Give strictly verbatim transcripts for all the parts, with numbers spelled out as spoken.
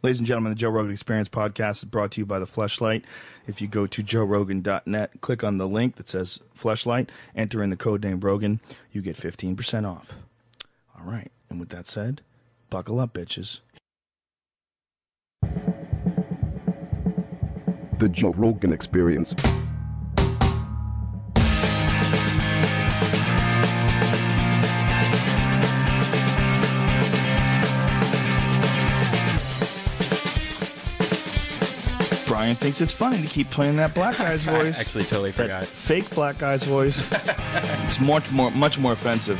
Ladies and gentlemen, the Joe Rogan Experience podcast is brought to you by the Fleshlight. If you go to joe rogan dot net, click on the link that says Fleshlight, enter in the code name Rogan, you get fifteen percent off. All right, and with that said, buckle up, bitches. The Joe Rogan Experience. Brian thinks it's funny to keep playing that black guy's voice. I actually totally forgot. That fake black guy's voice. It's much more, much more offensive.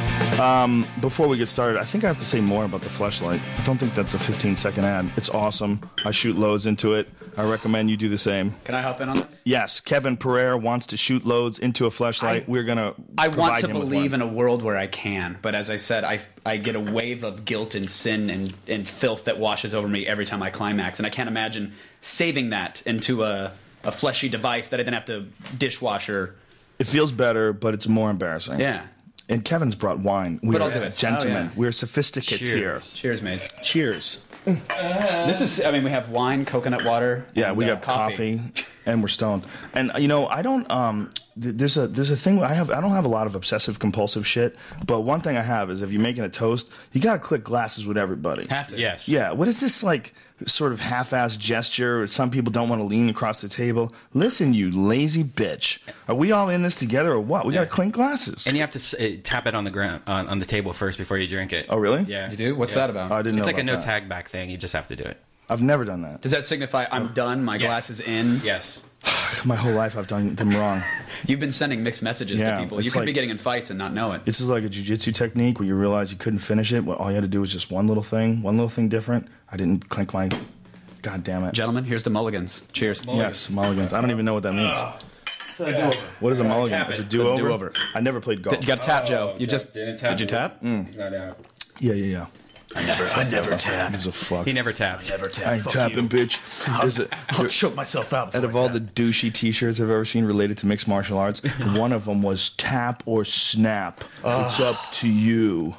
Um, before we get started, I think I have to say more about the Fleshlight. I don't think that's a fifteen second ad. It's awesome. I shoot loads into it. I recommend you do the same. Can I hop in on this? Yes, Kevin Pereira wants to shoot loads into a Fleshlight. I, We're gonna. I want to believe in a world where I can, but as I said, I I get a wave of guilt and sin and, and filth that washes over me every time I climax, and I can't imagine saving that into a a fleshy device that I then have to dishwasher. It feels better, but it's more embarrassing. Yeah. And Kevin's brought wine. We But are I'll do it. gentlemen. Oh, yeah. We're sophisticates Cheers. Cheers, mates. here. Cheers. This is, I mean, we have wine, coconut water. Yeah, and, we uh, got coffee. And we're stoned. And you know, I don't. Um, th- there's a there's a thing. I have. I don't have a lot of obsessive compulsive shit. But one thing I have is if you're making a toast, you got to click glasses with everybody. Have to. Yes. Yeah. What is this like? Sort of half-assed gesture. Some people don't want to lean across the table. Listen, you lazy bitch. Are we all in this together or what? We got to clink glasses. And you have to s- uh, tap it on the ground on, on the table first before you drink it. Oh, really? Yeah. You do? What's Yeah. that about? Oh, I didn't It's know like a about no that. tag back thing. You just have to do it. I've never done that. Does that signify I'm done, my Yeah. glass is in? Yes. My whole life I've done them wrong. You've been sending mixed messages Yeah, to people. You it's could like- be getting in fights and not know it. This is like a jiu-jitsu technique where you realize you couldn't finish it. What all you had to do was just one little thing, one little thing different. I didn't clink my. God damn it. Gentlemen, here's the mulligans. Cheers. Yes, mulligans. I don't even know what that means. What is a mulligan? tap It's a it. do-over? It's a do-over. I never played golf. You got to tap, Joe. You just didn't tap did you it. tap? He's not out. Yeah, yeah, yeah. I never. I never tap. Gives a fuck. He never taps. Never tap. I ain't tapping, bitch. There's a- I'll choke myself out. Out of all the douchey T-shirts I've ever seen related to mixed martial arts, one of them was tap or snap. It's up to you.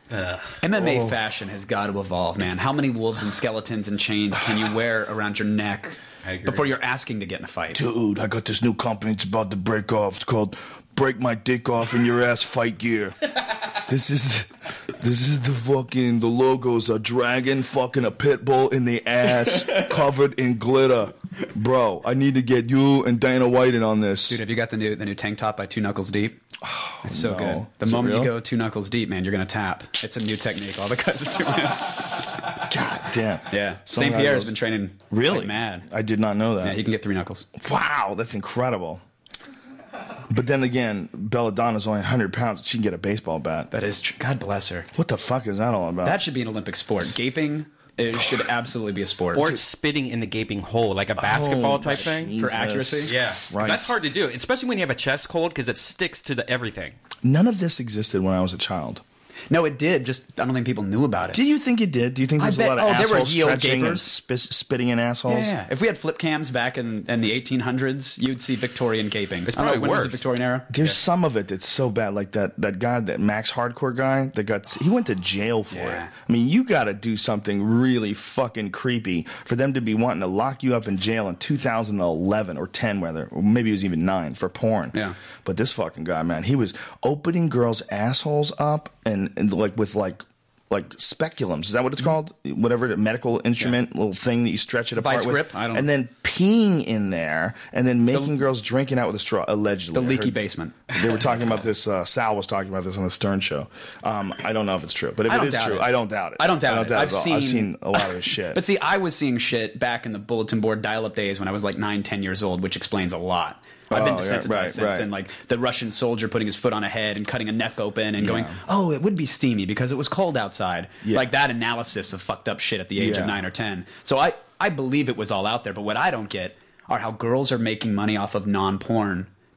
M M A fashion has got to evolve, man. How many wolves and skeletons and chains can you wear around your neck I agree. before you're asking to get in a fight? Dude, I got this new company. It's about to break off. It's called Break My Dick Off in Your Ass Fight Gear. This is this is the fucking the logo's a dragon fucking a pit bull in the ass covered in glitter. Bro, I need to get you and Dana White in on this. Dude, have you got the new the new tank top by Two Knuckles Deep? It's so no. good. The Is it moment you real? go two knuckles deep, man, you're gonna tap. It's a new technique. All the guys are doing it. God damn. Yeah, Some Saint guy Pierre has goes- been training. Really? like mad. I did not know that. Yeah, he can get three knuckles. Wow, that's incredible. But then again, Belladonna's only one hundred pounds. She can get a baseball bat. That is true. God bless her. What the fuck is that all about? That should be an Olympic sport. Gaping it should absolutely be a sport. Or spitting in the gaping hole, like a basketball Oh, type thing. For Jesus. accuracy? Yeah. Right. That's hard to do, especially when you have a chest cold because it sticks to the everything. None of this existed when I was a child. No, it did. Just I don't think people knew about it. Do you think it did? Do you think I there's a bet- lot of oh, there were assholes ye old stretching and gapers. spis- spitting in assholes? Yeah, if we had flip cams back in, in the eighteen hundreds, you'd see Victorian gaping. It's I don't know, probably when was the worse. Victorian era? There's some of it that's so bad, like that that guy, that Max Hardcore guy, that got he went to jail for Yeah. it. I mean, you got to do something really fucking creepy for them to be wanting to lock you up in jail in two thousand eleven or ten, whether or maybe it was even nine for porn. Yeah. But this fucking guy, man, he was opening girls' assholes up and, and like with like. Like speculums, is that what it's called? Whatever the medical instrument, little thing that you stretch it apart Vice with, grip? I don't and know. then peeing in there, and then making girls drinking out with a straw. Allegedly, The I leaky heard- basement. They were talking about this. Uh, Sal was talking about this on the Stern Show. Um, I don't know if it's true, but if I it don't is doubt true, it. I don't doubt it. I don't doubt I don't it. doubt I've it. at all. I've seen- seen a lot of this shit. But see, I was seeing shit back in the bulletin board dial-up days when I was like nine, ten years old, which explains a lot. I've been Oh, yeah, desensitized right, since right. then, like the Russian soldier putting his foot on a head and cutting a neck open and going, "Oh, it would be steamy because it was cold outside." Yeah. Like that analysis of fucked up shit at the age Yeah. of nine or ten. So I, I believe it was all out there. But what I don't get are how girls are making money off of non-porn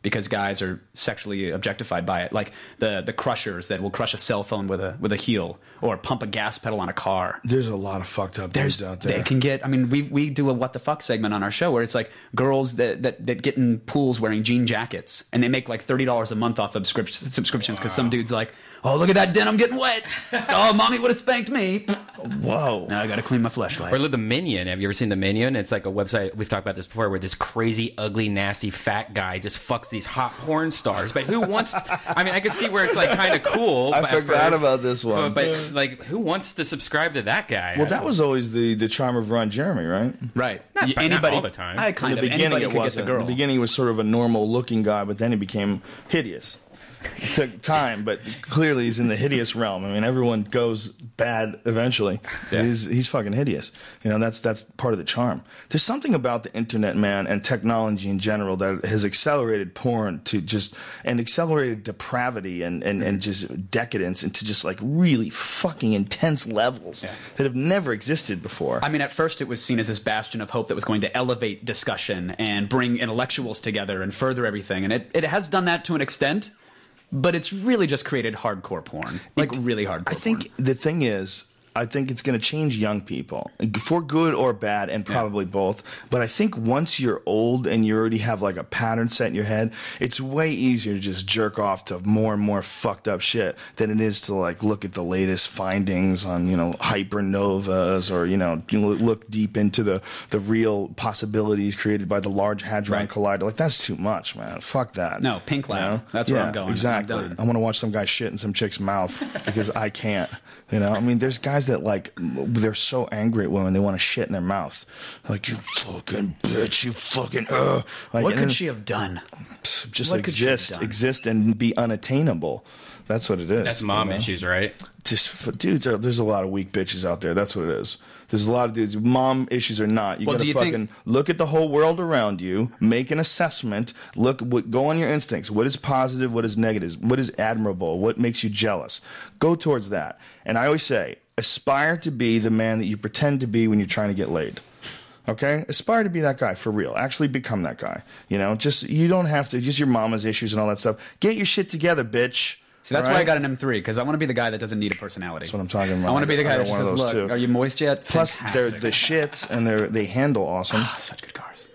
because guys are sexually objectified by it, like the the crushers that will crush a cell phone with a with a heel or pump a gas pedal on a car. There's a lot of fucked up There's dudes out there. They can get. I mean, we we do a what the fuck segment on our show where it's like girls that that, that get in pools wearing jean jackets and they make like thirty dollars a month off of subscrip- subscriptions because some dude's like, oh, look at that denim getting wet. Oh, mommy would have spanked me. Whoa. Now I got to clean my fleshlight. Or the Minion. Have you ever seen the Minion? It's like a website. We've talked about this before, where this crazy, ugly, nasty, fat guy just fucks these hot porn stars. But who wants? To, I mean, I can see where it's like kind of cool. I but forgot first, about this one. But, but like, who wants to subscribe to that guy? Well, that was always the, the charm of Ron Jeremy, right? right. Not- Y- not anybody all the time. I kind In the of beginning, anybody it could get the wasn't. girl. In the beginning, he was sort of a normal-looking guy, but then he became hideous. It took time, but clearly he's in the hideous realm. I mean, everyone goes bad eventually. Yeah. He's he's fucking hideous. You know, that's that's part of the charm. There's something about the internet, man, and technology in general that has accelerated porn to just and accelerated depravity and and, and just decadence into just like really fucking intense levels Yeah. that have never existed before. I mean, at first it was seen as this bastion of hope that was going to elevate discussion and bring intellectuals together and further everything. And it, it has done that to an extent, but it's really just created hardcore porn. Like, really hardcore I think porn. the thing is, I think it's going to change young people for good or bad, and probably both. But I think once you're old and you already have like a pattern set in your head, it's way easier to just jerk off to more and more fucked up shit than it is to like look at the latest findings on, you know, hypernovas or, you know, you know, look deep into the, the real possibilities created by the Large Hadron Right. Collider. Like, that's too much, man. Fuck that. No, Pink Lab. You know? That's where Yeah, I'm going. Exactly. I'm done. I want to watch some guy shit in some chick's mouth because I can't. You know, I mean, there's guys that like they're so angry at women they want to shit in their mouth, like you fucking bitch, you fucking uh. Like, What and could then she have done? just what could she have exist, done? exist, and be unattainable? That's what it is. That's mom you know? issues, right? Just for, dudes, are, there's a lot of weak bitches out there. That's what it is. There's a lot of dudes. Mom issues or not, you Well, gotta do you fucking think- look at the whole world around you, make an assessment. Look, what, go on your instincts. What is positive? What is negative? What is admirable? What makes you jealous? Go towards that. And I always say, aspire to be the man that you pretend to be when you're trying to get laid. Okay? Aspire to be that guy for real. Actually become that guy. You know, just you don't have to just your mama's issues and all that stuff. Get your shit together, bitch. So that's All why I right? got an M three, because I want to be the guy that doesn't need a personality. That's what I'm talking about. I want to be the guy I that got just one of says, those, look, too. are you moist yet? Plus, they're Fantastic. the shits, and they they handle awesome. Ah, such good cars.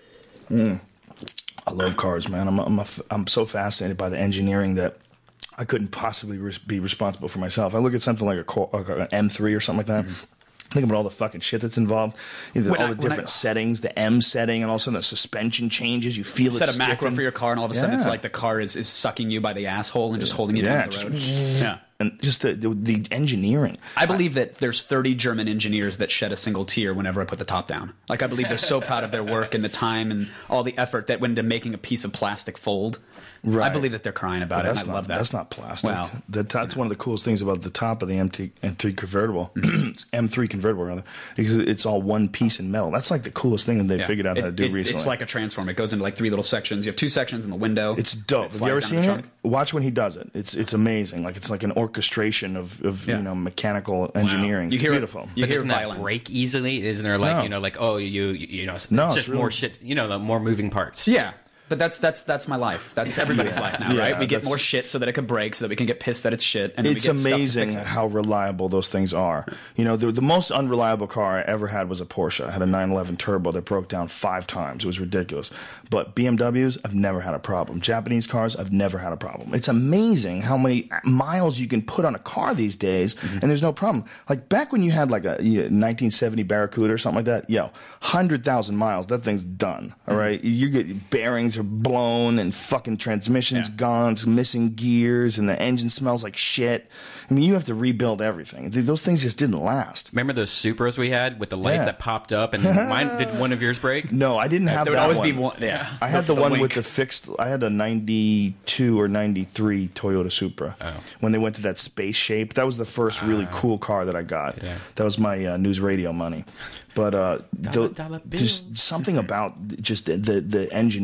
I love cars, man. I'm I'm, a, I'm so fascinated by the engineering that I couldn't possibly res- be responsible for myself. I look at something like a Cor- like an M three or something like that. Think about all the fucking shit that's involved. You know, When all I- the when different I- settings, the M setting, and all of a sudden the suspension changes. You feel it Set a macro stiffen. for your car, and all of a sudden it's Yeah. like the car is, is sucking you by the asshole and just holding you Yeah, down the just- road. Yeah. and just the, the the engineering. I believe that there's thirty German engineers that shed a single tear whenever I put the top down. Like, I believe they're so proud of their work and the time and all the effort that went into making a piece of plastic fold. Right. I believe that they're crying about But it, that's and I not, love that. That's not plastic. Wow. That, that's one of the coolest things about the top of the M T M three convertible. It's M three convertible, rather, because it's all one piece in metal. That's like the coolest thing that they Yeah. figured out It- how to do it- recently. It's like a transformer. It goes into like three little sections. You have two sections in the window. It's dope. It Have you ever slides down seen the it? trunk. Watch when he does it. It's it's amazing. Like it's like an orchestration of, of Yeah. you know mechanical engineering. You It's hear it- beautiful. you But hear doesn't that violence. break easily? Isn't there like No. you know like oh you you, you know it's No, just it's more really- shit you know the more moving parts. Yeah. But that's that's that's my life. That's everybody's Yeah. life now, Yeah, right? We get that's- more shit so that it could break, so that we can get pissed that it's shit. And then It's we get stuff to amazing fix it. how reliable those things are. You know, the, the most unreliable car I ever had was a Porsche. I had a nine eleven Turbo that broke down five times. It was ridiculous. But B M Ws, I've never had a problem. Japanese cars, I've never had a problem. It's amazing how many miles you can put on a car these days, Mm-hmm. and there's no problem. Like back when you had like a yeah, nineteen seventy Barracuda or something like that, yo, one hundred thousand miles, that thing's done. All Mm-hmm. right? You get bearings are blown and fucking transmissions Yeah. gone, it's missing gears, and the engine smells like shit. I mean, you have to rebuild everything. Dude, those things just didn't last. Remember those Supras we had with the lights Yeah. that popped up and then mine did one of yours break? No, I didn't have There would that always one. be one. Yeah. I had the, The one wink. with the fixed. I had a ninety-two or ninety-three Toyota Supra. Oh. When they went to that space shape, that was the first really cool car that I got. Yeah. That was my uh, news radio money. But uh, Dollar, the- dollar bill. just something about just the, the the engineering of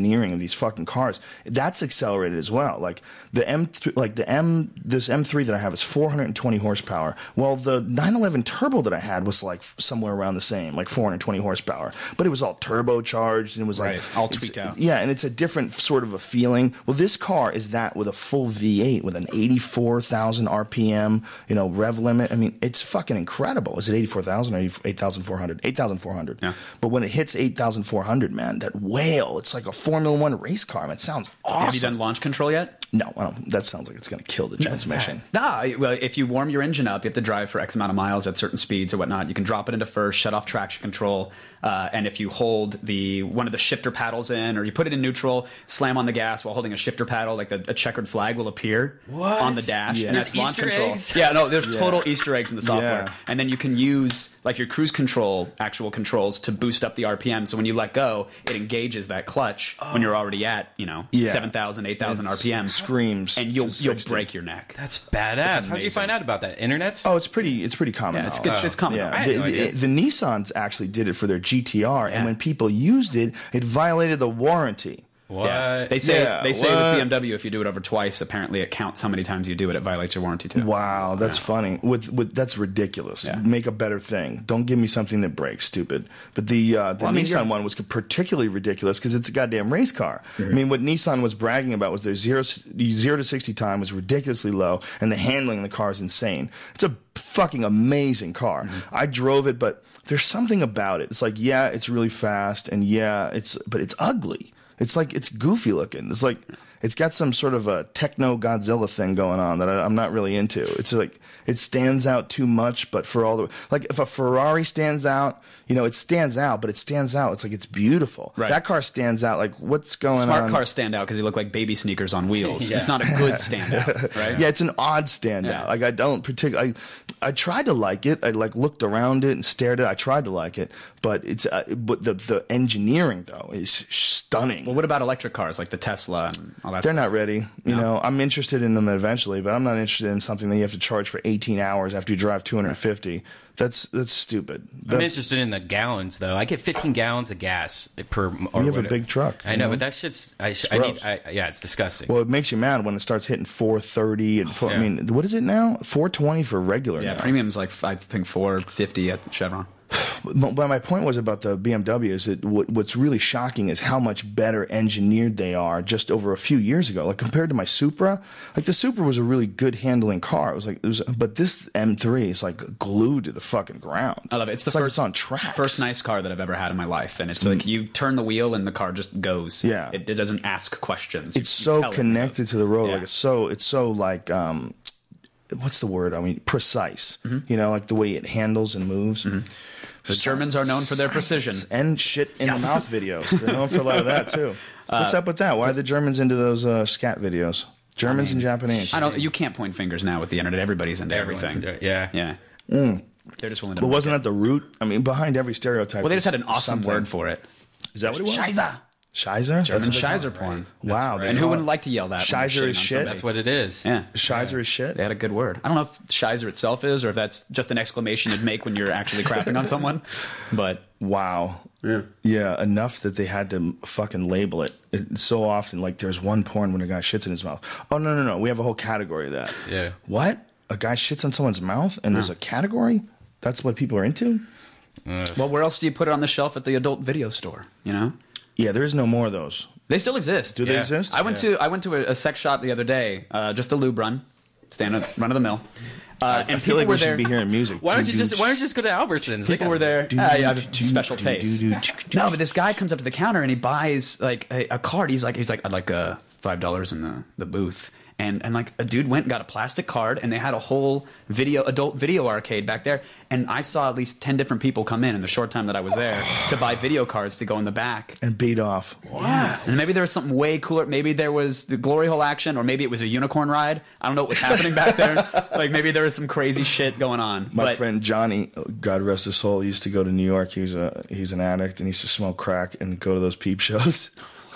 these fucking cars, that's accelerated as well. Like the M, like the M, this M three that I have is four hundred twenty horsepower. Well, the nine eleven Turbo that I had was like somewhere around the same, like four hundred twenty horsepower, but it was all turbocharged and it was like Right, all tweaked out. Yeah, and it's a different sort of a feeling. Well, this car is that with a full V eight with an eighty-four thousand R P M, you know, rev limit. I mean, it's fucking incredible. Is it eighty-four thousand or eight thousand four hundred? eight thousand four hundred. Yeah. But when it hits eight thousand four hundred, man, that wail, it's like a Formula One race car. Man, it sounds awesome. Have you done launch control yet? No, I don't, that sounds like it's going to kill the transmission. Nah, well, if you warm your engine up, you have to drive for X amount of miles at certain speeds or whatnot. You can drop it into first, shut off traction control, uh, and if you hold the one of the shifter paddles in, or you put it in neutral, slam on the gas while holding a shifter paddle, like the, a checkered flag will appear What? on the dash, Yeah. and that's There's launch Easter control. eggs? Yeah, no, there's total Easter eggs in the software, Yeah. and then you can use like your cruise control actual controls to boost up the R P M. So when you let go, it engages that clutch when you're already at you know Yeah. seven thousand, eight thousand R P M, Screams and you'll to you'll sixty. break your neck. That's badass. How'd you find out about that? Internet's? Oh, it's pretty. It's pretty common. Yeah, it's now. good. It's coming. Yeah, I had the, no idea. the, the Nissans actually did it for their G T R, Yeah. and when people used it, it violated the warranty. What? Yeah. They say Yeah, they say what? with B M W, if you do it over twice, apparently it counts how many times you do it. It violates your warranty too. Wow, that's funny. With with that's ridiculous. Yeah. Make a better thing. Don't give me something that breaks, stupid. But the uh, the Well, I mean, Nissan you're- one was particularly ridiculous because it's a goddamn race car. I mean, what Nissan was bragging about was their zero zero to sixty time was ridiculously low, and the handling in the car is insane. It's a fucking amazing car. I drove it, but there's something about it. It's like, yeah, it's really fast, and yeah, it's but it's ugly. It's like it's goofy looking. It's like it's got some sort of a techno Godzilla thing going on that I, I'm not really into. It's like it stands out too much, but for all the like, if a Ferrari stands out, you know, it stands out, but it stands out. It's like it's beautiful. Right. That car stands out. Like what's going Smart on? cars stand out because they look like baby sneakers on wheels. Yeah. It's not a good standout, right? Yeah, it's an odd standout. Yeah. Like I don't particularly. I I tried to like it. I like looked around it and stared at it. I tried to like it, but it's uh, but the the engineering though is stunning. Well, what about electric cars like the Tesla and all that They're stuff? not ready. You No. know, I'm interested in them eventually, but I'm not interested in something that you have to charge for eighteen hours after you drive two hundred fifty. That's that's stupid. I'm That's, interested in the gallons though. I get fifteen gallons of gas per. Or you have a whatever. big truck. I you know, but that shit's. I, sh- I need. gross. I, yeah, it's disgusting. well, it makes you mad when it starts hitting four thirty and four, I Yeah. mean, what is it now? four twenty for regular. Yeah, now. premium's like I think four fifty at Chevron. But but my point was about the B M W is that what, what's really shocking is how much better engineered they are just over a few years ago. Like compared to my Supra, like the Supra was a really good handling car. It was like, it was, but this M three is like glued to the fucking ground. I love it. It's the like first it's on track. First nice car that I've ever had in my life, and it's like you turn the wheel and the car just goes. Yeah. it, it doesn't ask questions. It's You- you so tell it when it connected goes. to the road. Yeah. Like it's so it's so like um, what's the word? I mean, precise. Mm-hmm. You know, like the way it handles and moves. The Germans are known for their precision. And shit in the mouth videos. They're known for a lot of that too. What's Uh, up with that? Why are the Germans into those uh, scat videos? Germans and Japanese. I don't. You can't point fingers now with the internet. Everybody's into Everyone's everything. into it, yeah. yeah. They're just willing to. But wasn't that the root? I mean, behind every stereotype. Well, they just is had an awesome something. word for it. Is that what it was? Scheiße. Shizer? German That's what they call Shizer it? porn. Wow. they And who call wouldn't it- like to yell that? when Shizer they're is shitting on shit? somebody? That's what it is. Yeah. Shizer is shit? They had a good word. I don't know if Shizer itself is, or if that's just an exclamation you'd make when you're actually crapping on someone. But Wow. Yeah. Yeah, enough that they had to fucking label it. It's so often, like, there's one porn when a guy shits in his mouth. Oh, no, no, no. We have a whole category of that. Yeah. What? A guy shits in someone's mouth and there's a category? That's what people are into? well, where else do you put it on the shelf at the adult video store? You know, Yeah, there is no more of those. they still exist. Do they Yeah. exist? I went to I went to a, a sex shop the other day, uh, just a lube run, stand up, run of the mill, uh, and I people feel like were we should there. be hearing music. Why don't you just Why don't you just go to Albertsons? They People got- were there. Do, Ah, do, yeah, I do, have do, special do, taste. do, do, do. No, but this guy comes up to the counter and he buys like a, a card. He's like, he's like, I'd like uh, five dollars in the, the booth. And and like a dude went and got a plastic card, and they had a whole video adult video arcade back there. And I saw at least ten different people come in in the short time that I was there to buy video cards to go in the back. And beat off. Yeah, and maybe there was something way cooler. Maybe there was the glory hole action, or maybe it was a unicorn ride. I don't know what was happening back there. Like maybe there was some crazy shit going on. My but, friend Johnny, God rest his soul, used to go to New York. He was a he's an addict and he used to smoke crack and go to those peep shows.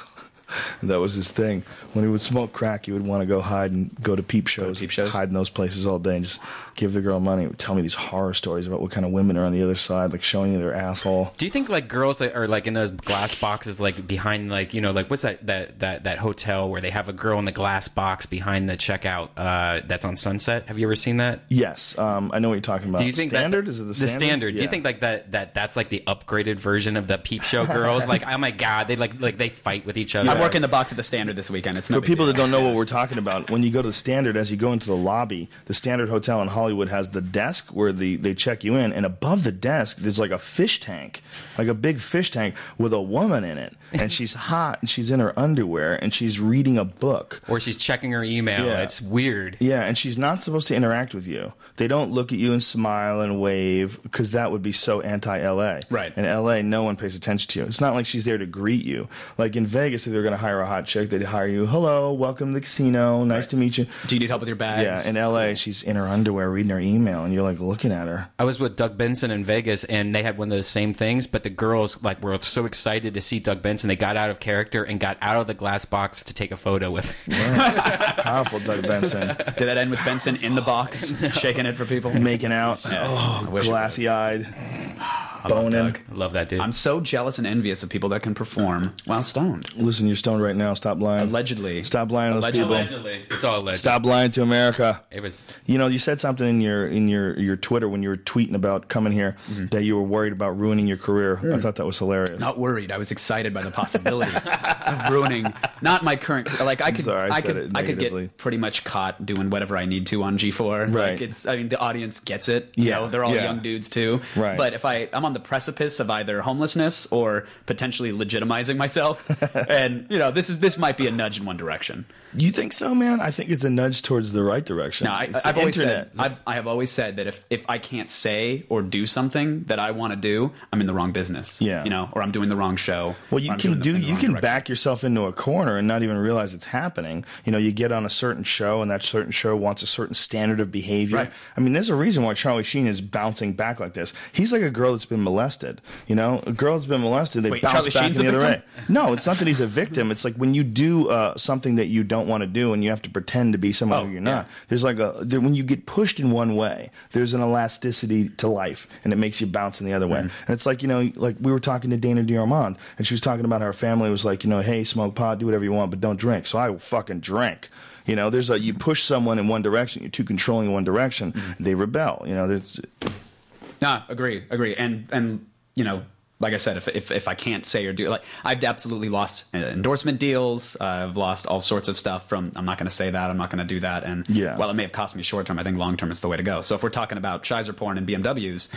That was his thing. When he would smoke crack, he would want to go hide and go to peep shows, peep shows? hide in those places all day and just give the girl money. He would tell me these horror stories about what kind of women are on the other side, like showing you their asshole. Do you think like girls that are like in those glass boxes, like behind, like, you know, like what's that that that that hotel where they have a girl in the glass box behind the checkout? Uh, that's on Sunset. Have you ever seen that? Yes, um, I know what you're talking about. Do you think standard? That, Is it the the standard? standard? Do you Yeah. think like that that that's like the upgraded version of the peep show girls? Like, oh my god, they like like they fight with each other. I'm working the box at the Standard this weekend. It's no For big people deal. that don't know what we're talking about, when you go to the Standard, as you go into the lobby, the Standard Hotel in Hollywood has the desk where the, they check you in, and above the desk, there's like a fish tank, like a big fish tank with a woman in it. And she's hot, and she's in her underwear, and she's reading a book. Or she's checking her email. Yeah. It's weird. Yeah, and she's not supposed to interact with you. They don't look at you and smile and wave, because that would be so anti-L A. Right. In L A, no one pays attention to you. It's not like she's there to greet you. Like in Vegas, if they're going to hire a hot chick, they'd hire you, hello, welcome to the casino, nice to meet you. Do you need help with your bags? Yeah, in L A, she's in her underwear reading her email, and you're like looking at her. I was with Doug Benson in Vegas, and they had one of those same things, but the girls like were so excited to see Doug Benson, they got out of character and got out of the glass box to take a photo with him. Powerful Doug Benson. Did that end with Benson in the box, shaking it for people? Making out, I oh, wish it glassy-eyed, love boning. Doug. I love that dude. I'm so jealous and envious of people that can perform while stoned. Listen, you're stoned right now. Stop lying. Allegedly. Stop lying to those Allegedly. people. Allegedly, it's all alleged. Stop lying to America. It was. You know, you said something in your in your your Twitter when you were tweeting about coming here that you were worried about ruining your career. I thought that was hilarious. Not worried. I was excited by the possibility of ruining not my current. Like I could, sorry, I I said could, it I could negatively. get pretty much caught doing whatever I need to on G four. Right. Like it's. I mean, the audience gets it. You Yeah, know, they're all yeah. young dudes too. Right. But if I, I'm on the precipice of either homelessness or potentially legitimizing myself, and you know, this is this might be a nudge in one direction. You think so, man? I think it's a nudge towards the right direction. No, I, It's the I've always internet. said I've, I have always said that if, if I can't say or do something that I want to do, I'm in the wrong business. Yeah. you know, or I'm doing the wrong show. Well, you or I'm can doing the- do. in the You wrong can direction. back yourself into a corner and not even realize it's happening. You know, you get on a certain show, and that certain show wants a certain standard of behavior. Right. I mean, there's a reason why Charlie Sheen is bouncing back like this. He's like a girl that's been molested. You know, a girl that's been molested, they Wait, bounce Charlie back Sheen's in the the other way. victim? No, it's not that he's a victim. It's like when you do uh, something that you don't want to do, and you have to pretend to be someone Oh, who you're not. yeah. There's like a there, when you get pushed in one way, there's an elasticity to life, and it makes you bounce in the other way. Mm-hmm. And it's like, you know, like we were talking to Dana Diarmond, and she was talking about how her family was like, you know, hey, smoke pot, do whatever you want, but don't drink. So I fucking drank. You know, there's a you push someone in one direction, you're too controlling in one direction, Mm-hmm. they rebel. You know, there's Nah, agree, agree, and and you know, like I said, if if, if I can't say or do, like I've absolutely lost uh, endorsement deals. Uh, I've lost all sorts of stuff from. I'm not going to say that. I'm not going to do that. And Yeah. while it may have cost me short term, I think long term is the way to go. So if we're talking about Shizer porn and B M Ws,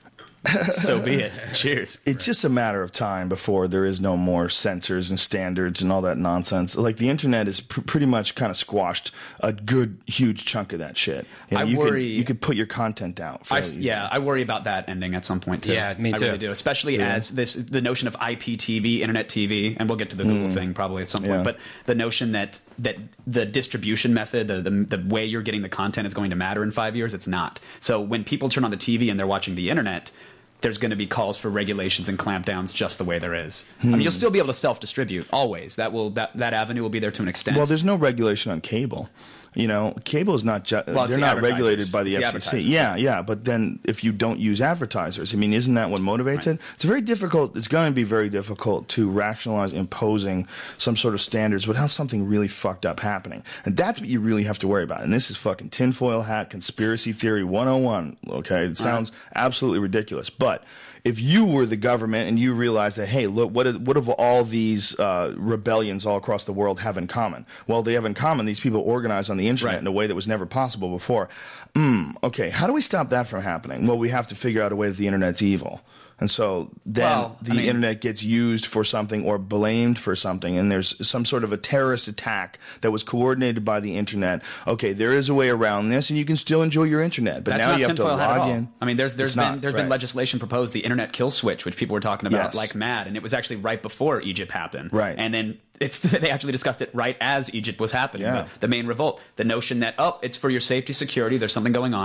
so be it. Cheers. it's just a matter of time before there is no more censors and standards and all that nonsense. Like the internet is pr- pretty much kind of squashed a good huge chunk of that shit. You know, I you worry- could, you could put your content out. I, fairly easily. yeah, I worry about that ending at some point too. Yeah, me I too. really do, especially Yeah. as this the notion of I P T V, internet T V, and we'll get to the Google thing probably at some point. Yeah. But the notion that that the distribution method, the, the the way you're getting the content is going to matter in five years, it's not. So when people turn on the T V and they're watching the internet, there's going to be calls for regulations and clampdowns just the way there is. I mean, you'll still be able to self-distribute always. That will that that avenue will be there to an extent. Well, there's no regulation on cable. You know, cable is not ju- Well, it's they're the not advertisers. regulated by the It's the F C C. advertisers. Yeah, yeah, but then if you don't use advertisers, I mean, isn't that what motivates it? It's very difficult. It's going to be very difficult to rationalize imposing some sort of standards without something really fucked up happening, and that's what you really have to worry about. And this is fucking tinfoil hat conspiracy theory one oh one. Okay, it sounds absolutely ridiculous, but if you were the government and you realized that, hey, look, what, is, what do all these uh, rebellions all across the world have in common? Well, they have in common these people organize on the internet Right. in a way that was never possible before. Mm, okay, how do we stop that from happening? Well, we have to figure out a way that the internet's evil. And so then Well, the I mean- internet gets used for something or blamed for something, and there's some sort of a terrorist attack that was coordinated by the internet. Okay, there is a way around this, and you can still enjoy your internet, but That's now not you have to tinfoil hat at log all. in. I mean, there's there's It's been not, there's right. been legislation proposed, the internet kill switch, which people were talking about Yes. like mad, and it was actually right before Egypt happened. Right. And then it's they actually discussed it right as Egypt was happening. Yeah. The, the main revolt, the notion that oh, it's for your safety, security. There's something going on.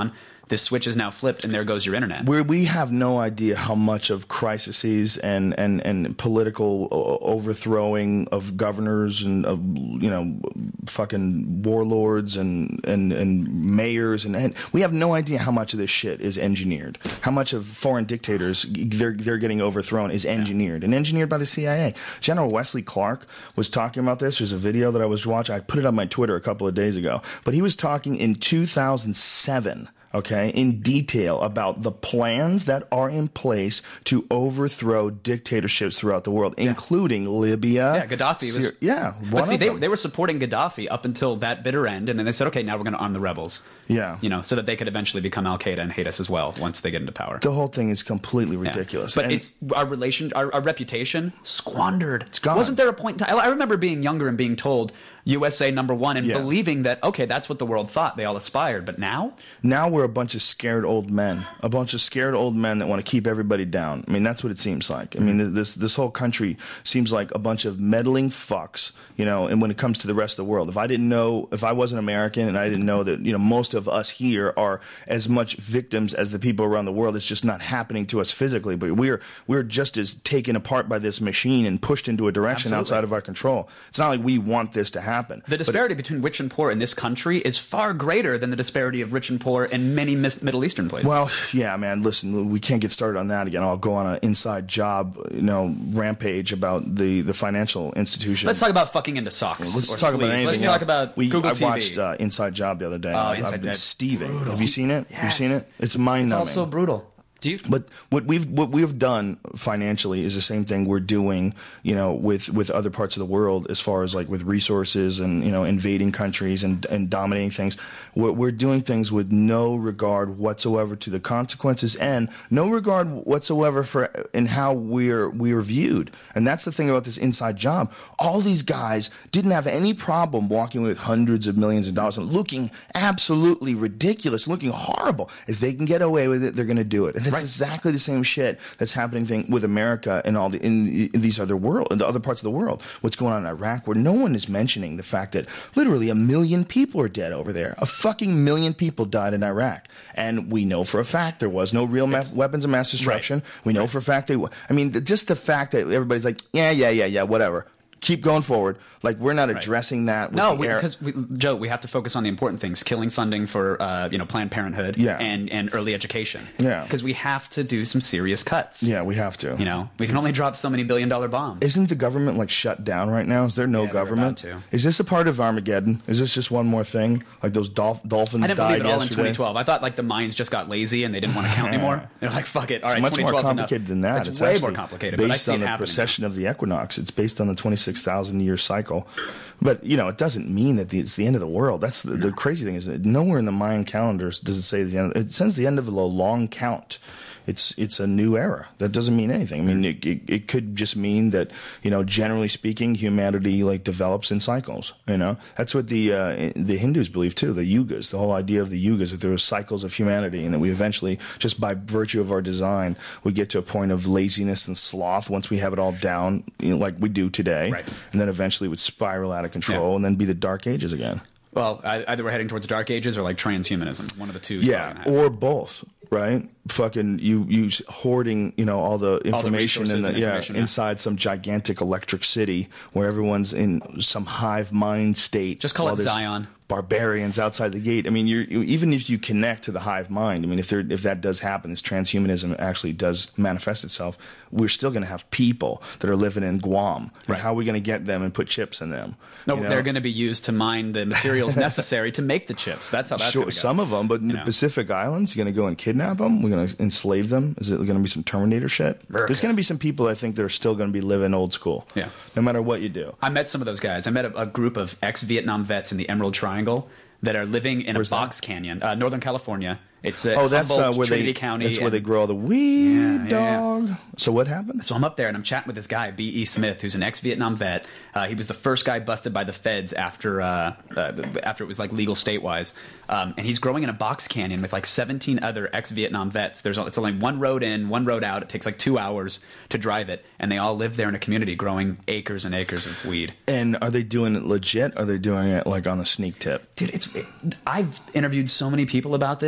this switch is now flipped, and there goes your internet. Where we have no idea how much of crises and, and, and political overthrowing of governors and of, you know, fucking warlords and, and, and mayors and, and we have no idea how much of this shit is engineered. How much of foreign dictators they're they're getting overthrown is engineered and engineered by the C I A. General Wesley Clark was talking about this. There's a video that I was watching. I put it on my Twitter a couple of days ago, but he was talking in two thousand seven. Okay, in detail about the plans that are in place to overthrow dictatorships throughout the world, yeah. including Libya. Yeah, Gaddafi was. Syria, yeah, but see, they, they were supporting Gaddafi up until that bitter end, and then they said, okay, now we're going to arm the rebels. Yeah, you know, so that they could eventually become Al Qaeda and hate us as well once they get into power. The whole thing is completely ridiculous. Yeah. But and it's our relation, our, our reputation squandered. It's gone. Wasn't there a point in time? I remember being younger and being told U S A number one and yeah. believing that, okay, that's what the world thought. They all aspired. But now? Now we're a bunch of scared old men. A bunch of scared old men that want to keep everybody down. I mean, that's what it seems like. I mean, this this whole country seems like a bunch of meddling fucks, you know, and when it comes to the rest of the world. If I didn't know, if I wasn't American and I didn't know that, you know, most of us here are as much victims as the people around the world, it's just not happening to us physically. But we're, we're just as taken apart by this machine and pushed into a direction Absolutely. outside of our control. It's not like we want this to happen. Happen. The disparity between rich and poor in this country is far greater than the disparity of rich and poor in many mis- Middle Eastern places. Well, yeah, man. Listen, we can't get started on that again. I'll go on an inside job, you know, rampage about the, the financial institution. Let's talk about fucking into socks. Well, let's or talk sleeves. about anything. Let's else. talk about we, Google I T V. watched uh, Inside Job the other day. Oh, I've, Inside I've been Job. Steving. Brutal. Have you seen it? Yes. Have you seen it? It's mind numbing. It's also brutal. Do you? But what we've what we've done financially is the same thing we're doing, you know, with, with other parts of the world as far as like with resources and, you know, invading countries and, and dominating things. We're, we're doing things with no regard whatsoever to the consequences and no regard whatsoever for in how we're we're viewed. And that's the thing about this inside job. All these guys didn't have any problem walking with hundreds of millions of dollars and looking absolutely ridiculous, looking horrible. If they can get away with it, they're going to do it. And that's right. exactly the same shit that's happening thing with America and all the in, in these other world, in the other parts of the world. What's going on in Iraq, where no one is mentioning the fact that literally a million people are dead over there. A fucking million people died in Iraq, and we know for a fact there was no real ma- weapons of mass destruction. Right. We know right. for a fact they. I mean, just the fact that everybody's like, yeah, yeah, yeah, yeah, whatever. Keep going forward. Like, we're not addressing right. that. With no, the air. because we, Joe, we have to focus on the important things: killing funding for, uh, you know, Planned Parenthood, yeah. and and early education. Yeah, because we have to do some serious cuts. Yeah, we have to. You know, we can only drop so many billion dollar bombs. Isn't the government like shut down right now? Is there no yeah, government? To. Is this a part of Armageddon? Is this just one more thing? Like those dolph- dolphins I didn't died believe it all yesterday? in twenty twelve. I thought like the Mayans just got lazy and they didn't want to count anymore. They're like, fuck it. All right, it's much more complicated enough. than that. It's, it's way actually more complicated. Based but I see on it the happening precession now. of the equinox. It's based on the twenty-six thousand year cycle. But, you know, it doesn't mean that the, it's the end of the world. That's the, the crazy thing is that nowhere in the Mayan calendars does it say the end. It says the end of a long count. It's it's a new era. That doesn't mean anything. I mean, it, it, it could just mean that, you know, generally speaking, humanity like develops in cycles. You know, that's what the uh, the Hindus believe too. The yugas, the whole idea of the yugas, that there are cycles of humanity, and that we eventually, just by virtue of our design, we get to a point of laziness and sloth once we have it all down, you know, like we do today, right. and then eventually would spiral out of control, yeah. and then be the Dark Ages again. Well, either we're heading towards Dark Ages or like transhumanism. One of the two. Yeah, or both. Right? Fucking you, you hoarding, you know, all the information all the in the and yeah, information, yeah inside some gigantic electric city where everyone's in some hive mind state. Just call it Zion. Barbarians outside the gate. I mean, you're, you, even if you connect to the hive mind, I mean, if there, if that does happen, this transhumanism actually does manifest itself, we're still going to have people that are living in Guam. Right. And how are we going to get them and put chips in them? No, you know? They're going to be used to mine the materials necessary to make the chips. That's how that's sure, going to go. Some of them, but in you the know. Pacific Islands, you're going to go and kidnap them? We're going to enslave them? Is it going to be some Terminator shit? Okay. There's going to be some people, I think, that are still going to be living old school. Yeah. No matter what you do. I met some of those guys. I met a, a group of ex-Vietnam vets in the Emerald Triangle that are living in Where's a box that? canyon, uh, Northern California. It's uh, oh, that's uh, Humboldt, where Trinity they County. that's where and, they grow all the weed, Yeah, yeah, dog. yeah. So what happened? So I'm up there and I'm chatting with this guy, B E. Smith, who's an ex-Vietnam vet. Uh, he was the first guy busted by the feds after uh, uh, after it was like legal state-wise. Um, and he's growing in a box canyon with like seventeen other ex-Vietnam vets. There's it's only one road in, one road out. It takes like two hours to drive it, and they all live there in a community growing acres and acres of weed. And are they doing it legit? Or are they doing it like on a sneak tip? Dude, it's it, I've interviewed so many people about this, and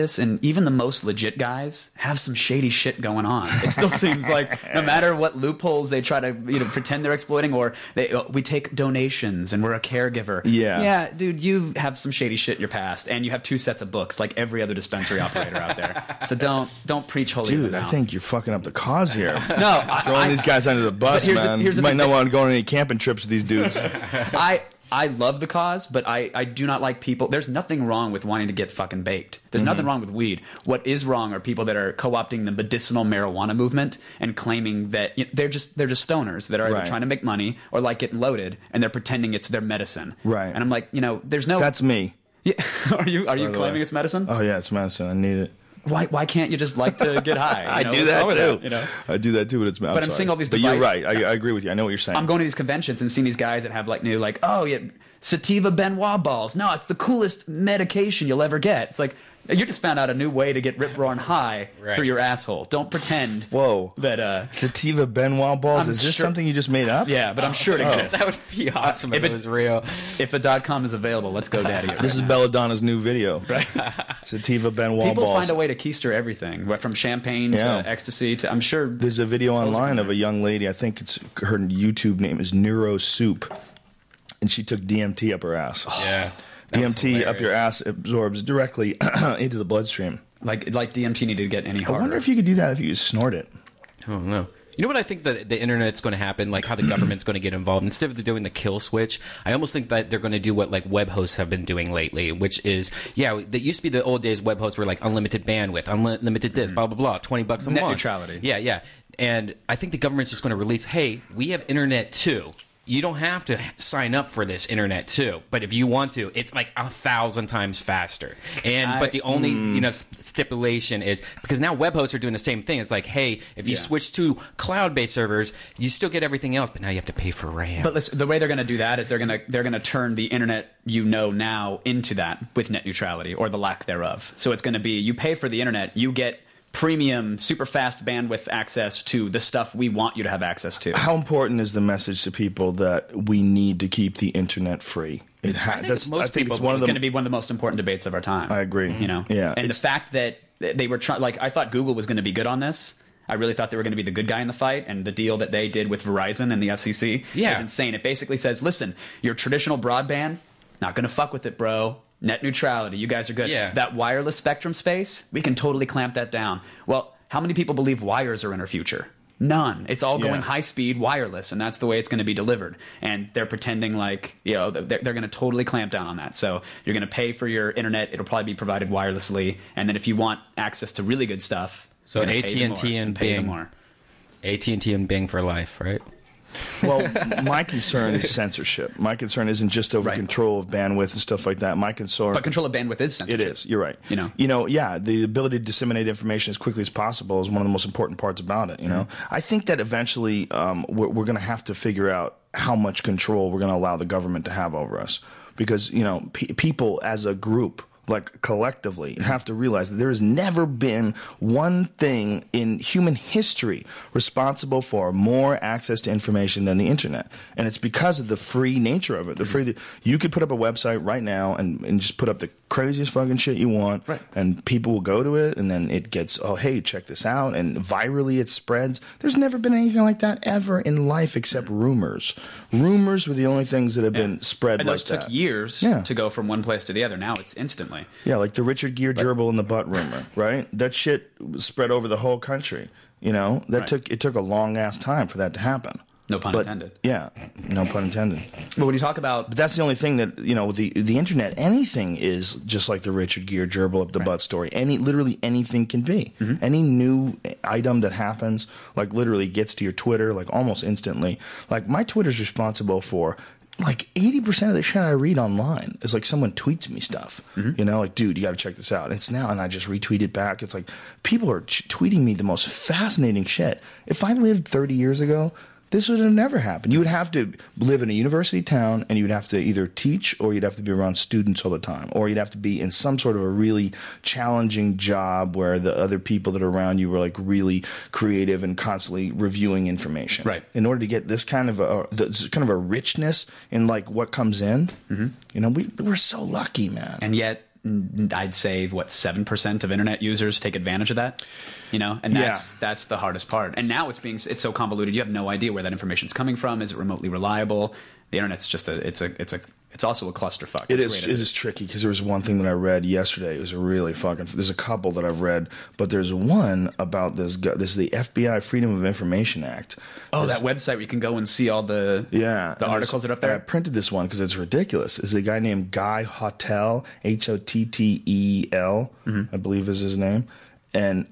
even the most legit guys have some shady shit going on. It still seems like no matter what loopholes they try to you know pretend they're exploiting, or they oh, we take donations and we're a caregiver. Yeah, yeah, dude, you have some shady shit in your past, and you have two sets of books like every other dispensary operator out there. So don't don't preach holy. Dude, I think you're fucking up the cause here. No, I, throwing I, these guys under the bus, here's man. The, here's you the might not thing. want to go on any camping trips with these dudes. I I love the cause, but I, I do not like people. There's nothing wrong with wanting to get fucking baked. There's Mm-hmm. nothing wrong with weed. What is wrong are people that are co-opting the medicinal marijuana movement and claiming that you know, they're just they're just stoners that are either Right. trying to make money or like getting loaded, and they're pretending it's their medicine. Right. And I'm like, you know, there's no. That's me. Yeah. Are you are you By the claiming way. it's medicine? Oh yeah, it's medicine. I need it. Why why can't you just like to get high? You I know, do what's that wrong with too. that, you know. I do that too, but it's. I'm But I'm sorry. seeing all these But you're device- right. I, I agree with you. I know what you're saying. I'm going to these conventions and seeing these guys that have like new like oh yeah sativa Benoit balls. No, it's the coolest medication you'll ever get. It's like you just found out a new way to get rip roaring high Right. through your asshole. Don't pretend. Whoa. That uh Sativa Benoit balls. I'm Is this sure- something you just made up? yeah, but I'm sure it Oh. exists. That would be awesome if, if it it- was real. If the dot com is available, let's go daddy. it This is right now. Belladonna's new video. Right. Sativa Benoit People balls. find a way to keister everything, what, from champagne Yeah. to ecstasy to I'm sure There's a video online of a young lady. I think it's her YouTube name is Neuro Soup, and she took D M T up her ass. Yeah. D M T up your ass absorbs directly into the bloodstream. like like D M T needed to get any I harder. wonder if you could do that if you could snort it. Oh no. You know what I think that the internet's going to happen, like how the government's going to get involved. Instead of doing the kill switch, I almost think that they're going to do what like web hosts have been doing lately, which is, yeah, that used to be the old days web hosts were like unlimited bandwidth, unlimited this, blah, blah, blah, twenty bucks a Net month. neutrality. Yeah, yeah. And I think the government's just going to release, hey, we have internet too. You don't have to sign up for this internet too, but if you want to, it's like a thousand times faster. And I- but the only you know s- stipulation is because now web hosts are doing the same thing. It's like, hey, if you Yeah. switch to cloud-based servers, you still get everything else, but now you have to pay for RAM. But listen, the way they're going to do that is they're going to they're going to turn the internet you know now into that with net neutrality or the lack thereof. So it's going to be you pay for the internet, you get premium, super fast bandwidth access to the stuff we want you to have access to. How important is the message to people that we need to keep the internet free? It ha- think that's, most I think people- it's one It's of going to the. be one of the most important debates of our time. I agree. You know, Yeah, and the it's- fact that they were trying, like, I thought Google was going to be good on this. I really thought they were going to be the good guy in the fight, and the deal that they did with Verizon and the F C C Yeah. is insane. It basically says, listen, your traditional broadband, not going to fuck with it, bro. Net neutrality, you guys are good. Yeah. That wireless spectrum space, we can totally clamp that down. Well, how many people believe wires are in our future? None. It's all going Yeah. high speed wireless, and that's the way it's going to be delivered. And they're pretending like, you know, they're, they're going to totally clamp down on that. So you're going to pay for your internet. It'll probably be provided wirelessly. And then if you want access to really good stuff, So you're gonna A T pay and the T more, and pay the Bing. more. A T and T and Bing for life, right? Well, my concern is censorship. My concern isn't just over Right. control of bandwidth and stuff like that. My concern. But control of bandwidth is censorship. It is. You're right. You know. You know. Yeah. The ability to disseminate information as quickly as possible is one of the most important parts about it. You know. Mm-hmm. I think that eventually um, we're, we're going to have to figure out how much control we're going to allow the government to have over us, because you know pe- people as a group, like collectively, have to realize that there has never been one thing in human history responsible for more access to information than the internet. And it's because of the free nature of it. The free, you could put up a website right now and, and just put up the craziest fucking shit you want, Right. and people will go to it, and then it gets, oh, hey, check this out, and virally it spreads. There's never been anything like that ever in life except rumors. Rumors were the only things that have been spread And like those took that. years Yeah. to go from one place to the other. Now it's instantly. Yeah, like the Richard Gere gerbil in the butt rumor, right? That shit was spread over the whole country. You know, that Right. took it took a long ass time for that to happen. No pun But- intended. Yeah, no pun intended. But when you talk about But that's the only thing that, you know, the the internet, anything is just like the Richard Gere gerbil up the butt story. Any literally anything can be. Mm-hmm. Any new item that happens, like literally gets to your Twitter like almost instantly. Like my Twitter's responsible for like eighty percent of the shit I read online is like someone tweets me stuff. Mm-hmm. You know, like, dude, you got to check this out. It's now, and I just retweet it back. It's like people are ch- tweeting me the most fascinating shit. If I lived thirty years ago, this would have never happened. You would have to live in a university town, and you would have to either teach or you'd have to be around students all the time, or you'd have to be in some sort of a really challenging job where the other people that are around you were like really creative and constantly reviewing information. Right. In order to get this kind of a this kind of a richness in like what comes in, you know, we we're so lucky, man. and yet I'd say what seven percent of internet users take advantage of that, you know, and that's Yeah. that's the hardest part. And now it's being it's so convoluted. You have no idea where that information's coming from. Is it remotely reliable? The internet's just a it's a it's a it's also a clusterfuck. It as is. great It as is tricky because there was one thing that I read yesterday. It was a really fucking. There's a couple that I've read, but there's one about this. guy- This is the F B I Freedom of Information Act. Oh, There's- that website where you can go and see all the Yeah, the and articles that there's- are up and I there. printed this one because it's ridiculous. It's a guy named Guy Hotel, H O T T E L, Mm-hmm. I believe is his name, and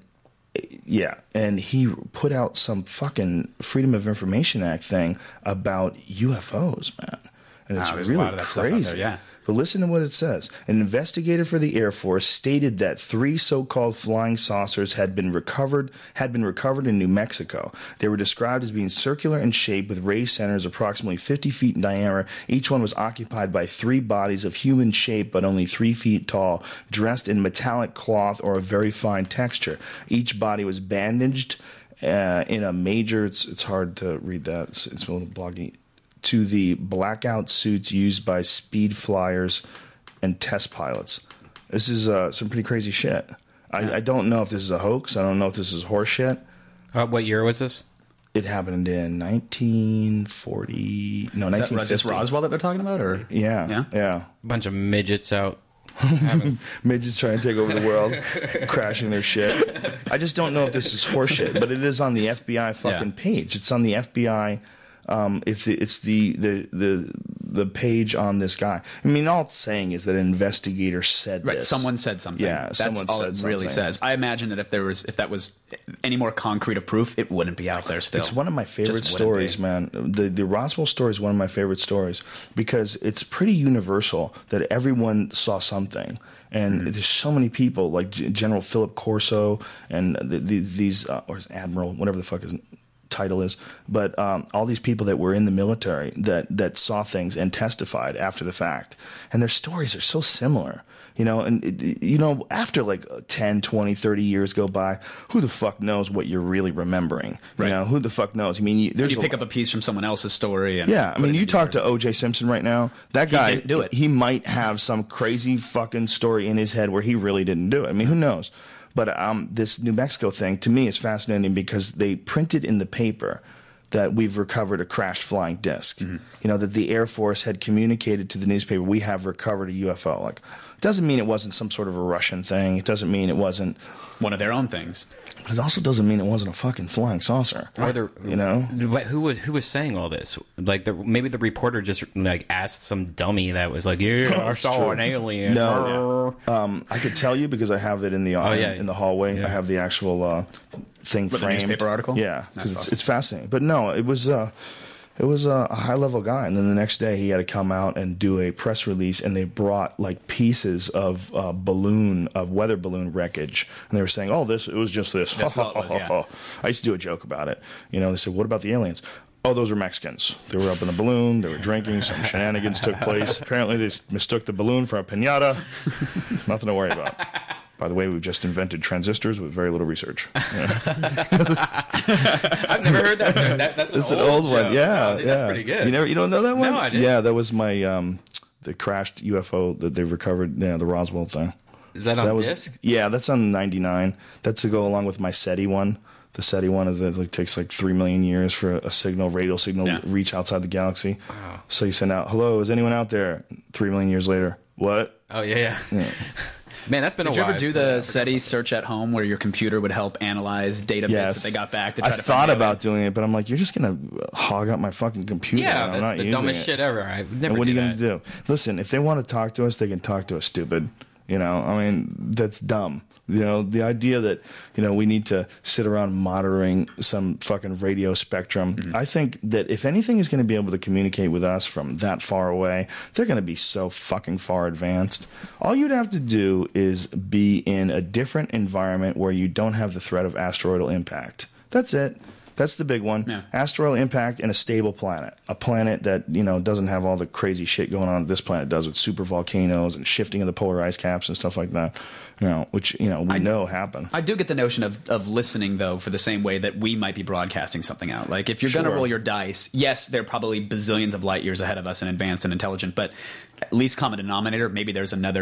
yeah, and he put out some fucking Freedom of Information Act thing about U F Os, man, and it's Wow, there's a really lot of that stuff out crazy. there, yeah. But listen to what it says. An investigator for the Air Force stated that three so-called flying saucers had been recovered had been recovered in New Mexico. They were described as being circular in shape with raised centers approximately fifty feet in diameter. Each one was occupied by three bodies of human shape but only three feet tall, dressed in metallic cloth or a very fine texture. Each body was bandaged uh, in a major, it's, it's hard to read that, it's, it's a little bloggy, to the blackout suits used by speed flyers and test pilots. This is uh, some pretty crazy shit. I, I don't know if this is a hoax. I don't know if this is horse shit. Uh, what year was this? It happened in nineteen forty. No, Is that nineteen is this fifty. Roswell that they're talking about, or Yeah, Yeah? yeah. A bunch of midgets out. having- Midgets trying to take over the world, crashing their shit. I just don't know if this is horse shit, but it is on the F B I fucking Yeah. page. It's on the F B I. Um, if the, it's the, the the the page on this guy. I mean, all it's saying is that an investigator said Right, this. someone said something. Yeah, that's someone all said it really something. says. I imagine that if there was, if that was any more concrete of proof, it wouldn't be out there still. It's one of my favorite Just wouldn't stories, be. man. The the Roswell story is one of my favorite stories because it's pretty universal that everyone saw something. And Mm-hmm. there's so many people like G- General Philip Corso and the, the, these, uh, or Admiral, whatever the fuck his title is, but um, all these people that were in the military that, that saw things and testified after the fact. And their stories are so similar. You know, and, it- you know, after like ten, twenty, thirty years go by, who the fuck knows what you're really remembering? Right. You know, who the fuck knows? I mean, you, there's you a- pick up a piece from someone else's story. And yeah, I put mean, it you into talk yours. to O J Simpson right now. That guy didn't do it. He might have some crazy fucking story in his head where he really didn't do it. I mean, who knows? But um, this New Mexico thing to me is fascinating because they printed in the paper that we've recovered a crashed flying disc. Mm-hmm. You know, that the Air Force had communicated to the newspaper, we have recovered a U F O. Like, it doesn't mean it wasn't some sort of a Russian thing. It doesn't mean it wasn't. one of their own things. But it also doesn't mean it wasn't a fucking flying saucer. Or the, You know? But who was who was saying all this? Like, the, maybe the reporter just like asked some dummy that was like, "Yeah, I saw true. an alien." No. Um, I could tell you because I have it in the uh, Oh, yeah. in the hallway. Yeah. I have the actual uh, thing What, the framed. newspaper article? Yeah, That's because it's, awesome. it's fascinating. But no, it was uh, it was uh, a high level guy, and then the next day he had to come out and do a press release, and they brought like pieces of uh, balloon of weather balloon wreckage, and they were saying, "Oh, this it was just this." That's all it was, yeah. I used to do a joke about it. You know, they said, "What about the aliens?" Oh, those were Mexicans. They were up in a balloon. They were drinking. Some shenanigans took place. Apparently, they mistook the balloon for a piñata. Nothing to worry about. By the way, we've just invented transistors with very little research. Yeah. I've never heard that. joke. that that's an It's old, an old joke. one. Yeah, Oh, dude, yeah. that's pretty good. You never, you don't know that one? No, I didn't. Yeah, that was my um, the crashed U F O that they recovered. Yeah, the Roswell thing. Is that on that was disc? yeah. That's on ninety-nine. That's to go along with my SETI one. The SETI one is that it takes like three million years for a signal, radio signal, Yeah. to reach outside the galaxy. So you send out, "Hello, is anyone out there?" Three million years later, what? Oh yeah, yeah. Man, that's been Did a you while. ever do the SETI search at home where your computer would help analyze data Yes, bits that they got back to I try to thought find the about alien? doing it, but I'm like, you're just gonna hog up my fucking computer. Yeah, and I'm that's not the using dumbest it. shit ever. I would never And what are do you that. gonna do? Listen, if they want to talk to us, they can talk to us, stupid. You know, I mean, that's dumb. You know, the idea that, you know, we need to sit around monitoring some fucking radio spectrum. Mm-hmm. I think that if anything is going to be able to communicate with us from that far away, they're going to be so fucking far advanced. All you'd have to do is be in a different environment where you don't have the threat of asteroidal impact. That's it. That's the big one. Yeah. Asteroidal impact and a stable planet. A planet that, you know, doesn't have all the crazy shit going on that this planet does with super volcanoes and shifting of the polar ice caps and stuff like that. You know, which, you know, we know happen. I do get the notion of, of listening, though, for the same way that we might be broadcasting something out. Like, if you're going to Sure. roll your dice, yes, they're probably bazillions of light years ahead of us and advanced and intelligent, but at least common denominator, maybe there's another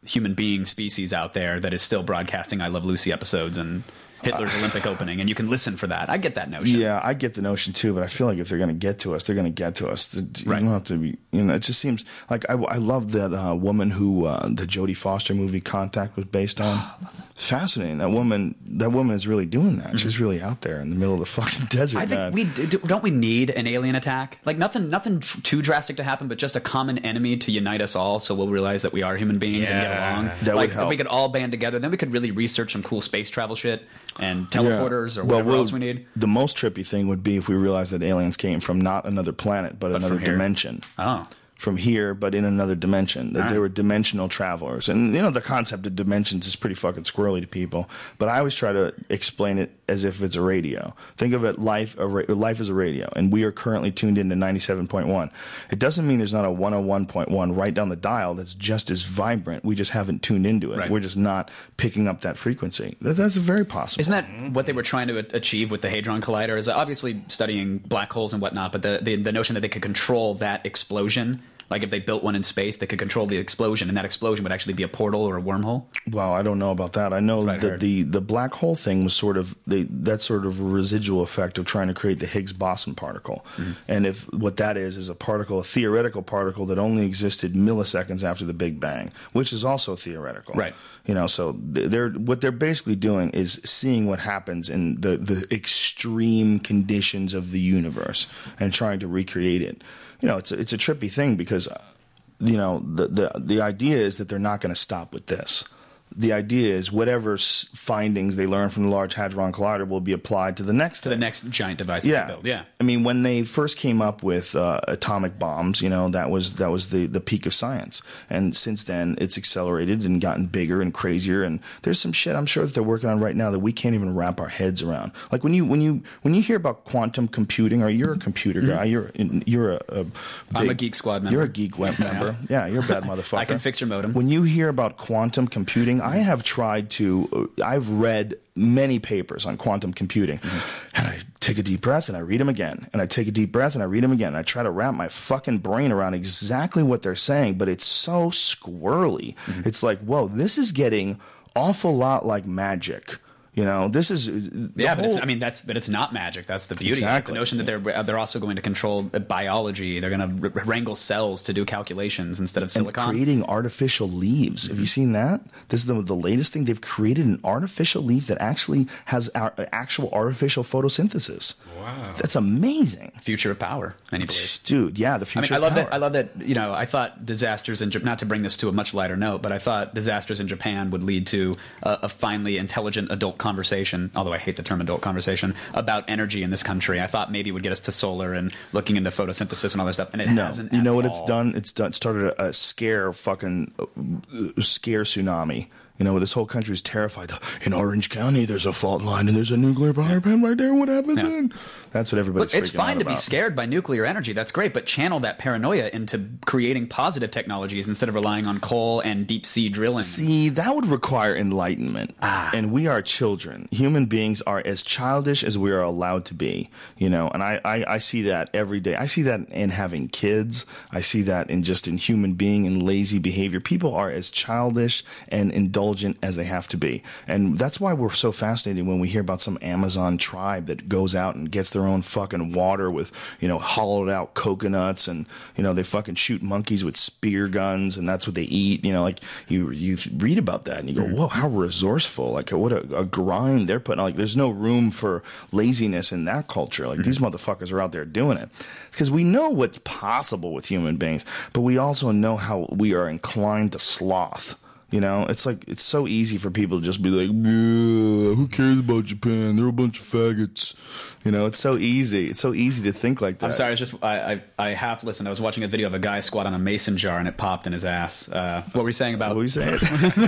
human being species out there that is still broadcasting I Love Lucy episodes and Hitler's uh, Olympic opening, and you can listen for that. I get that notion. Yeah, I get the notion too, but I feel like if they're going to get to us, they're going to get to us. You right. don't have to be, you know, it just seems like I, I love that uh, woman who uh, the Jodie Foster movie Contact was based on. Fascinating. That woman, that woman is really doing that. Mm-hmm. She's really out there in the middle of the fucking desert. I think man. we do, don't we need an alien attack? Like nothing, nothing tr- too drastic to happen, but just a common enemy to unite us all, so we'll realize that we are human beings yeah. and get along. That like would help. If we could all band together, then we could really research some cool space travel shit and teleporters yeah. or whatever well, else we need. The most trippy thing would be if we realized that aliens came from not another planet, but, But another from here. dimension. Oh. From here, but in another dimension. That All they right. were dimensional travelers. And, you know, the concept of dimensions is pretty fucking squirrely to people. But I always try to explain it as if it's a radio. Think of it, life a ra- life as a radio. And we are currently tuned into ninety-seven point one. It doesn't mean there's not a one oh one point one right down the dial that's just as vibrant. We just haven't tuned into it. Right. We're just not picking up that frequency. That, that's very possible. Isn't that what they were trying to achieve with the Hadron Collider? Is obviously studying black holes and whatnot, but the, the, the notion that they could control that explosion. Like if they built one in space, they could control the explosion, and that explosion would actually be a portal or a wormhole. Well, I don't know about that. I know That's what I that heard. the, the black hole thing was sort of the, that sort of residual effect of trying to create the Higgs boson particle. Mm-hmm. And if what that is is a particle, a theoretical particle that only existed milliseconds after the Big Bang, which is also theoretical. Right. You know, so they're what they're basically doing is seeing what happens in the, the extreme conditions of the universe and trying to recreate it. You know, it's a, it's a trippy thing because, you know, the the the idea is that they're not going to stop with this. The idea is whatever s- findings they learn from the Large Hadron Collider will be applied to the next To thing. the next giant device that Yeah. they build. Yeah. I mean, when they first came up with uh, atomic bombs, you know, that was that was the, the peak of science. And since then, it's accelerated and gotten bigger and crazier. And there's some shit I'm sure that they're working on right now that we can't even wrap our heads around. Like when you when you when you hear about quantum computing, or you're a computer guy, you're you're a, a big, I'm a Geek Squad member. You're a Geek Web member. Yeah, you're a bad motherfucker. I can fix your modem. When you hear about quantum computing, I have tried to, uh, I've read many papers on quantum computing, mm-hmm. and I take a deep breath and I read them again, and I take a deep breath and I read them again, and I try to wrap my fucking brain around exactly what they're saying, but it's so squirrely. Mm-hmm. It's like, whoa, this is getting awful lot like magic. You know, this is the Yeah, but it's, whole- I mean that's but it's not magic. That's the beauty. Exactly. The notion that they're they're also going to control biology. They're going to wrangle cells to do calculations instead of and silicon. creating artificial leaves. Mm-hmm. Have you seen that? This is the, the latest thing. They've created an artificial leaf that actually has our, actual artificial photosynthesis. Wow. That's amazing. Future of power. Many believe. Dude, yeah, the I mean, future I of love power. that. I love that. You know, I thought disasters in Japan. Not to bring this to a much lighter note, but I thought disasters in Japan would lead to a, a finally intelligent adult conversation. Although I hate the term adult conversation about energy in this country. I thought maybe it would get us to solar and looking into photosynthesis and all that stuff, and it No, hasn't. you at know what all. it's done? It's done. Started a, a scare, fucking uh, scare tsunami. You know, this whole country is terrified. In Orange County, there's a fault line and there's a nuclear power plant right there. What happens Yeah. then? That's what everybody's Look, it's freaking fine out to be about. scared by nuclear energy. That's great, but channel that paranoia into creating positive technologies instead of relying on coal and deep sea drilling. See, that would require enlightenment. Ah. And we are children. Human beings are as childish as we are allowed to be. You know, and I, I, I see that every day. I see that in having kids. I see that in just in human being and lazy behavior. People are as childish and indulgent as they have to be. And that's why we're so fascinated when we hear about some Amazon tribe that goes out and gets their own fucking water with, you know, hollowed out coconuts, and, you know, they fucking shoot monkeys with spear guns, and that's what they eat. You know, like you you read about that and you go, whoa, how resourceful. Like what a, a grind they're putting on. Like there's no room for laziness in that culture. Like these motherfuckers are out there doing it. Because we know what's possible with human beings, but we also know how we are inclined to sloth. You know, it's like, it's so easy for people to just be like, "Yeah, who cares about Japan? They're a bunch of faggots." You know, it's so easy. It's so easy to think like that. I'm sorry, it's just I, I I half listened. I was watching a video of a guy squat on a mason jar and it popped in his ass. Uh, what were you saying about What were you saying?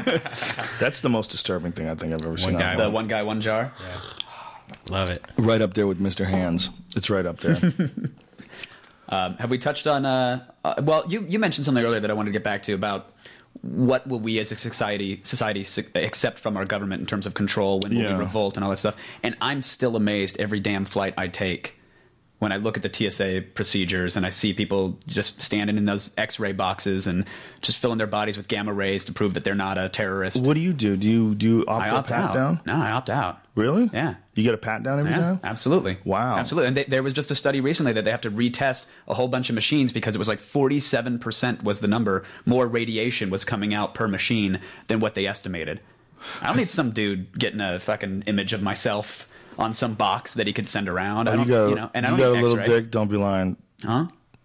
That's the most disturbing thing I think I've ever seen. guy, on the one guy, one jar? Love it. Right up there with Mister Hands. It's right up there. Um, have we touched on? Uh, uh, well, you you mentioned something earlier that I wanted to get back to about what will we as a society society su- accept from our government in terms of control, when will Yeah. we revolt and all that stuff. And I'm still amazed every damn flight I take when I look at the T S A procedures and I see people just standing in those X-ray boxes and just filling their bodies with gamma rays to prove that they're not a terrorist. What do you do? Do you do you opt I for a opt pat out. down? No, I opt out. Really? Yeah. You get a pat down every Yeah, time? absolutely. Wow. Absolutely. And they, there was just a study recently that they have to retest a whole bunch of machines because it was like forty-seven percent was the number more radiation was coming out per machine than what they estimated. I don't need some dude getting a fucking image of myself on some box that he could send around. I Oh, don't, you got, you know, and I you don't got a need little X-ray. dick, don't be lying. Huh?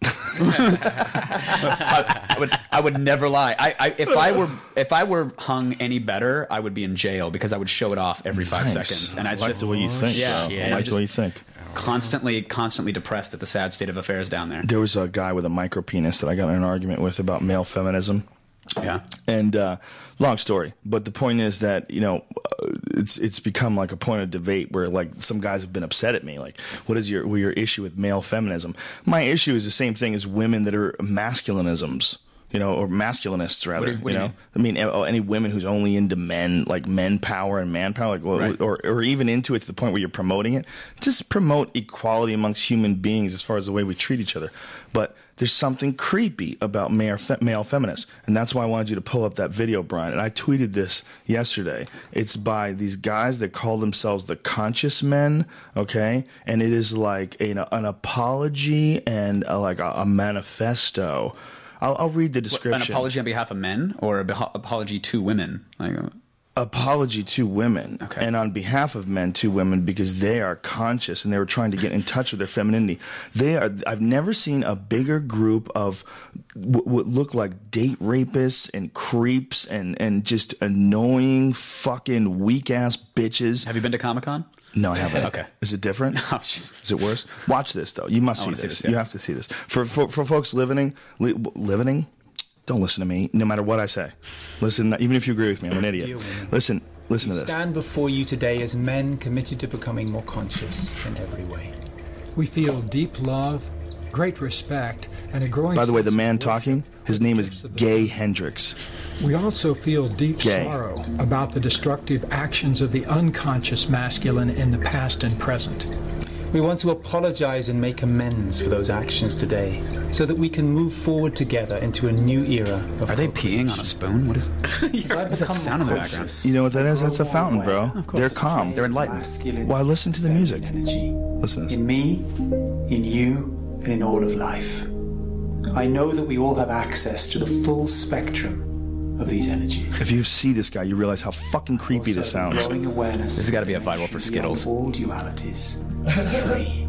I, I would I would never lie. I, I if I were if I were hung any better, I would be in jail because I would show it off every five Nice. seconds. And I I like just the way you think, yeah, bro. yeah, I like just the way you think. constantly constantly depressed at the sad state of affairs down there. There was a guy with a micro penis that I got in an argument with about male feminism. Yeah. And uh, long story, but the point is that you know uh, it's it's become like a point of debate where like some guys have been upset at me. Like, what is your what your issue with male feminism? My issue is the same thing as women that are masculinisms, you know, or masculinists rather. What do you- what you do you know, I mean, a- any women who's only into men, like men power and man power, like, well, Right. or or even into it to the point where you're promoting it. Just promote equality amongst human beings as far as the way we treat each other. But there's something creepy about male, fe- male feminists. And that's why I wanted you to pull up that video, Brian. And I tweeted this yesterday. It's by these guys that call themselves the Conscious Men, okay? And it is like a, an apology and a, like a, a manifesto. I'll, I'll read the description. An apology on behalf of men or an apology to women? Like, uh, Apology to women, Okay. and on behalf of men to women, because they are conscious and they were trying to get in touch with their femininity. They are. I've never seen a bigger group of what what look like date rapists and creeps and and just annoying fucking weak ass bitches. have you been to Comic-Con? No, I haven't. Okay. Is it different? Oh, jeez. Is it worse? Watch this though. You must see wanna this. see this, yeah. You have to see this. For for, for folks living li, living. Don't listen to me, no matter what I say. Listen, even if you agree with me, I'm an idiot. Listen, listen to We this. stand before you today as men committed to becoming more conscious in every way. We feel deep love, great respect, and a growing By the way, the sense of man worship talking, his for the name is gifts of the Gay Lord. Hendricks. We also feel deep Gay. sorrow about the destructive actions of the unconscious masculine in the past and present. We want to apologize and make amends for those actions today so that we can move forward together into a new era of Are they peeing on a spoon? What is What's that sound in the background? You know what that is? That's a fountain, bro. They're calm. They're enlightened. Masculine Why listen to the music? energy Listen to this. in me, in you, and in all of life. I know that we all have access to the full spectrum of these energies. If you see this guy, you realize how fucking creepy this Also, sounds. growing awareness This has gotta be a viral for Skittles. beyond all dualities. Free.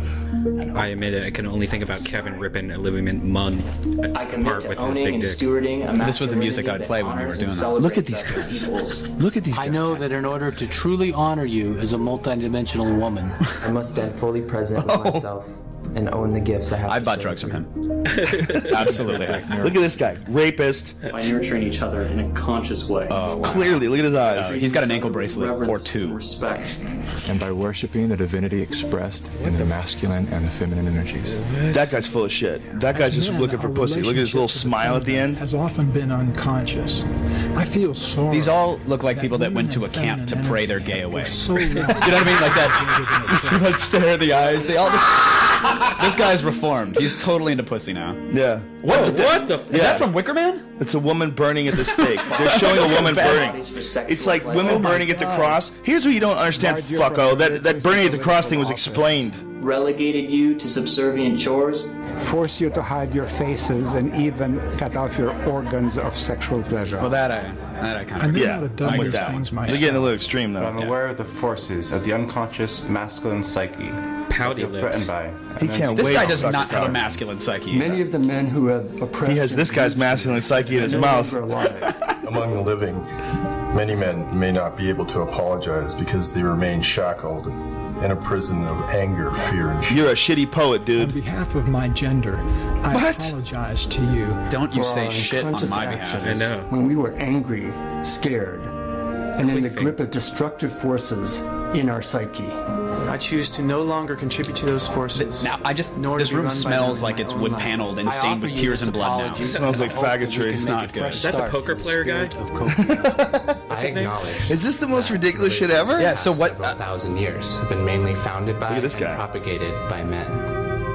I admit it. I can only think about Kevin ripping Illuminant Munn I commit apart to with his owning big and dick. stewarding a This was the music I'd masculinity play that when we were honors doing and that. celebrates Look at these us as guys. equals. Look at these guys. I know that in order to truly honor you as a multidimensional woman, I must stand fully present with myself and own the gifts I have. I to bought share drugs with from you. him. Absolutely. Look at this guy. Rapist. by nurturing each other in a conscious way. Oh, wow. Clearly, look at his eyes. He's got an ankle bracelet or Reverence two. and respect. And by worshiping the divinity expressed in the masculine and the feminine energies. That guy's full of shit. That guy's just Men, looking for our pussy. Look at his little relationship to the smile at the feminine end. Has often been unconscious. I feel sorrow. These all look like people that women went to a and camp to feminine pray their energy gay away. were so You know what I mean? Like that. You see that stare in the eyes? They all just, this guy's reformed. He's totally into pussy now. Yeah. Whoa, what the? Is Yeah. that from Wicker Man? It's a woman burning at the stake. They're showing a woman burning. It's like women burning at the cross. Here's what you don't understand, fucko. That that burning at the cross thing was explained. Relegated you to subservient chores. Force you to hide your faces and even cut off your organs of sexual pleasure. Well, that I, that I kind I of. may Yeah, not have done I'm with these that. things They're myself. getting a little extreme But though. I'm aware of the forces of the unconscious masculine psyche. Pouty Feel lips. threatened by. He And then can't This wait guy to does suck not your have a cock. masculine psyche. Many of the men who have oppressed He has this guy's masculine psyche in his mouth. Among the living, many men may not be able to apologize because they remain shackled in a prison of anger, fear, and shame. You're a shitty poet, On dude. behalf of my gender, I What? apologize to you. Don't you For say our shit on unconscious my behalf. actions I know. When we were angry, scared, and in the grip of destructive forces in our psyche. I choose to no longer contribute to those forces. Now, I just, Nor this to be room run by smells them in like my it's own wood life. paneled and I stained offer with you tears this and blood now. apology. It smells like I hope that we faggotry. can It's make not a good. fresh Is that the start poker in player guy? spirit of coping. I his name? acknowledge Is this the most ridiculous shit ever? Yeah, so what? several thousand years have been mainly founded by Look at this and guy. propagated by men.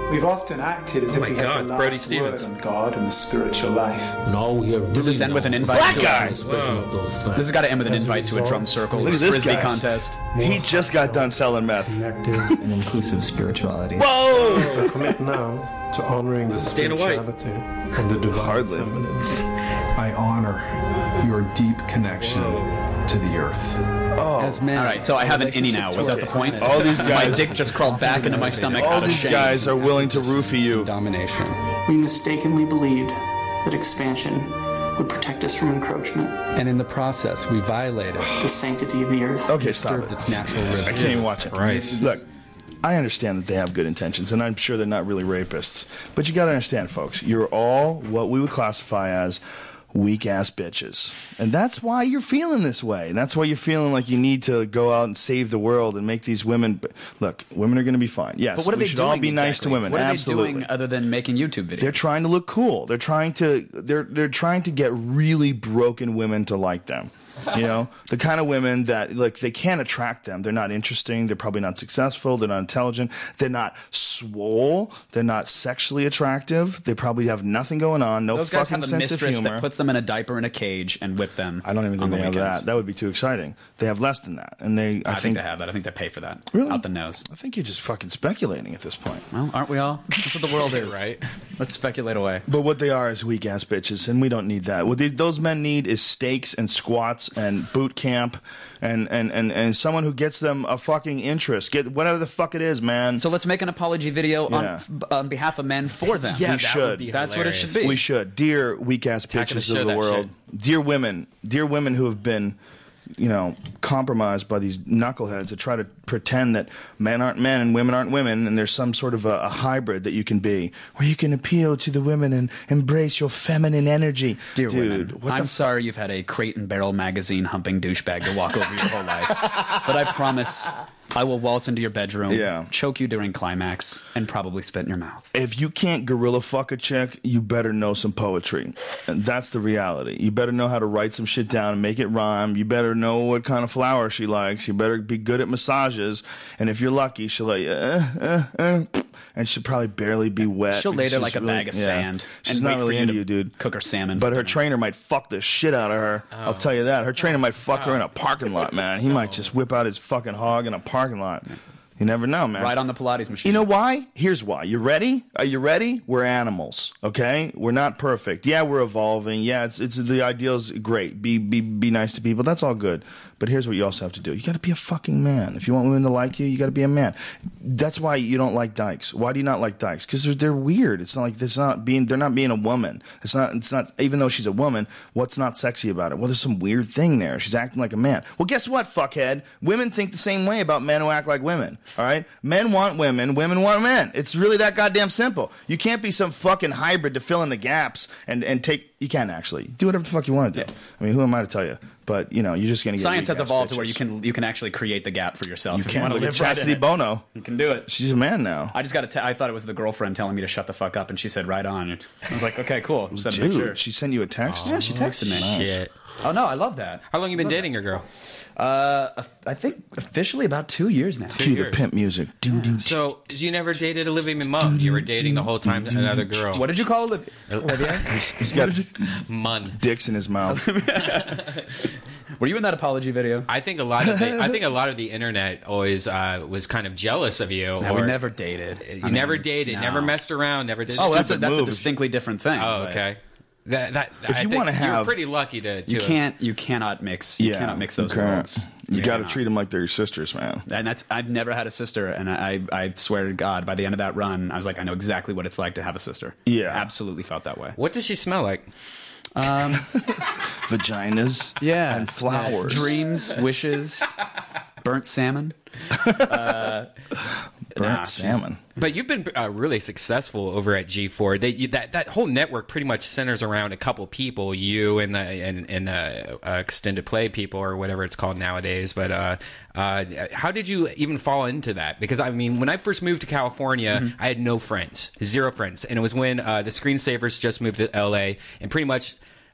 We've often acted as Oh if my we God, had the Brody last Stevens. word on God and the spiritual life. And all we are Does this end with an invite Black to guy! a, This has got to end with an invite to a drum circle, Look at this frisbee guy. contest. He just got done selling meth. An inclusive spirituality. Whoa! Commit now to honoring the Dana White. spirituality and the divine Hardly. feminines. I honor your deep connection to the earth. Oh. As men, All right, so I have an innie now. Was that the point? All these My guys, dick just crawled back into my stomach all out of these shame. guys are willing to roofie you. domination. We mistakenly believed that expansion would protect us from encroachment, And in the process, we violated the sanctity of the earth. Okay, stop disturbed it. its natural I rhythm. can't even watch it. Christ. Look, I understand that they have good intentions, and I'm sure they're not really rapists. But you got to understand, folks, you're all what we would classify as weak-ass bitches. And that's why you're feeling this way. And that's why you're feeling like you need to go out and save the world and make these women... Look, women are going to be fine. Yes, But what are we they should doing all be nice exactly? to women. What are Absolutely. they doing other than making YouTube videos? They're trying to look cool. They're trying to they're they're trying to get really broken women to like them. You know, the kind of women that like they can't attract them. They're not interesting. They're probably not successful. They're not intelligent. They're not swole. They're not sexually attractive. They probably have nothing going on. No Those guys fucking have a sense of mistress humor. that puts them in a diaper in a cage and whip them. I don't even on think the they have weekends. that. That would be too exciting. They have less than that, and they. I, I, think, they have that. I think they pay for that. Really? Out the nose. I think you're just fucking speculating at this point. Well, aren't we all? That's what the world is, Right. Let's speculate away. But what they are is weak ass bitches, and we don't need that. What these, those men need is steaks and squats and boot camp, and, and, and, and someone who gets them a fucking interest. Get whatever the fuck it is, man. So let's make an apology video Yeah. on on behalf of men for them. Yeah, we that should. would be That's what it hilarious. should be. We should, dear weak ass Attack of the bitches show, of the that world, dear women, dear women who have been, you know, compromised by these knuckleheads that try to pretend that men aren't men and women aren't women, and there's some sort of a, a hybrid that you can be, where you can appeal to the women and embrace your feminine energy. Dear Dude, women, what I'm the sorry you've had a Crate and Barrel magazine humping douchebag to walk over your whole life. But I promise I will waltz into your bedroom, Yeah. choke you during climax, and probably spit in your mouth. If you can't gorilla fuck a chick, you better know some poetry. And that's the reality. You better know how to write some shit down and make it rhyme. You better know what kind of flower she likes. You better be good at massages. And if you're lucky, she'll like, uh, uh, uh, and she'll probably barely be wet. She'll lay there She's like a really- bag of yeah. sand She's and not wait for really you into to you, dude. cook her salmon. But her trainer might fuck the shit out of her. I'll tell you that. Her trainer might fuck her in a parking lot, man. He might just whip out his fucking hog in a parking lot. You never know, man. Right on the Pilates machine. You know why? Here's why. You ready? Are you ready? We're animals, okay? We're not perfect. Yeah, we're evolving. Yeah, it's it's the ideal's great. Be be be nice to people. That's all good. But here's what you also have to do. You got to be a fucking man. If you want women to like you, you got to be a man. That's why you don't like dykes. Why do you not like dykes? Because they're, they're weird. It's not like it's not being. They're not being a woman. It's not. It's not. Even though she's a woman, what's not sexy about it? Well, there's some weird thing there. She's acting like a man. Well, guess what, fuckhead? Women think the same way about men who act like women. All right, men want women. Women want men. It's really that goddamn simple. You can't be some fucking hybrid to fill in the gaps and and take. You can actually do whatever the fuck you want to do. I mean, who am I to tell you? But you know, you're just gonna get Science has weak-ass evolved to where bitches. you can you can actually create the gap for yourself. You if can. you want to Look at live right Chastity in it. Bono. You can do it. She's a man now. I just got to. I thought it was the girlfriend telling me to shut the fuck up, and she said right on. I was like, okay, cool. Send a picture. Dude, she sent you a text? Yeah, she texted me. Nice. Shit. Oh no, I love that. How long you been dating your girl? Uh, I think officially about two years now. Cue the pimp music. Dude, dude. So you never dated Olivia Munn. You were dating the whole time another girl. What did you call Olivia? Olivia? He's, he's got Munn. dicks in his mouth. Were you in that apology video? I think a lot of the, I think a lot of the internet always uh, was kind of jealous of you. No, we or- never dated. You I mean, never dated, no. never messed around, never did. Oh, that's a, stupid that's a move. distinctly different thing. Oh, but okay. That that If I you think wanna you're have- pretty lucky to. to You can't. You cannot mix. You Yeah, cannot mix those you can't. worlds. You got to cannot. treat them like they're your sisters, man. And that's. I've never had a sister, and I, I swear to God, by the end of that run, I was like, I know exactly what it's like to have a sister. Yeah. Absolutely felt that way. What does she smell like? Um, Vaginas, yeah, and flowers, dreams, wishes, burnt salmon, uh, burnt nah, salmon. But you've been uh, really successful over at G four. They, you, that that whole network pretty much centers around a couple people, you and the and, and the uh, extended play people or whatever it's called nowadays. But uh, uh, how did you even fall into that? Because I mean, when I first moved to California, Mm-hmm. I had no friends, zero friends, and it was when uh, the Screensavers just moved to L A, and pretty much.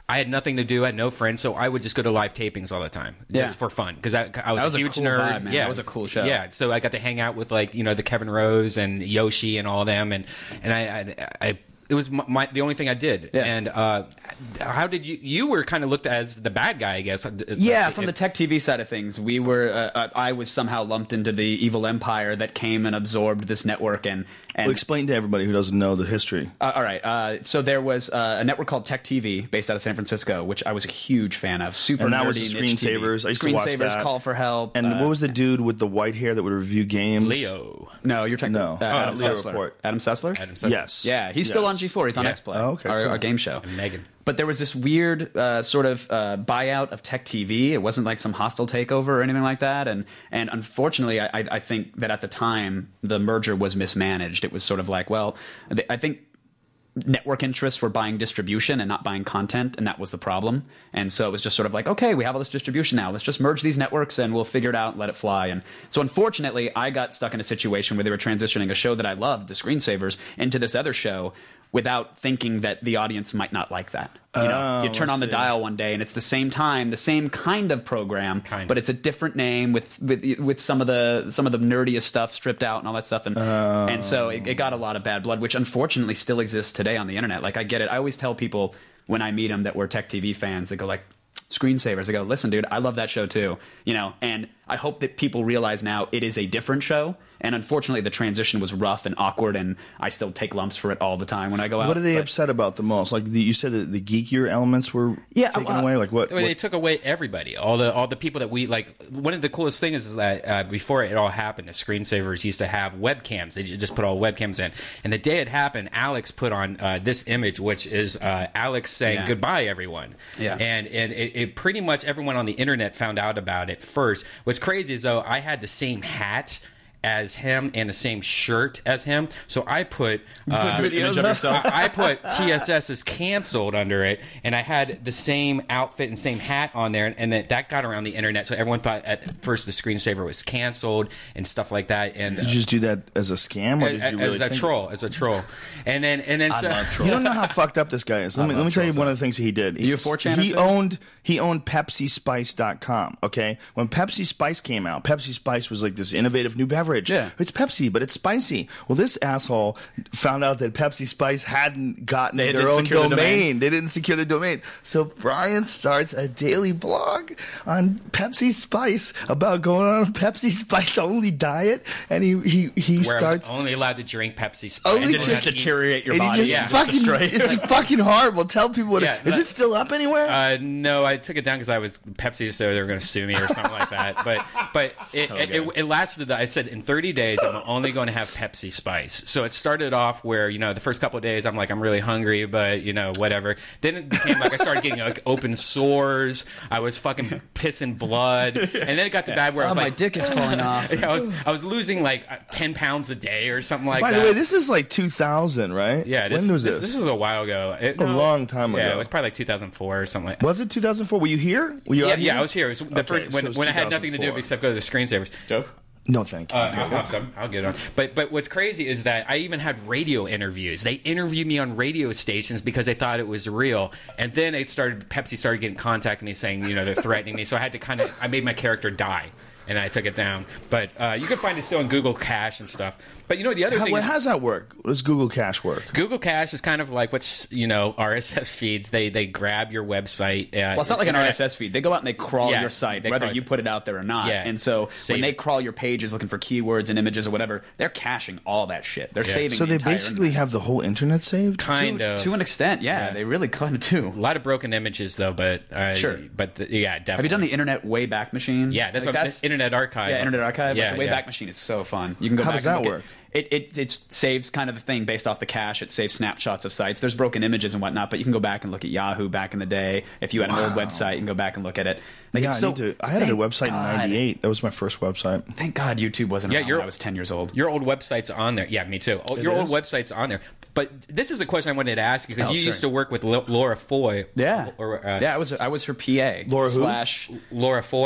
I had nothing to do. I had no friends, so I would just go to live tapings all the time, just Yeah. for fun. Because I, I was, That was a a huge cool nerd. vibe, man. Yeah, That was a cool show. Yeah, so I got to hang out with like you know the Kevin Rose and Yoshi and all of them, and and I, I, I it was my, my the only thing I did. Yeah. And uh, how did you? You were kind of looked as the bad guy, I guess. Yeah, from the tech T V side of things, we were. Uh, I was somehow lumped into the evil empire that came and absorbed this network. And, and Well, explain to everybody who doesn't know the history. Uh, all right. Uh, so there was uh, a network called Tech T V based out of San Francisco, which I was a huge fan of. Super And that nerdy, was the niche T V. Screensavers. I used to watch Screensavers, that. Call for Help. And uh, what was the dude with the white hair that would review games? Leo. No, you're talking No. about uh, Adam Leo Sessler. Report. Adam Sessler? Adam Sessler. Yes. Yeah, he's still Yes. on G four. He's on Yeah. X-Play, Oh, okay, our, cool. our game show. And Megan. But there was this weird uh, sort of uh, buyout of Tech T V. It wasn't like some hostile takeover or anything like that. And and unfortunately, I, I think that at the time the merger was mismanaged. It was sort of like, well, I think network interests were buying distribution and not buying content, and that was the problem. And so it was just sort of like, okay, we have all this distribution now. Let's just merge these networks and we'll figure it out and let it fly. And so unfortunately, I got stuck in a situation where they were transitioning a show that I loved, The Screensavers, into this other show without thinking that the audience might not like that. You know, Oh, you turn I on the see. dial one day and it's the same time, the same kind of program, Kind but of. it's a different name with, with with some of the some of the nerdiest stuff stripped out and all that stuff. And Oh. and so it, it got a lot of bad blood, which unfortunately still exists today on the internet. Like I get it. I always tell people when I meet them that we're Tech T V fans, they go like, Screensavers. I go, listen, dude, I love that show too. You know, and I hope that people realize now it is a different show. And unfortunately, the transition was rough and awkward, and I still take lumps for it all the time when I go out. What are they But- upset about the most? Like the, you said that the geekier elements were Yeah, taken uh, away. Like what? Well, they what- took away everybody, all the all the people that we like. One of the coolest things is that uh, before it all happened, the Screensavers used to have webcams. They ju- just put all webcams in, and the day it happened, Alex put on uh, this image, which is uh, Alex saying Yeah. goodbye, everyone. Yeah. and and it, it pretty much everyone on the internet found out about it first. What's crazy is though I had the same hat as him and the same shirt as him, so I put, uh, put videos of yourself? I, I put T S S is canceled under it, and I had the same outfit and same hat on there, and, and that, that got around the internet. So everyone thought at first the Screensaver was canceled and stuff like that. And Did you just do that as a scam, or did as, you really as a think- troll, as a troll, and then and then I so, love You trolls. don't know how fucked up this guy is. Let me, let me tell you one of the things he did. You a four chan He too? owned he owned Pepsi Spice dot com. Okay, when Pepsi Spice came out, Pepsi Spice was like this innovative new beverage. Yeah. It's Pepsi, but it's spicy. Well, this asshole found out that Pepsi Spice hadn't gotten They their didn't own secure the domain. domain. They didn't secure the domain. So Brian starts a daily blog on Pepsi Spice about going on a Pepsi Spice only diet, and he he he where starts I was only allowed to drink Pepsi Spice. Only I didn't just have to eat- deteriorate your and body. he just yeah. fucking, Destroy it. it's fucking horrible. Tell people what Yeah, it, is. but- It still up anywhere? Uh, no, I took it down because I was Pepsi, so they were going to sue me or something like that. But but it, So it, good. it, it lasted. I said in thirty days I'm only going to have Pepsi Spice. So it started off where you know the first couple of days I'm like I'm really hungry, but you know whatever. Then it became like I started getting like open sores. I was fucking pissing blood, and then it got to bad where I Oh, was my like dick is falling off. I was I was losing like uh, ten pounds a day or something like By that. the way, this is like two thousand, right? yeah, this, when was this? this? This was a while ago. It- A long time Yeah, ago. it was probably like two thousand four or something like that. Was it two thousand four? Were you here? Were you Yeah, out yeah, here? I was here. It was the Okay, first so when, it was when I had nothing to do two thousand four. except go to the Screensavers. Joe? No, thank you. Uh, I'll have some. I'll get it on. But but what's crazy is that I even had radio interviews. They interviewed me on radio stations because they thought it was real. And then it started. Pepsi started getting contact with me saying, you know, they're threatening me. So I had to kind of. I made my character die, and I took it down. But uh, you can find it still in Google Cache and stuff. But you know the other How, thing. wait, is- how does that work? Does Google Cache work? Google Cache is kind of like what's you know R S S feeds. They they grab your website. Uh, Well, it's not like an internet- R S S feed. They go out and they crawl Yeah, your site, they whether crawl you it. put it out there or not. Yeah. And so Save when they it. crawl your pages looking for keywords and images or whatever, they're caching all that shit. They're Yeah. saving. So the they entire basically have the whole internet saved? Kind to, of to an extent. Yeah, Yeah. they really kind of do. A lot of broken images though, but uh, Sure. But the, yeah, definitely. Have you done the Internet Wayback Machine? Yeah, that's Like, what- Internet Archive. Yeah, Internet Archive. Yeah, like the Wayback yeah. Machine is so fun. You can go How back does and that look work? At, it, it it saves kind of the thing based off the cache. It saves snapshots of sites. There's broken images and whatnot, but you can go back and look at Yahoo back in the day. If you had an old website, you can go back and look at it. Like, Yeah, it's I so, need to. I had a thank website God. in ninety-eight. That was my first website. Thank God YouTube wasn't Yeah, around you're- when I was ten years old. Your old website's on there. Yeah, me too. Oh, It your is? old website's on there. But this is a question I wanted to ask you because Oh, you sure. used to work with L- Laura Foy. Yeah, Or, uh, yeah. I was I was her P A. Laura who? slash Laura Foy.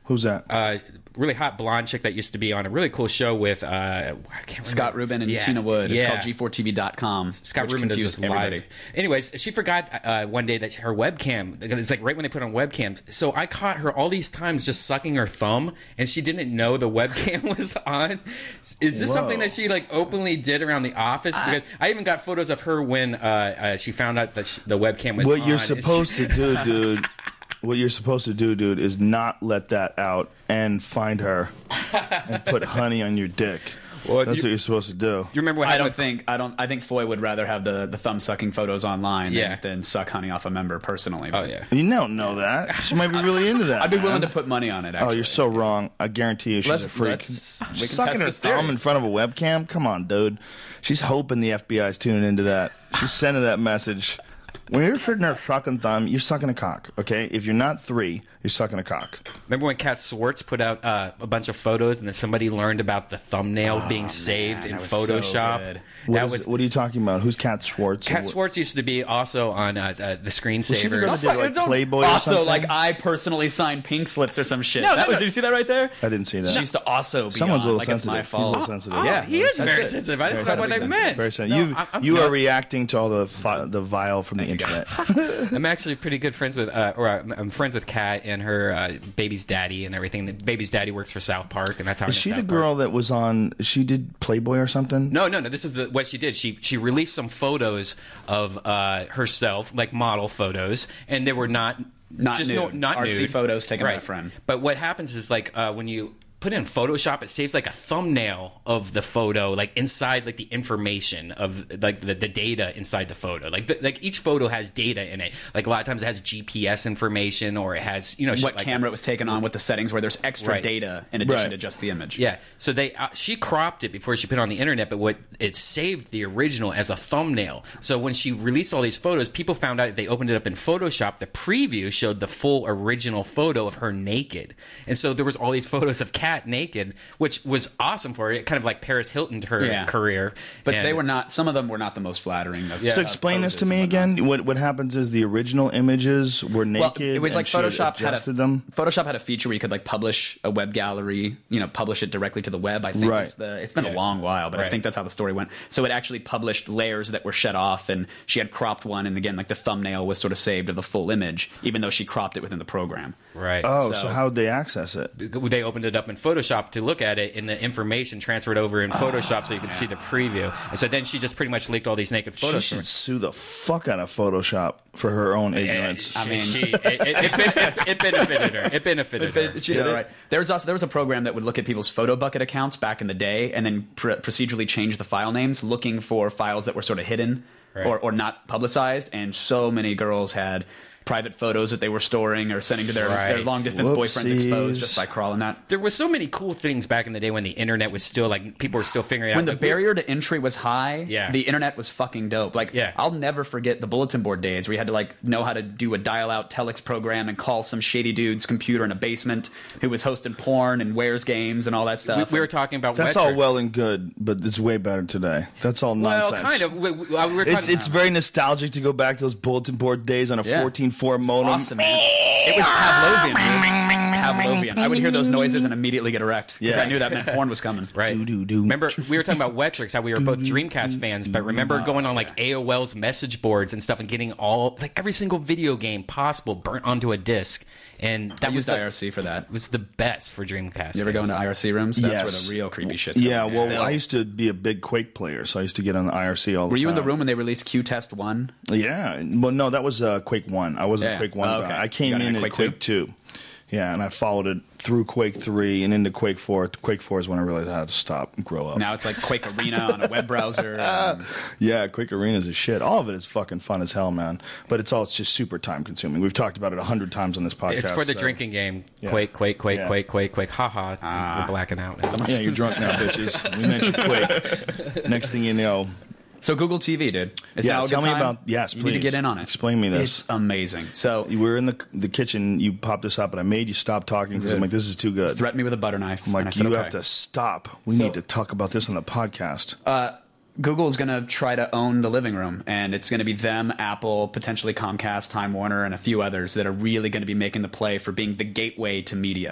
Who's that? Uh, really hot blonde chick that used to be on a really cool show with uh, I can't Scott Rubin and yes. Tina Wood. It's yeah. called G four T V dot com. Scott Rubin does this live. Anyways, she forgot uh, one day that her webcam, it's like right when they put on webcams. So I caught her all these times just sucking her thumb, and she didn't know the webcam was on. Is this Whoa. something that she like openly did around the office? Because I, I even got photos of her when uh, uh, she found out that sh- the webcam was what on. you're supposed to do, dude. What you're supposed to do, dude, is not let that out and find her and put honey on your dick. Well, That's you, what you're supposed to do. Do you remember what I happened? don't think I don't I think Foy would rather have the, the thumb sucking photos online yeah. than, than suck honey off a member personally. But oh yeah, you don't know that. She might be really into that. I'd be man. willing to put money on it. Actually. Oh, you're so wrong. I guarantee you, she's let's, a freak. Let's, we can Sucking test her this thumb theory. in front of a webcam. Come on, dude. She's hoping the F B I's tuning into that. She's sending that message. When you're sitting there sucking thumb, you're sucking a cock, okay? If you're not three, you're sucking a cock. Remember when Kat Swartz put out uh, a bunch of photos and then somebody learned about the thumbnail oh, being saved man, in that was Photoshop? So what, that is, was, what are you talking about? Who's Kat Swartz? Kat Swartz used to be also on uh, uh, the Was she screensavers. gonna do, like, Playboy or also, something? like I personally signed pink slips or some shit. No, that no, was, no. did you see that right there? I didn't see that. She used to also be Someone's on, a little like sensitive. it's my fault. He's a little sensitive. Oh, yeah, he is that's very it. sensitive. That's Very not what I sensitive. meant. Very sensitive. No, you I'm- I'm you not. are reacting to all the fi- the vile from the internet. I'm actually pretty good friends with, uh, or uh, I'm friends with Kat and her uh, baby's daddy and everything. The baby's daddy works for South Park, and that's how. Is I know she South the Park. girl that was on? She did Playboy or something? No, no, no. This is the, what she did. She she released some photos of uh, herself, like model photos, and they were not Not just nude. no, not Artsy nude. photos taken by right. a friend. But what happens is like uh, when you put in Photoshop, it saves like a thumbnail of the photo, like inside like the information of like the, the data inside the photo. Like the, like each photo has data in it. Like a lot of times it has G P S information, or it has you know shit What like camera it was taken on with the settings where there's extra Right. data in addition Right. to just the image. Yeah, so they uh, she cropped it before she put it on the internet, but what it saved the original as a thumbnail. So when she released all these photos, people found out if they opened it up in Photoshop, the preview showed the full original photo of her naked, and so there was all these photos of Kat naked, which was awesome for her. It kind of like Paris Hilton to her Yeah. career, But And- they were not. Some of them were not the most flattering. Of, Yeah. So of explain this to poses me and whatnot. again. What what happens is the original images were naked. Well, it was and like she had Photoshop had adjusted a, them. Photoshop had a feature where you could like publish a web gallery, you know, publish it directly to the web. I think Right. it's, the, it's been Yeah. a long while, but I Right. think that's how the story went. So it actually published layers that were shut off, and she had cropped one, and again, like the thumbnail was sort of saved of the full image, even though she cropped it within the program. right. Oh, So- so, how'd they access it? They opened it up in Photoshop to look at it, and the information transferred over in Photoshop so you could see the preview. And so then she just pretty much leaked all these naked She photos. should sue the fuck out of Photoshop for her own ignorance. I mean, she, it, it, it, it, it benefited her. It benefited her. She did all right. There was also there was a program that would look at people's photo bucket accounts back in the day, and then pr- procedurally change the file names, looking for files that were sort of hidden Right. or, or not publicized. And so many girls had private photos that they were storing or sending to their, Right. their long distance boyfriends exposed Whoopsies. just by crawling that. There was so many cool things back in the day when the internet was still like people were still figuring it When out. the Like, we- barrier to entry was high, Yeah. the internet was fucking dope. Like, Yeah. I'll never forget the bulletin board days where you had to like know how to do a dial-out telex program and call some shady dude's computer in a basement who was hosting porn and wares games and all that we, stuff. we were talking about That's wet all tricks. well and good, but it's way better today. That's all well, nonsense. kind of. We, we, we were talking It's it's very nostalgic to go back to those bulletin board days on a Yeah. fourteen four modem. Awesome, man. It was Pavlovian, dude. Pavlovian. I would hear those noises and immediately get erect because Yeah. I knew that meant porn was coming. Right. Do, do, do. Remember, we were talking about wet tricks, how we were both Dreamcast fans, but remember going on like A O L's message boards and stuff and getting all, like every single video game possible burnt onto a disc. And that I was used the, I R C for that. was the best for Dreamcast. You ever go games. into I R C rooms? That's Yes. where the real creepy shit's Yeah, going. well, Still. I used to be a big Quake player, so I used to get on the I R C all the Were time. you in the room when they released Q Test one? Yeah, well, no, that was uh, Quake One. I wasn't Yeah. Quake One. Oh, guy. okay. I You came got in into at Quake Quake Two. Yeah, and I followed it through Quake Three and into Quake Four. Quake Four is when I realized I had to stop and grow up. Now it's like Quake Arena on a web browser. Um, Yeah, Quake Arena is a shit. All of it is fucking fun as hell, man. But it's all it's just super time consuming. We've talked about it a hundred times on this podcast. It's for the so- drinking game. Yeah. Quake, Quake, Quake, Yeah. Quake, Quake, Quake. Ha ha. We're blacking out. Yeah, you're drunk now, bitches. We mentioned Quake. Next thing you know. So Google T V, dude. Is Yeah, now a tell good me time? about- yes, You need to please. get in on it. Explain me this. It's amazing. So We were in the the kitchen. You popped this up, and I made you stop talking because I'm Good. like, this is too good. threaten me with a butter knife. I'm like, and I said, you okay. have to stop. We So- need to talk about this on the podcast. Uh, Google is going to try to own the living room, and it's going to be them, Apple, potentially Comcast, Time Warner, and a few others that are really going to be making the play for being the gateway to media.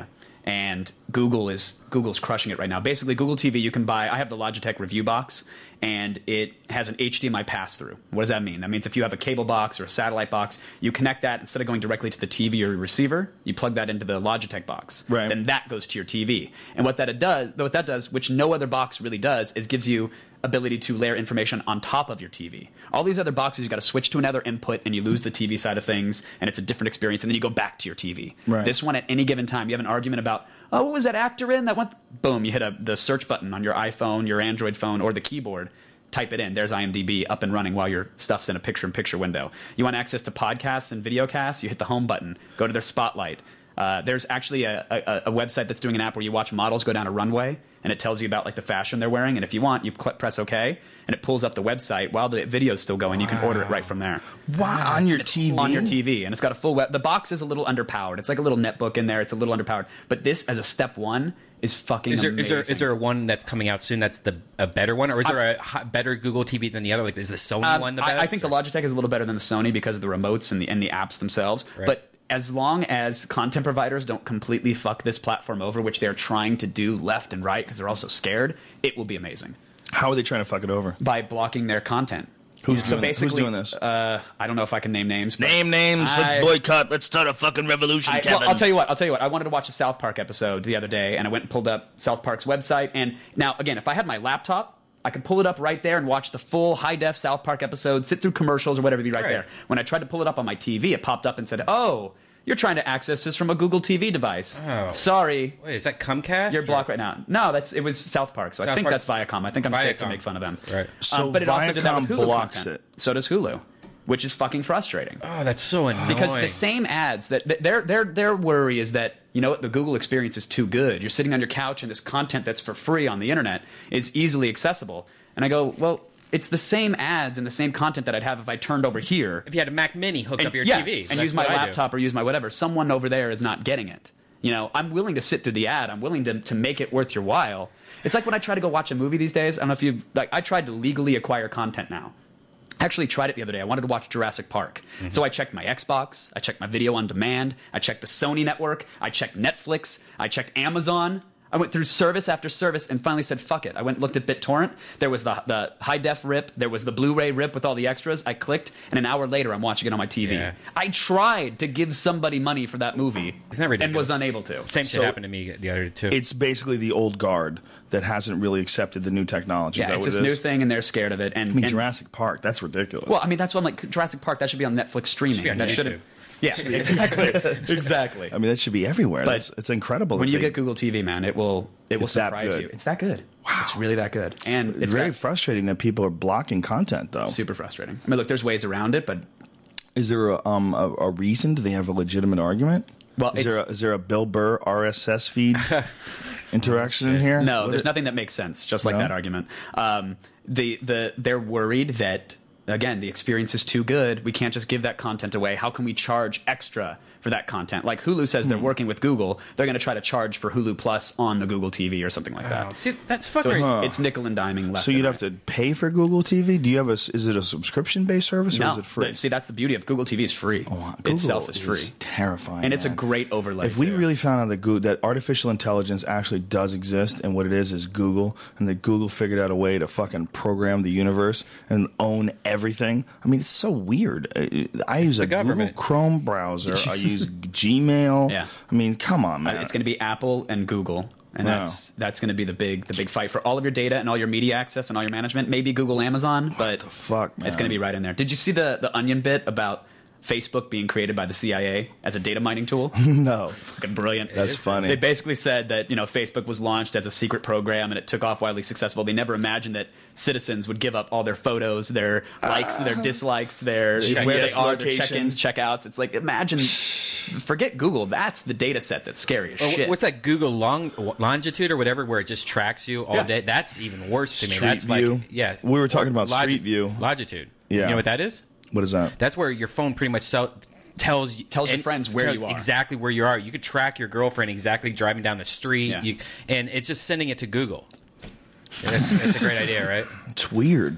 and Google is Google's crushing it right now. Basically, Google T V, you can buy. I have the Logitech Review Box, and it has an H D M I pass-through. What does that mean? That means if you have a cable box or a satellite box, you connect that instead of going directly to the T V or your receiver, you plug that into the Logitech box. Right. Then that goes to your T V. And what that does, what that does, which no other box really does, is gives you ability to layer information on top of your T V. All these other boxes, you got to switch to another input, and you lose the T V side of things, and it's a different experience, and then you go back to your T V. Right. This one, at any given time, you have an argument about, oh, what was that actor in? That one, boom, you hit a, the search button on your iPhone, your Android phone, or the keyboard. Type it in. There's IMDb up and running while your stuff's in a picture-in-picture window. You want access to podcasts and videocasts? You hit the home button. Go to their spotlight. Uh, there's actually a, a, a website that's doing an app where you watch models go down a runway, and it tells you about like the fashion they're wearing. And if you want, you cl- press OK, and it pulls up the website while the video's still going. You can order it right from there. Wow, on your T V? On your T V, and it's got a full web. The box is a little underpowered. It's like a little netbook in there. It's a little underpowered. But this, as a step one, is fucking is there, amazing. Is there is there one that's coming out soon that's the a better one, or is there I, a hot, better Google T V than the other? Like, is the Sony um, one the best? I, I think or? the Logitech is a little better than the Sony because of the remotes and the and the apps themselves. Right. But as long as content providers don't completely fuck this platform over, which they're trying to do left and right because they're also scared, it will be amazing. How are they trying to fuck it over? By blocking their content. Who's, so doing, basically, who's doing this? Uh, I don't know if I can name names. But name names. I, let's boycott. Let's start a fucking revolution, I, Kevin. Well, I'll tell you what. I'll tell you what. I wanted to watch a South Park episode the other day, and I went and pulled up South Park's website. And now, again, if I had my laptop, I could pull it up right there and watch the full high-def South Park episode, sit through commercials or whatever, be right, right there. When I tried to pull it up on my T V, it popped up and said, oh, you're trying to access this from a Google T V device. Oh. Sorry. Wait, is that Comcast? You're or? blocked right now. No, that's it was South Park, so South I think Park. that's Viacom. I think I'm Viacom. safe to make fun of them. Right. So um, but it also did that with Viacom Hulu blocks content. it. So does Hulu, which is fucking frustrating. Oh, that's so annoying. Because the same ads that that their their their worry is that, you know what, the Google experience is too good. You're sitting on your couch and this content that's for free on the internet is easily accessible. And I go, well, it's the same ads and the same content that I'd have if I turned over here. If you had a Mac Mini hooked and, up your yeah, T V. and That's use my what I do. laptop or use my whatever. Someone over there is not getting it. You know, I'm willing to sit through the ad. I'm willing to, to make it worth your while. It's like when I try to go watch a movie these days. I don't know if you like. I tried to legally acquire content now. I actually tried it the other day. I wanted to watch Jurassic Park. Mm-hmm. So I checked my Xbox. I checked my video on demand. I checked the Sony network. I checked Netflix. I checked Amazon. I went through service after service and finally said, fuck it. I went and looked at BitTorrent. There was the, the high-def rip. There was the Blu-ray rip with all the extras. I clicked, and an hour later, I'm watching it on my T V. Yeah. I tried to give somebody money for that movie Isn't that ridiculous? and was unable to. Same So- shit happened to me the other two. It's basically the old guard that hasn't really accepted the new technology. Is Yeah, that it's what this it new is? thing, and they're scared of it. And, I mean, and- Jurassic Park. That's ridiculous. Well, I mean, that's what I'm like, Jurassic Park, that should be on Netflix streaming. Should be on that YouTube. should've- Yeah, exactly. exactly. I mean, that should be everywhere. But That's, it's incredible. When that you they- get Google T V, man, it will it will It's that surprise good. you. It's that good. Wow, it's really that good, and it's it's very got- frustrating that people are blocking content, though. super frustrating. I mean, look, there's ways around it, but Is there a, um, a, a reason? Do they have a legitimate argument? Well, is there, a, is there a Bill Burr R S S feed interaction in here? no, What there's is- nothing that makes sense. Just like No? that argument, um, the the they're worried that again the experience is too good. We can't just give that content away. How can we charge extra for that content? Like Hulu says, Hmm. they're working with Google. They're going to try to charge for Hulu Plus on the Google T V or something like that. See, that's So fucking. it's, Huh. it's nickel and diming left. So and you'd right. have to pay for Google T V? Do you have a? Is it a subscription based service or No, is it free? but see, that's the beauty of Google T V is free. Oh, Google Itself is free. terrifying, And it's a man. great overlay. If we too. really found out that Google, that artificial intelligence actually does exist, and what it is is Google, and that Google figured out a way to fucking program the universe and own everything. I mean, it's so weird. I, I use a Google government. Chrome browser. I use Gmail. Yeah. I mean, come on, man. it's going to be Apple and Google, and Wow. that's that's going to be the big the big fight for all of your data and all your media access and all your management. Maybe Google, Amazon, but the fuck, it's man? going to be right in there. Did you see the the Onion bit about Facebook being created by the C I A as a data mining tool? No. Fucking brilliant. That's funny. They basically said that, you know, Facebook was launched as a secret program and it took off wildly successful. They never imagined that citizens would give up all their photos, their likes, their dislikes, their Check- where yes, they are, their location. check-ins, checkouts. It's like, imagine, forget Google. That's the data set that's scary as Or shit. what's that Google long, longitude or whatever, where it just tracks you all Yeah. day? That's even worse to me. Street That's View. like, yeah, We were talking about Logi- Street View. longitude. Yeah. You know what that is? What is that? That's where your phone pretty much sell, tells you Tells your and- friends where tell you are. exactly where you are. You could track your girlfriend exactly driving down the street, Yeah. you, and it's just sending it to Google. And That's that's a great idea, right? It's weird.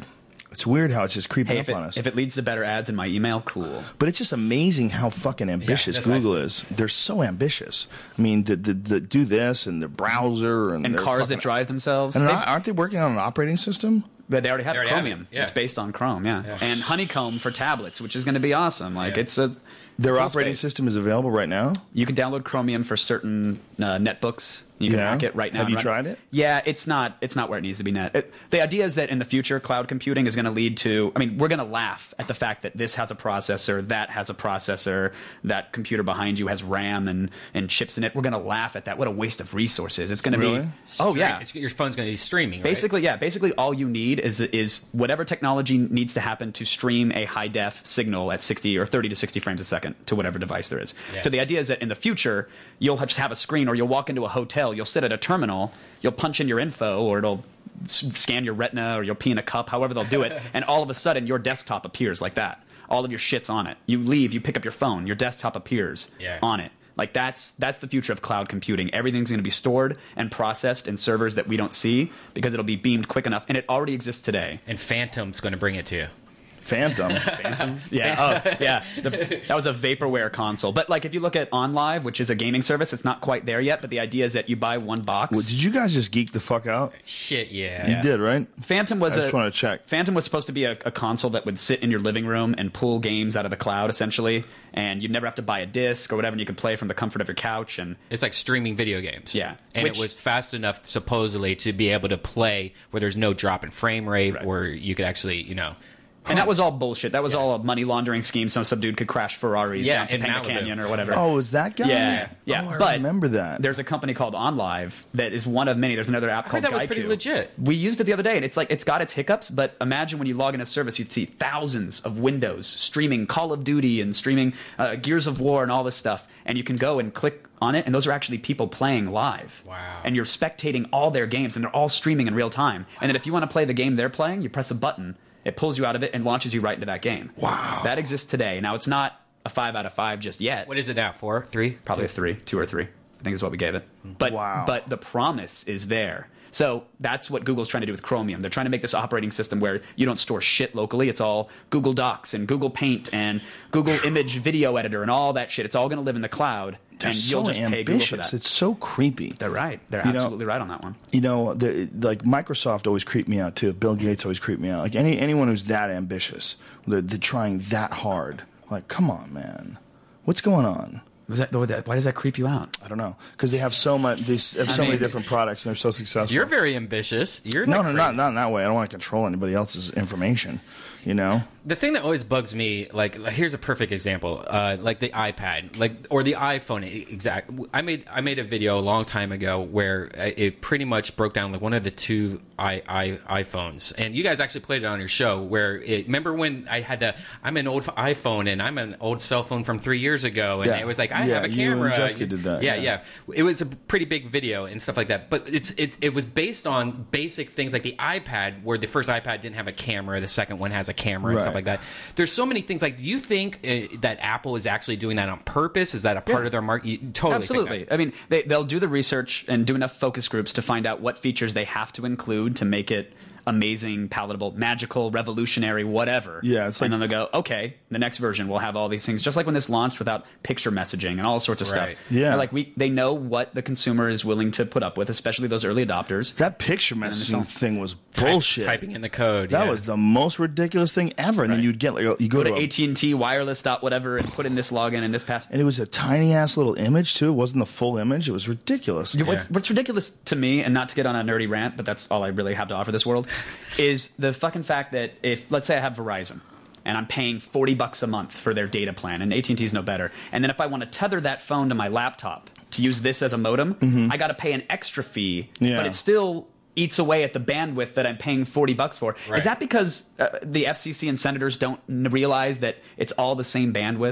It's weird how it's just creeping Hey, up if it, on us. if it leads to better ads in my email, cool. But it's just amazing how fucking ambitious that's Google nice. is. They're so ambitious. I mean, the, the, the do this and the browser and, And their cars fucking- that drive themselves. And They- aren't aren't they working on an operating system? But they already have They already have Chromium. it, yeah. It's based on Chrome, yeah. and Honeycomb for tablets, which is going to be awesome. Like it's a Their cool operating space. system is available right now. You can download Chromium for certain uh, netbooks. You can Yeah? hack it right now. Have and you run- tried it? Yeah, it's not. It's not where it needs to be. Net. It, the idea is that in the future, cloud computing is going to lead to. I mean, we're going to laugh at the fact that this has a processor, that has a processor, that computer behind you has RAM and and chips in it. We're going to laugh at that. What a waste of resources! It's going to Really? be. Oh Stream- yeah. it's- your phone's going to be streaming. right? Basically, yeah. Basically, all you need is is whatever technology needs to happen to stream a high def signal at sixty or thirty to sixty frames a second to whatever device there is. Yes. So the idea is that in the future, you'll just have a screen, or you'll walk into a hotel, you'll sit at a terminal, you'll punch in your info, or it'll s- scan your retina, or you'll pee in a cup, however they'll do it, and all of a sudden your desktop appears like that. All of your shit's on it. You leave, you pick up your phone, your desktop appears Yeah. on it. Like that's that's the future of cloud computing. Everything's going to be stored and processed in servers that we don't see because it'll be beamed quick enough, and it already exists today. And Phantom's going to bring it to you. Phantom. Phantom? Yeah, oh, yeah. The, that was a vaporware console. But like, if you look at OnLive, which is a gaming service, it's not quite there yet. But the idea is that you buy one box. Well, did you guys just geek the fuck out? Shit, yeah. You did, right? Phantom was I just a want to check. Phantom was supposed to be a, a console that would sit in your living room and pull games out of the cloud, essentially, and you'd never have to buy a disc or whatever, and you could play from the comfort of your couch. And It's like streaming video games. Yeah. And Which- it was fast enough, supposedly, to be able to play where there's no drop in frame rate, or you could actually, you know. and that was all bullshit. That was all a money laundering scheme, so some dude could crash Ferraris Yeah, down to in Panga Malibu. Canyon or whatever. Oh, is that guy? Yeah, yeah. Oh, I but remember that. There's a company called OnLive that is one of many. There's another app I called heard that was Gaiku. pretty legit. We used it the other day, and it's like it's got its hiccups. But imagine when you log in a service, you'd see thousands of windows streaming Call of Duty and streaming uh, Gears of War and all this stuff, and you can go and click on it, and those are actually people playing live. Wow. And you're spectating all their games, and they're all streaming in real time. And then if you want to play the game they're playing, you press a button. It pulls you out of it and launches you right into that game. Wow. That exists today. Now, it's not a five out of five just yet. What is it now? Four? Three? Probably a three, two or three. I think is what we gave it. But Wow. but the promise is there. So that's what Google's trying to do with Chromium. They're trying to make this operating system where you don't store shit locally. It's all Google Docs and Google Paint and Google Image Video Editor and all that shit. It's all going to live in the cloud, They're and so you'll just pay Google for ambitious. that. It's so creepy. They're right. They're You know- absolutely right on that one. You know, the, like Microsoft always creeped me out too. Bill Gates always creeped me out. Like any anyone who's that ambitious, they're, they're trying that hard. Like, come on, man, what's going on? Was that, why does that creep you out? I don't know, because they have so much. They have so I many mean, different products and they're so successful. You're very ambitious. You're no, like no, crazy. not not in that way. I don't want to control anybody else's information. You know, The thing that always bugs me, like, like, here's a perfect example, uh, like the iPad, like, or the iPhone. Exact. I made I made a video a long time ago where it pretty much broke down like one of the two i, I iPhones, and you guys actually played it on your show. Where it, remember when I had the I'm an old iPhone and I'm an old cell phone from three years ago, and Yeah. it was like I Yeah, have a you and camera. Jessica did that, Yeah, yeah. yeah, It was a pretty big video and stuff like that. But it's it's it was based on basic things like the iPad, where the first iPad didn't have a camera, the second one has a camera and Right. stuff like that. There's so many things. Like, do you think uh, that Apple is actually doing that on purpose? Is that a part Yeah. of their market? You totally Absolutely. Think I mean, they, they'll do the research and do enough focus groups to find out what features they have to include to make it amazing, palatable, magical, revolutionary, whatever. Yeah, it's and like- then they'll go, okay, the next version will have all these things, just like when this launched without picture messaging and all sorts of Right. stuff. Yeah. They're like we, they know what the consumer is willing to put up with, especially those early adopters. that picture then messaging some- thing was Type- bullshit. typing in the code. That yeah. was the most ridiculous thing ever. And then Right. you'd get like you Go go, to to a- A T and T wireless dot whatever and put in this login and this pass. and it was a tiny ass little image too. It wasn't the full image. It was ridiculous. You know, What's, what's ridiculous to me, and not to get on a nerdy rant, but that's all I really have to offer this world, is the fucking fact that if, let's say I have Verizon, and I'm paying forty bucks a month for their data plan, and A T and T's no better, and then if I want to tether that phone to my laptop to use this as a modem, I got to pay an extra fee, Yeah. but it still eats away at the bandwidth that I'm paying forty bucks for. Right. Is that because uh, the F C C and senators don't n- realize that it's all the same bandwidth?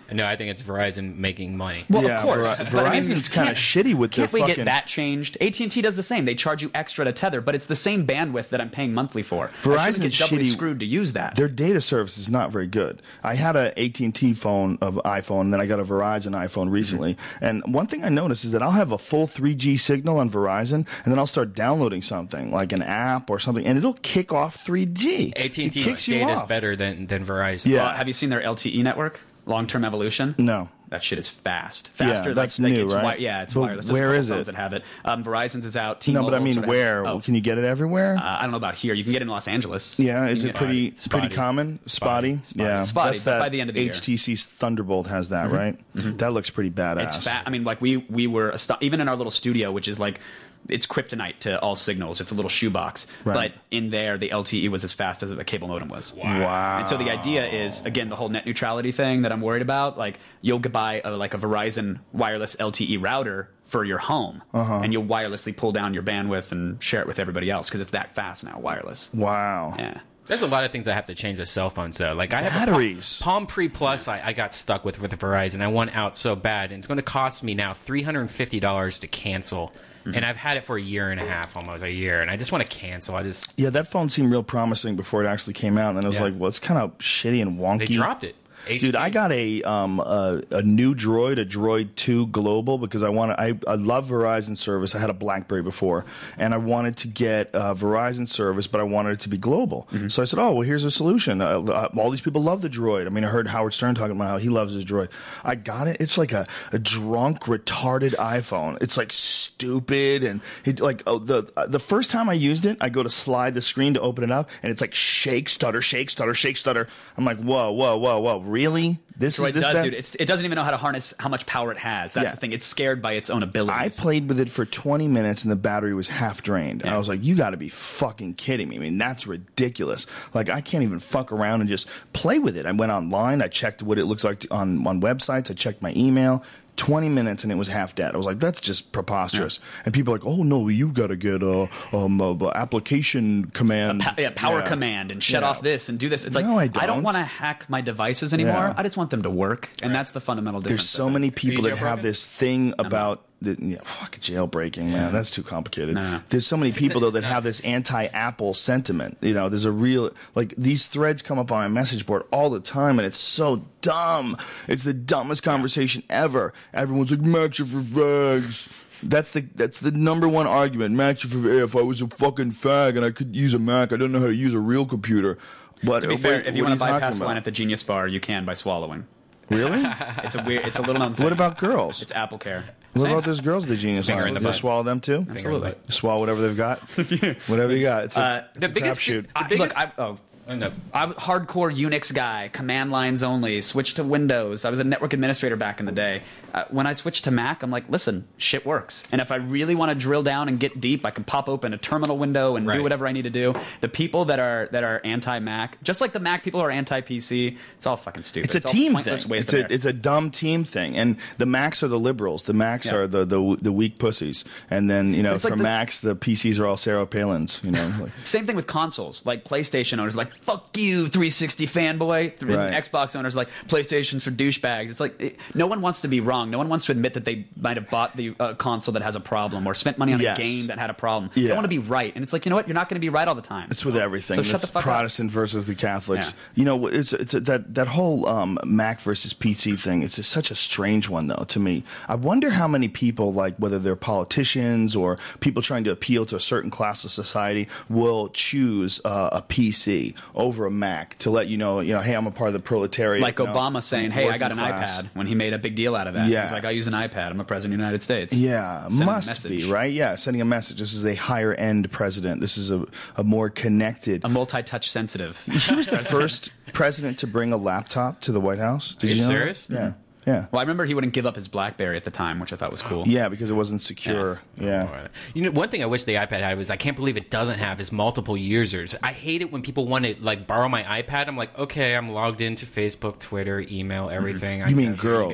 No, I think it's Verizon making money. Well, Yeah, of course. Ver- But I mean, Verizon's kinda can't- shitty with Can't their we fucking- get that changed? A T and T does the same. They charge you extra to tether, but it's the same bandwidth that I'm paying monthly for. I Verizon's shouldn't get doubly shitty. screwed to use that. Their data service is not very good. I had a A T and T phone of iPhone, and then I got a Verizon iPhone recently. Mm-hmm. And one thing I noticed is that I'll have a full three G signal on Verizon, and then I'll start downloading something like an app or something, and it'll kick off three G. A T and It T's kicks you data is off. better than, than Verizon. Yeah. Uh, have you seen their L T E network? Long-term evolution? No. That shit is fast. Yeah, Faster. that's like, like new, it's right? wi- yeah, it's But wireless. There's a where couple is phones it? that have it. Um, Verizon's is out. No, but I T-Mobile's mean, sort of- where? Oh. Can you get it everywhere? Uh, I don't know about here. You can get it in Los Angeles. Yeah, is You it can get- pretty Spotty. pretty common? Spotty, Spotty. yeah. Spotty, That's but that by the end of the year. H T C's Thunderbolt has that, Mhm. right? Mhm. That looks pretty badass. It's fat. I mean, like we we were ast- even in our little studio, which is like it's kryptonite to all signals. It's a little shoebox, Right. but in there, the L T E was as fast as a cable modem was. Wow. And so the idea is, again, the whole net neutrality thing that I'm worried about. Like you'll buy a, like a Verizon wireless L T E router for your home, Uh-huh. and you'll wirelessly pull down your bandwidth and share it with everybody else because it's that fast now, wireless. Wow. Yeah. There's a lot of things I have to change with cell phones, though. Like I have Batteries. a Palm, Palm Pre Plus. I, I got stuck with with Verizon. I want out so bad, and it's going to cost me now three hundred and fifty dollars to cancel. Mm-hmm. And I've had it for a year and a half, almost a year, and I just want to cancel. I just Yeah, that phone seemed real promising before it actually came out, and then I was Yeah. like, well, it's kind of shitty and wonky. they dropped it. H D. Dude, I got a um a, a new Droid, a Droid two Global, because I want I I love Verizon service. I had a BlackBerry before, and I wanted to get uh, Verizon service, but I wanted it to be global. Mm-hmm. So I said, oh well, here's a solution. Uh, uh, all these people love the Droid. I mean, I heard Howard Stern talking about how he loves his Droid. I got it. It's like a, a drunk, retarded iPhone. It's like stupid and it, like oh, the uh, the first time I used it, I go to slide the screen to open it up, and it's like shake, stutter, shake, stutter, shake, stutter. I'm like, whoa, whoa, whoa, whoa. Really? This Droid is this does, bad? dude. It's, it doesn't even know how to harness how much power it has. That's Yeah. the thing. It's scared by its own abilities. I played with it for twenty minutes and the battery was half drained. And I was like, you got to be fucking kidding me. I mean, that's ridiculous. Like, I can't even fuck around and just play with it. I went online. I checked what it looks like on, on websites. I checked my email. twenty minutes and it was half dead. I was like, that's just preposterous. Yeah. And people are like, oh, no, you got to get a, um, a, a application command. Pa- yeah, power Yeah. command and shut Yeah. off this and do this. It's like, No, I I don't, don't. want to hack my devices anymore. Yeah. I just want them to work. And that's the fundamental difference. There's so many people that have jailbroken? this thing about the, yeah, fuck jailbreaking, man. Yeah. That's too complicated. No, no. There's so many people though that have this anti-Apple sentiment. You know, there's a real like these threads come up on my message board all the time, and it's so dumb. It's the dumbest conversation ever. Everyone's like, "Max are for fags." That's the that's the number one argument. Max are for if I was a fucking fag and I could use a Mac, I don't know how to use a real computer. But To be what- fair, if you what want to are talking bypass the about? line at the Genius Bar, you can by swallowing. Really? It's a weird. It's a little known thing. What about girls? It's Apple Care. What about those girls, the Genius Finger Bar? in the Does they butt. swallow them too? Absolutely. Swallow whatever they've got. Whatever you got. It's a, Uh, it's the a biggest- crapshoot. I, biggest- look, I, oh, Oh, no. I'm a hardcore Unix guy, command lines only, switch to Windows. I was a network administrator back in the day. Uh, when I switched to Mac, I'm like, listen, shit works. And if I really want to drill down and get deep, I can pop open a terminal window and Right. do whatever I need to do. The people that are that are anti-Mac, just like the Mac people are anti-P C, it's all fucking stupid. It's a all team thing. pointless waste It's of a air. it's a dumb team thing. And the Macs are the liberals. The Macs Yeah. are the, the the weak pussies. And then you know It's for like the- Macs the P Cs are all Sarah Palin's. You know. Like, Same thing with consoles. Like PlayStation owners, like fuck you, three sixty fanboy. Th- Right. Xbox owners, like PlayStation's for douchebags. It's like it, no one wants to be wrong. No one wants to admit that they might have bought the uh, console that has a problem or spent money on Yes. a game that had a problem. Yeah. They want to be right, and it's like you know what? You're not going to be right all the time. It's with everything. So shut It's the fuck up. Protestant versus the Catholics. Yeah. You know, it's it's a, that that whole um, Mac versus P C thing. It's just such a strange one, though, to me. I wonder how many people, like whether they're politicians or people trying to appeal to a certain class of society, will choose uh, a P C over a Mac to let you know, you know, hey, I'm a part of the proletariat. Like you know, Obama saying, "Hey, I got an working class. iPad," when he made a big deal out of that. Yeah. He's like, "I use an iPad. I'm the president of the United States." Yeah, Send a must message. be, right? Yeah, sending a message. This is a higher end president. This is a, a more connected. A multi-touch sensitive. He was the first president to bring a laptop to the White House. Did Are you you know that? serious? Yeah. Yeah. Well, I remember he wouldn't give up his BlackBerry at the time, which I thought was cool. Yeah, because it wasn't secure. Yeah. You know, one thing I wish the iPad had was I can't believe it doesn't have is multiple users. I hate it when people want to like borrow my iPad. I'm like, okay, I'm logged into Facebook, Twitter, email, everything. I You mean guess. girls?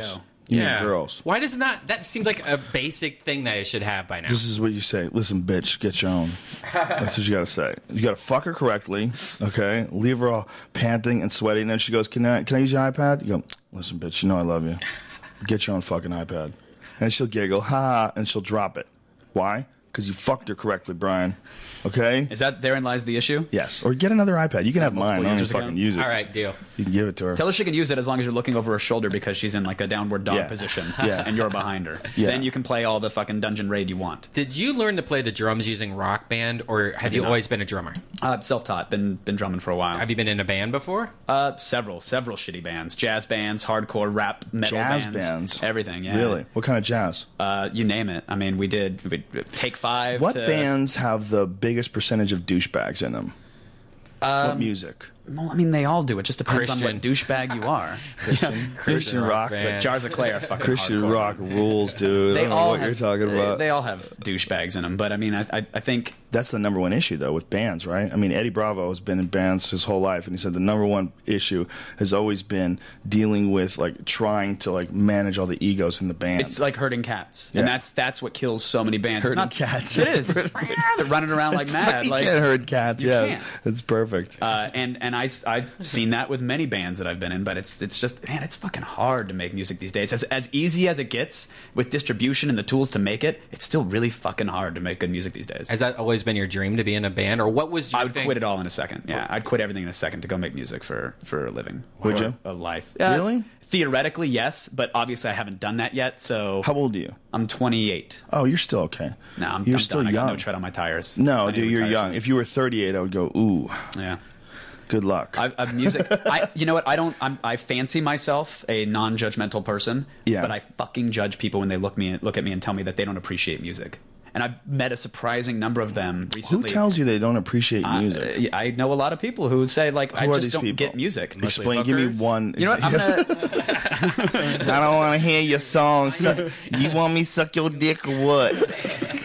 You yeah. need girls. Why does not that seems like a basic thing that it should have by now? This is what you say. Listen, bitch, get your own. That's what you gotta say. You gotta fuck her correctly, okay? Leave her all panting and sweaty, and then she goes, "Can I can I use your iPad?" You go, "Listen, bitch, you know I love you. Get your own fucking iPad." And she'll giggle, ha ha, and she'll drop it. Why? Because you fucked her correctly, Brian. Okay? Is that therein lies the issue? Yes. Or get another iPad. You can have mine. I don't even fucking use it. All right, deal. You can give it to her. Tell her she can use it as long as you're looking over her shoulder because she's in like a downward dog Yeah. position. Yeah. And you're behind her. Yeah. Then you can play all the fucking dungeon raid you want. Did you learn to play the drums using Rock Band, or have you not. always been a drummer? Uh, self-taught. Been been drumming for a while. Have you been in a band before? Uh, several, several shitty bands, jazz bands, hardcore rap, metal Jazz bands, bands? everything. Yeah, Really? What kind of jazz? Uh, you name it. I mean, we did we, Take Five. What to, bands have the biggest percentage of douchebags in them? Um, what music? Well, I mean, they all do. It just depends Christian. on what douchebag you are. Christian, Christian rock. But Jars of Clay are fucking Christian hardcore. rock rules, dude. I They don't know all what have, you're talking they- about. They all have douchebags in them, but I mean, I, I, I think That's the number one issue, though, with bands, right? I mean, Eddie Bravo has been in bands his whole life, and he said the number one issue has always been dealing with, like, trying to, like, manage all the egos in the band. it's like herding cats, Yeah. and that's that's what kills so many bands. Herding it's not, cats. It is. They're running around like mad. you Like can't herd cats, you yeah. can't. It's perfect. Uh, and and I I've seen that with many bands that I've been in, but it's it's just man, it's fucking hard to make music these days. As as easy as it gets with distribution and the tools to make it, it's still really fucking hard to make good music these days. Has that always been your dream to be in a band, or what was your I would thing? quit it all in a second. Yeah, I'd quit everything in a second to go make music for for a living. Would Or you? A life. Really? Theoretically, yes, but obviously I haven't done that yet. So How old are you? I'm twenty-eight. Oh, you're still okay. No, I'm, You're I'm still done. I got young. no tread on my tires. No, I need dude, to you're retire young. soon. If you were thirty-eight, I would go, ooh, Yeah. good luck. I, I've music. I, you know what? I don't. I'm, I fancy myself a non-judgmental person. Yeah. But I fucking judge people when they look me look at me and tell me that they don't appreciate music. And I've met a surprising number of them Who recently. tells you they don't appreciate Uh, music? I know a lot of people who say like, Who I are just these don't people? get music. Explain. Give me hookers? one. You know what? I'm gonna. I don't want to hear your song. Suck- you want me to suck your dick or what?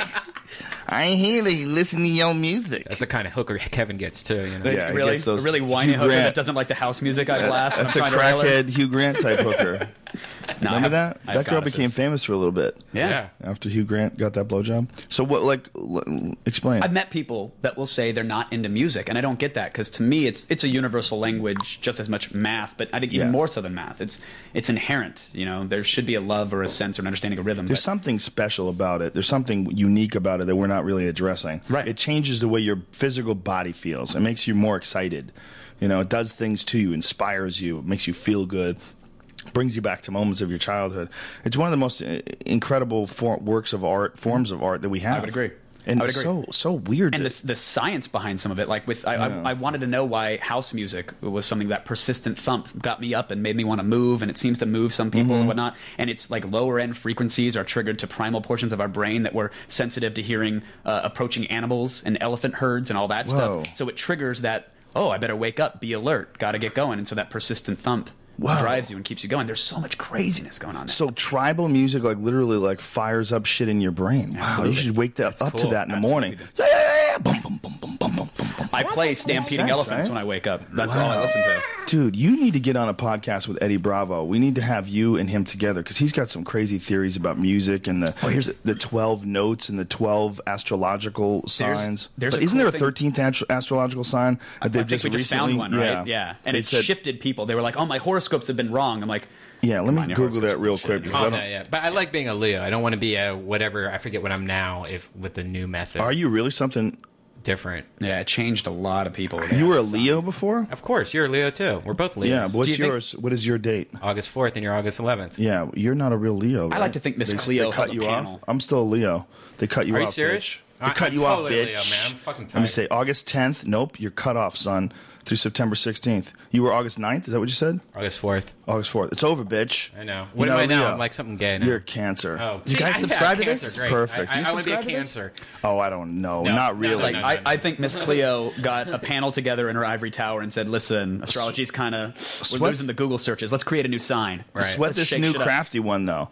I ain't here to listen to your music. That's the kind of hooker Kevin gets too. You know? Yeah, he really, gets those a really whiny Hugh hooker Grant. that doesn't like the house music I blast. when That's I'm a trying to rail her. crackhead Hugh Grant type hooker. No, I Remember have- that? I have That girl goddesses. became famous for a little bit. Yeah. After Hugh Grant got that blowjob. So what? Like, l- explain. I've met people that will say they're not into music, and I don't get that because to me, it's it's a universal language just as much math, but I think even Yeah. more so than math. It's it's inherent. You know, there should be a love or a sense or an understanding of rhythm. There's but- something special about it. There's something unique about it that we're not really addressing. Right. It changes the way your physical body feels. It makes you more excited. You know, it does things to you, inspires you, makes you feel good, brings you back to moments of your childhood. It's one of the most uh, incredible for- works of art, forms of art that we have. I would agree. And I would agree. so so weird. and to- the, the science behind some of it, like with I, Yeah. I, I wanted to know why house music was something that persistent thump got me up and made me want to move, and it seems to move some people Mm-hmm. and whatnot. And it's like lower end frequencies are triggered to primal portions of our brain that were sensitive to hearing uh, approaching animals and elephant herds and all that Whoa. stuff. So it triggers that. Oh, I better wake up, be alert, got to get going, and so that persistent thump Wow. drives you and keeps you going. There's so much craziness going on there. So tribal music, like literally, like fires up shit in your brain. Wow, you Absolutely. should wake that That's up to cool. that in the Absolutely. morning. Yeah, yeah, yeah, yeah. Boom, boom, boom, boom, boom, boom, boom, boom. I play stampeding sense, elephants right? when I wake up. That's all I listen to. Dude, you need to get on a podcast with Eddie Bravo. We need to have you and him together because he's got some crazy theories about music and the Oh, here's- the twelve notes and the twelve astrological signs. there's but a isn't cool there a thing- thirteenth astro- astrological sign that I they've think just we just recently? found one, right? Yeah, and They it said- shifted people. They were like, "Oh, my horoscopes have been wrong." I'm like, Yeah, let Come me on, your Google horoscopes that are real bullshit. quick because Oh, I no, don't. yeah. But I like being a Leo. I don't want to be a whatever. I forget what I'm now if with the new method. Are you really something? different? Yeah, it changed a lot of people. You were a Leo before? Of course, you're a Leo too. We're both Leos. Yeah, but what's Do you think- yours? What is your date? August fourth, and you're August eleventh. Yeah, you're not a real Leo. I right? like to think Miss They- Cleo they cut held a you panel. off. I'm still a Leo. They cut you Are you off. serious? Bitch. They I- cut I'm you off, totally bitch. a Leo, man. I'm fucking Let me tired. say August tenth. Nope, you're cut off, son. Through September sixteenth. You were August ninth? Is that what you said? August fourth. August fourth. It's over, bitch. I know. You're What am not I a now? Leo. I'm like something gay now. You're Cancer. Oh, You guys I- subscribe yeah, to this? Cancer, great. Perfect. I, You I, I want to be a subscribe to this? Cancer. Oh, I don't know. No, Not no, really. no, Like no, I, no. I think Miss Cleo got a panel together in her ivory tower and said, "Listen, astrology's kind of we're Sweat- losing the Google searches. Let's create a new sign. Sweat Let's this shake new shit up." crafty one though.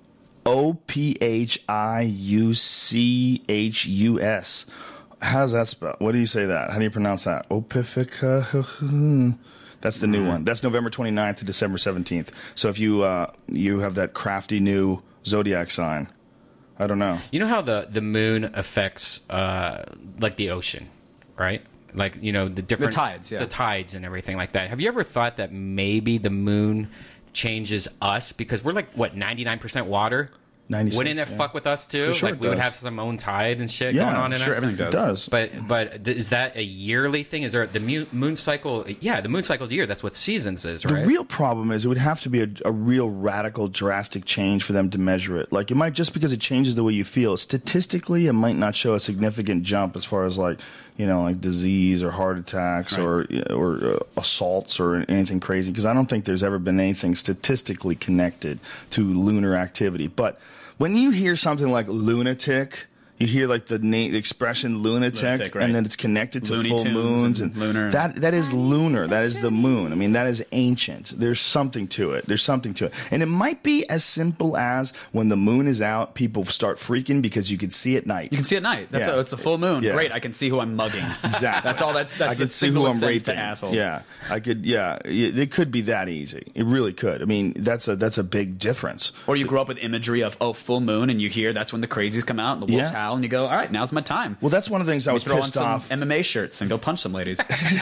O P H I U C H U S. How's that spelled? What do you say that? How do you pronounce that? Opifica. That's the new one. That's November twenty-ninth to December seventeenth. So if you uh, you have that crafty new zodiac sign, I don't know. You know how the, the moon affects uh, like the ocean, right? Like, you know, the different... The tides, yeah. The tides and everything like that. Have you ever thought that maybe the moon changes us? Because we're like, what, ninety-nine percent water? ninety-six, Wouldn't it yeah. fuck with us too? For sure Like it we would does. have some own tide and shit Yeah, going on in sure, us. everything does. It does. But but th- is that a yearly thing? Is there the mu- moon cycle? Yeah, the moon cycle's a year. That's what seasons is, right? The real problem is it would have to be a, a real radical, drastic change for them to measure it. Like, it might, just because it changes the way you feel, statistically, it might not show a significant jump as far as, like, you know, like disease or heart attacks, right, or or uh, assaults or anything crazy. Because I don't think there's ever been anything statistically connected to lunar activity. But when you hear something like lunatic, you hear like the, na- the expression lunatic, Lunatic, right. and then it's connected to Looney full Tunes moons and and lunar. that that is lunar. That is the moon. I mean, that is ancient. There's something to it. There's something to it, and it might be as simple as when the moon is out, people start freaking because you can see at night. You can see at night. That's Yeah. a, it's a full moon. Yeah. Great, I can see who I'm mugging. Exactly. That's all. That's that's I the could see signal who it I'm sends to raping. assholes. Yeah, I could. Yeah, it it could be that easy. It really could. I mean, that's a that's a big difference. Or you grow up with imagery of oh full moon, and you hear that's when the crazies come out and the wolves Yeah. howl, and you go, all right, now's my time. Well, that's one of the things I Let me was throw on pissed some off. M M A shirts and go punch some ladies.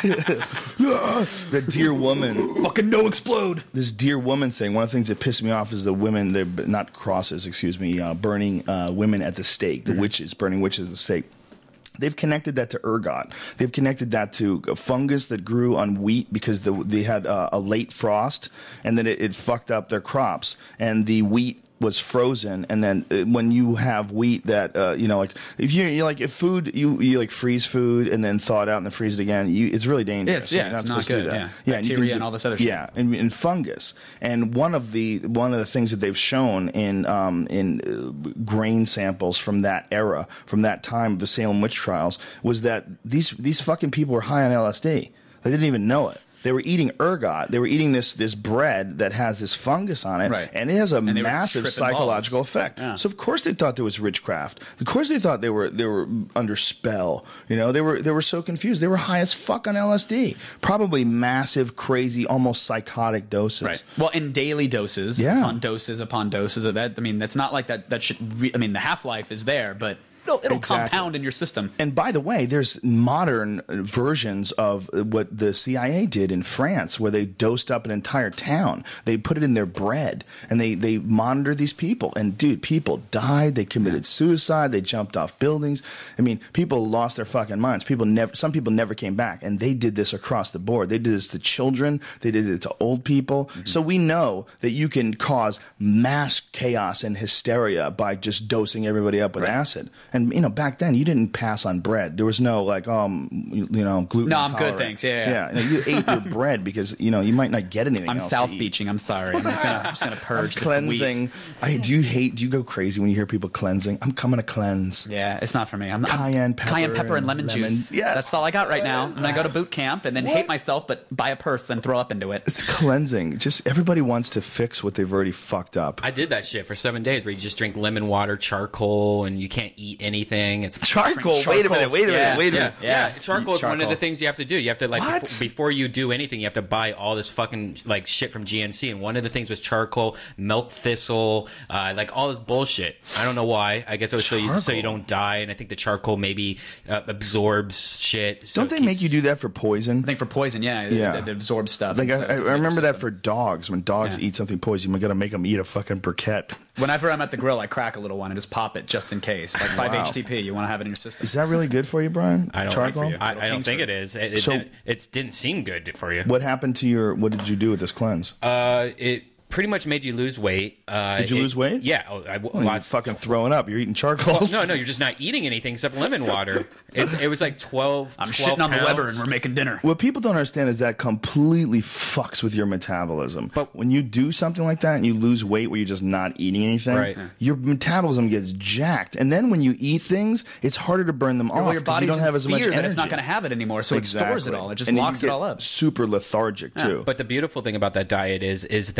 The dear woman, fucking no explode. This dear woman thing. One of the things that pissed me off is the women. They're not crosses, excuse me, uh, burning uh, women at the stake. The Mm-hmm. witches burning witches at the stake. They've connected that to ergot. They've connected that to a fungus that grew on wheat because the, they had uh, a late frost, and then it, it fucked up their crops. And the wheat was frozen, and then uh, when you have wheat that uh, you know, like if you you like if food you you like freeze food and then thaw it out and then freeze it again, you, it's really dangerous. Yeah, it's- yeah, You're it's not supposed to do good, that. yeah. yeah, and you Bacteria can and do- all this other shit. Yeah, and, and fungus. And one of the one of the things that they've shown in um, in uh, grain samples from that era, from that time of the Salem witch trials, was that these these fucking people were high on L S D. They didn't even know it. They were eating ergot. They were eating this this bread that has this fungus on it, Right. and it has a And they were massive tripping psychological balls. effect. Yeah. So of course they thought there was witchcraft. Of course they thought they were they were under spell. You know, they were they were so confused. They were high as fuck on L S D. Probably massive, crazy, almost psychotic doses. Right. Well, in daily doses, Yeah. upon doses upon doses of that. I mean, that's not like that. That should. Re- I mean, the half life is there, but it'll, it'll Exactly. compound in your system. And by the way, there's modern versions of what the C I A did in France, where they dosed up an entire town. They put it in their bread, and they they monitored these people. And dude, people died. They committed suicide. They jumped off buildings. I mean, people lost their fucking minds. People never. Some people never came back. And they did this across the board. They did this to children. They did it to old people. Mm-hmm. So we know that you can cause mass chaos and hysteria by just dosing everybody up with acid. And you know, back then you didn't pass on bread. There was no like, um, you, you know, gluten. No, I'm good, intolerant. thanks. Yeah, yeah. yeah. You, know, you ate your bread because you know you might not get anything. I'm else South to eat. Beaching. I'm sorry. I'm just gonna, I'm just gonna purge I'm this cleansing. wheat. I do you hate? Do you go crazy when you hear people cleansing? I'm coming to cleanse. Yeah, it's not for me. I'm, I'm Cayenne pepper cayenne pepper and and lemon, lemon. juice. Yes. That's all I got right now. I'm gonna go to boot camp and then What? hate myself, but buy a purse and throw up into it. It's cleansing. Just everybody wants to fix what they've already fucked up. I did that shit for seven days where you just drink lemon water, charcoal, and you can't eat anything. It's Charcoal? Wait a minute, wait a minute, Yeah, wait a yeah, minute. Yeah, charcoal is one of Charcoal. the things you have to do. You have to like What? before, before you do anything, you have to buy all this fucking like shit from G N C. And one of the things was charcoal, milk thistle, uh, like all this bullshit. I don't know why. I guess it was so you so you don't die. And I think the charcoal maybe uh, absorbs shit. So Don't they it make keeps- you do that for poison? I think for poison, yeah, Yeah. it, it absorbs stuff. Like and I, so it I doesn't remember hit that your for dogs. When dogs Yeah. eat something poison, you got to make them eat a fucking briquette. system. Whenever I'm at the grill, I crack a little one and just pop it just in case. Like five Wow. H T P, you want to have it in your system. Is that really good for you, Brian? I don't Charcoal? Like for you. I, I don't King's think food. it is. It, it, So- didn't, it didn't seem good for you. What happened to your? What did you do with this cleanse? Uh, it pretty much made you lose weight. Uh, Did you it- lose weight? Yeah. Oh, I w- Well, you're lost fucking throwing up. You're eating charcoal. Well, no, no, you're just not eating anything except lemon water. It's it was like twelve. I'm twelve shitting on the pounds. Weber and we're making dinner. What people don't understand is that completely fucks with your metabolism. But- when you do something like that and you lose weight where you're just not eating anything, Right. Yeah. your metabolism gets jacked. And then when you eat things, it's harder to burn them off Well, your because body's you don't have in as much fear energy. that it's not going to have it anymore, so it stores it Exactly. all. It just And then locks you it get all up. Super lethargic too. But the beautiful thing about that diet is is that you, if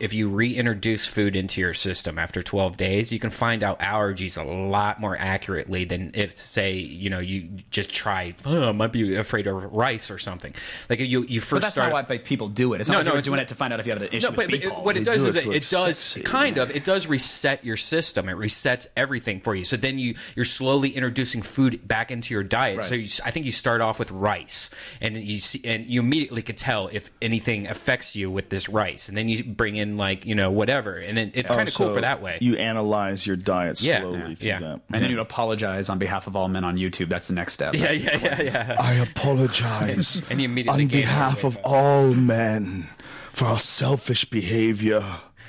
if you reintroduce food into your system after twelve days, you can find out allergies a lot more accurately than if, say, you know, you just try, oh, I might be afraid of rice or something. Like you, you first But that's start. not why people do it. It's not No, like no, you're it's doing not- it to find out if you have an issue No, but, with but B-Pol. what it They does do is it it, to it look does sexy, kind yeah. of it does reset your system. It resets everything for you. So then you you're slowly introducing food back into your diet. Right. So you, I think you start off with rice, and you see, and you immediately could tell if anything affects you with this rice, and then you bring in like you know whatever, and then it's kind of Oh, cool so for that way. You analyze your diet Yeah, slowly. yeah, through yeah. that. And then you'd apologize on behalf of all men on YouTube. That's the next step. yeah, yeah, yeah, yeah. I apologize And you immediately on gain behalf weight. of all men for our selfish behavior.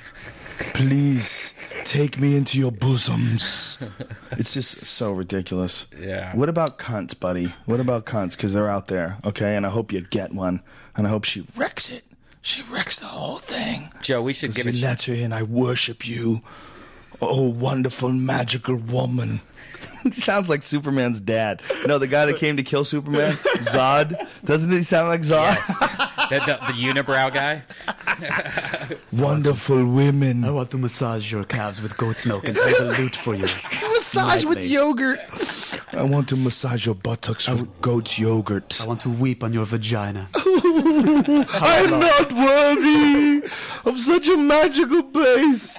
Please take me into your bosoms. It's just so ridiculous. Yeah. What about cunts, buddy? What about cunts? Because they're out there, okay? And I hope you get one. And I hope she wrecks it. She wrecks the whole thing. Joe, we should give You it. let her in. I worship you. Oh, wonderful, magical woman. He sounds like Superman's dad. No, the guy that came to kill Superman, Zod. Doesn't he sound like Zod? the, the, the unibrow guy. Wonderful women. I want to massage your calves with goat's milk and play the lute for you. Massage with yogurt. I want to massage your buttocks with goat's yogurt. I want to weep on your vagina. I'm not worthy of such a magical place.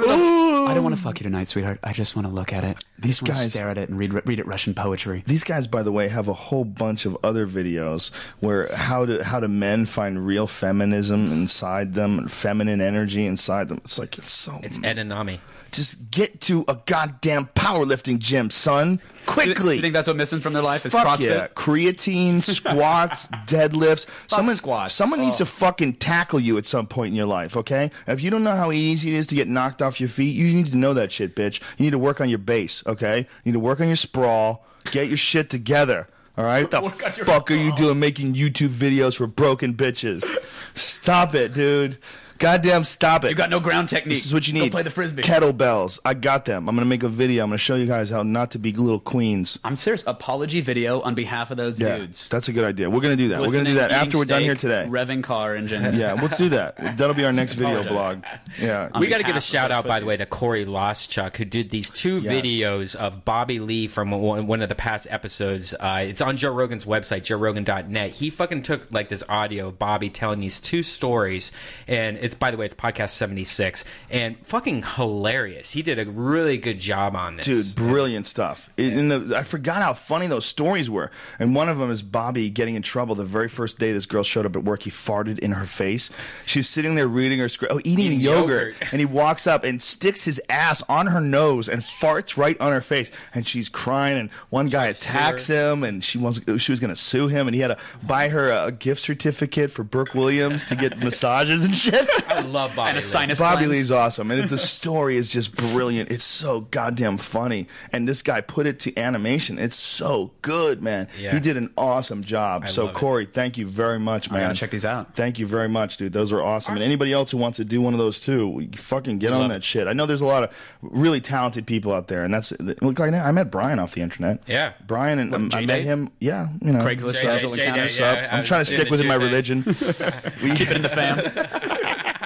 I don't want to fuck you tonight, sweetheart. I just want to look at it. These I just wanna guys- stare at it and read read it Russian poetry. These guys, by the way, have a whole bunch of other videos where how do how do men find real feminism inside them and feminine energy inside them. It's like it's so. It's Ed and Nami. Just get to a goddamn powerlifting gym, son, quickly. You think that's what's missing from their life? Is Fuck CrossFit? yeah. Creatine, squats, deadlifts. someone squats. someone needs Oh. to fucking tackle you at some point in your life, okay? If you don't know how easy it is to get knocked off your feet, you need to know that shit, bitch. You need to work on your base, okay? You need to work on your sprawl, get your shit together. All right? The fuck are you doing making YouTube videos for broken bitches? Stop it, dude. Goddamn stop it. You got no ground technique. This is what you Go need. play the frisbee. Kettlebells. I got them. I'm going to make a video. I'm going to show you guys how not to be little queens. I'm serious. Apology video on behalf of those Yeah, dudes. that's a good idea. We're going to do that. We're going to do that Listening, after we're done here eating today. steak, Revving car engines. Yeah, let's do that. That'll be our next video apologize. blog. Yeah. We got to give a behalf of shout those out, by the pussies. way, to Corey Loschuk, who did these two Yes. videos of Bobby Lee from one, one of the past episodes. Uh, it's on Joe Rogan's website, joe rogan dot net. He fucking took like this audio of Bobby telling these two stories, and it's, by the way, it's podcast seventy-six, and fucking hilarious. He did a really good job on this. Dude, brilliant stuff. In the, I forgot how funny those stories were. And one of them is Bobby getting in trouble the very first day this girl showed up at work. He farted in her face. She's sitting there reading her script, oh, eating, Eating yogurt. yogurt. And he walks up and sticks his ass on her nose and farts right on her face. And she's crying. And one guy attacks him, and she wants she was going to sue him. And he had to buy her a gift certificate for Burke Williams to get massages and shit. I love Bobby And a Lee. sinus Bobby cleanse. Lee's awesome, and it, the story is just brilliant. It's so goddamn funny, and this guy put it to animation. It's so good, man. Yeah. He did an awesome job. I so, love it. Corey, thank you very much, man. I gotta check these out. Thank you very much, dude. Those are awesome. And anybody else who wants to do one of those too, you fucking get on love that it. shit. I know there's a lot of really talented people out there, and that's look like I met Brian off the internet. Yeah. Brian and What, um, I J-Day? met him. Yeah, you know, Craigslist J-Day, casual J-Day, encounters. yeah. Up. I'm I trying to was stick in the within my J-Day. religion. Keep it in the fam.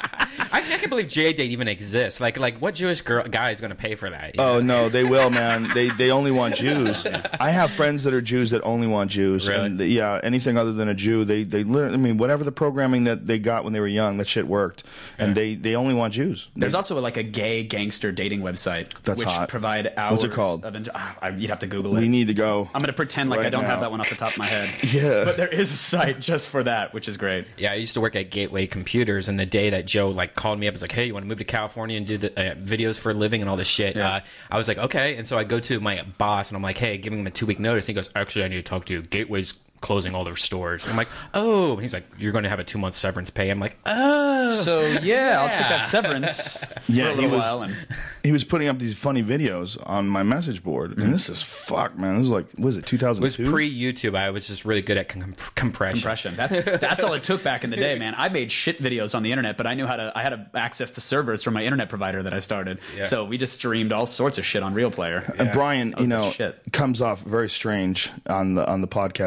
I can't believe J-Date even exists. Like, like what Jewish girl guy is going to pay for that? you know? Oh no, they will, man. They they only want Jews. I have friends that are Jews that only want Jews. Really? And they, yeah, anything other than a Jew, they they literally. I mean, whatever the programming that they got when they were young, that shit worked. And they they only want Jews. There's They- also like a gay gangster dating website. That's which hot. provide hours. What's it called? Of enj- ah, I- you'd have to Google it. we need to go. I'm gonna pretend like right I don't now. have that one off the top of my head. Yeah. But there is a site just for that, which is great. Yeah, I used to work at Gateway Computers, and the day that Joe like called me up, was like, "Hey, you want to move to California and do the uh, videos for a living and all this shit?" Yeah. Uh, I was like, "Okay." And so I go to my boss, and I'm like, "Hey," giving him a two week notice. He goes, "Actually, I need to talk to you. Gateway's closing all their stores." I'm like, "Oh," and he's like, "You're going to have a two month severance pay." I'm like, "Oh." So yeah, I'll take that severance Yeah, for a he little was- while. And He was putting up these funny videos on my message board, and this is fuck, man. This is like, what is it, two thousand It was two? pre YouTube. I was just really good at com- compression. compression. That's that's all it took back in the day, man. I made shit videos on the internet, but I knew how to. I had a, access to servers from my internet provider that I started. Yeah. So we just streamed all sorts of shit on Real Player. And Brian, That was you the know, shit. comes off very strange on the on the podcast sometimes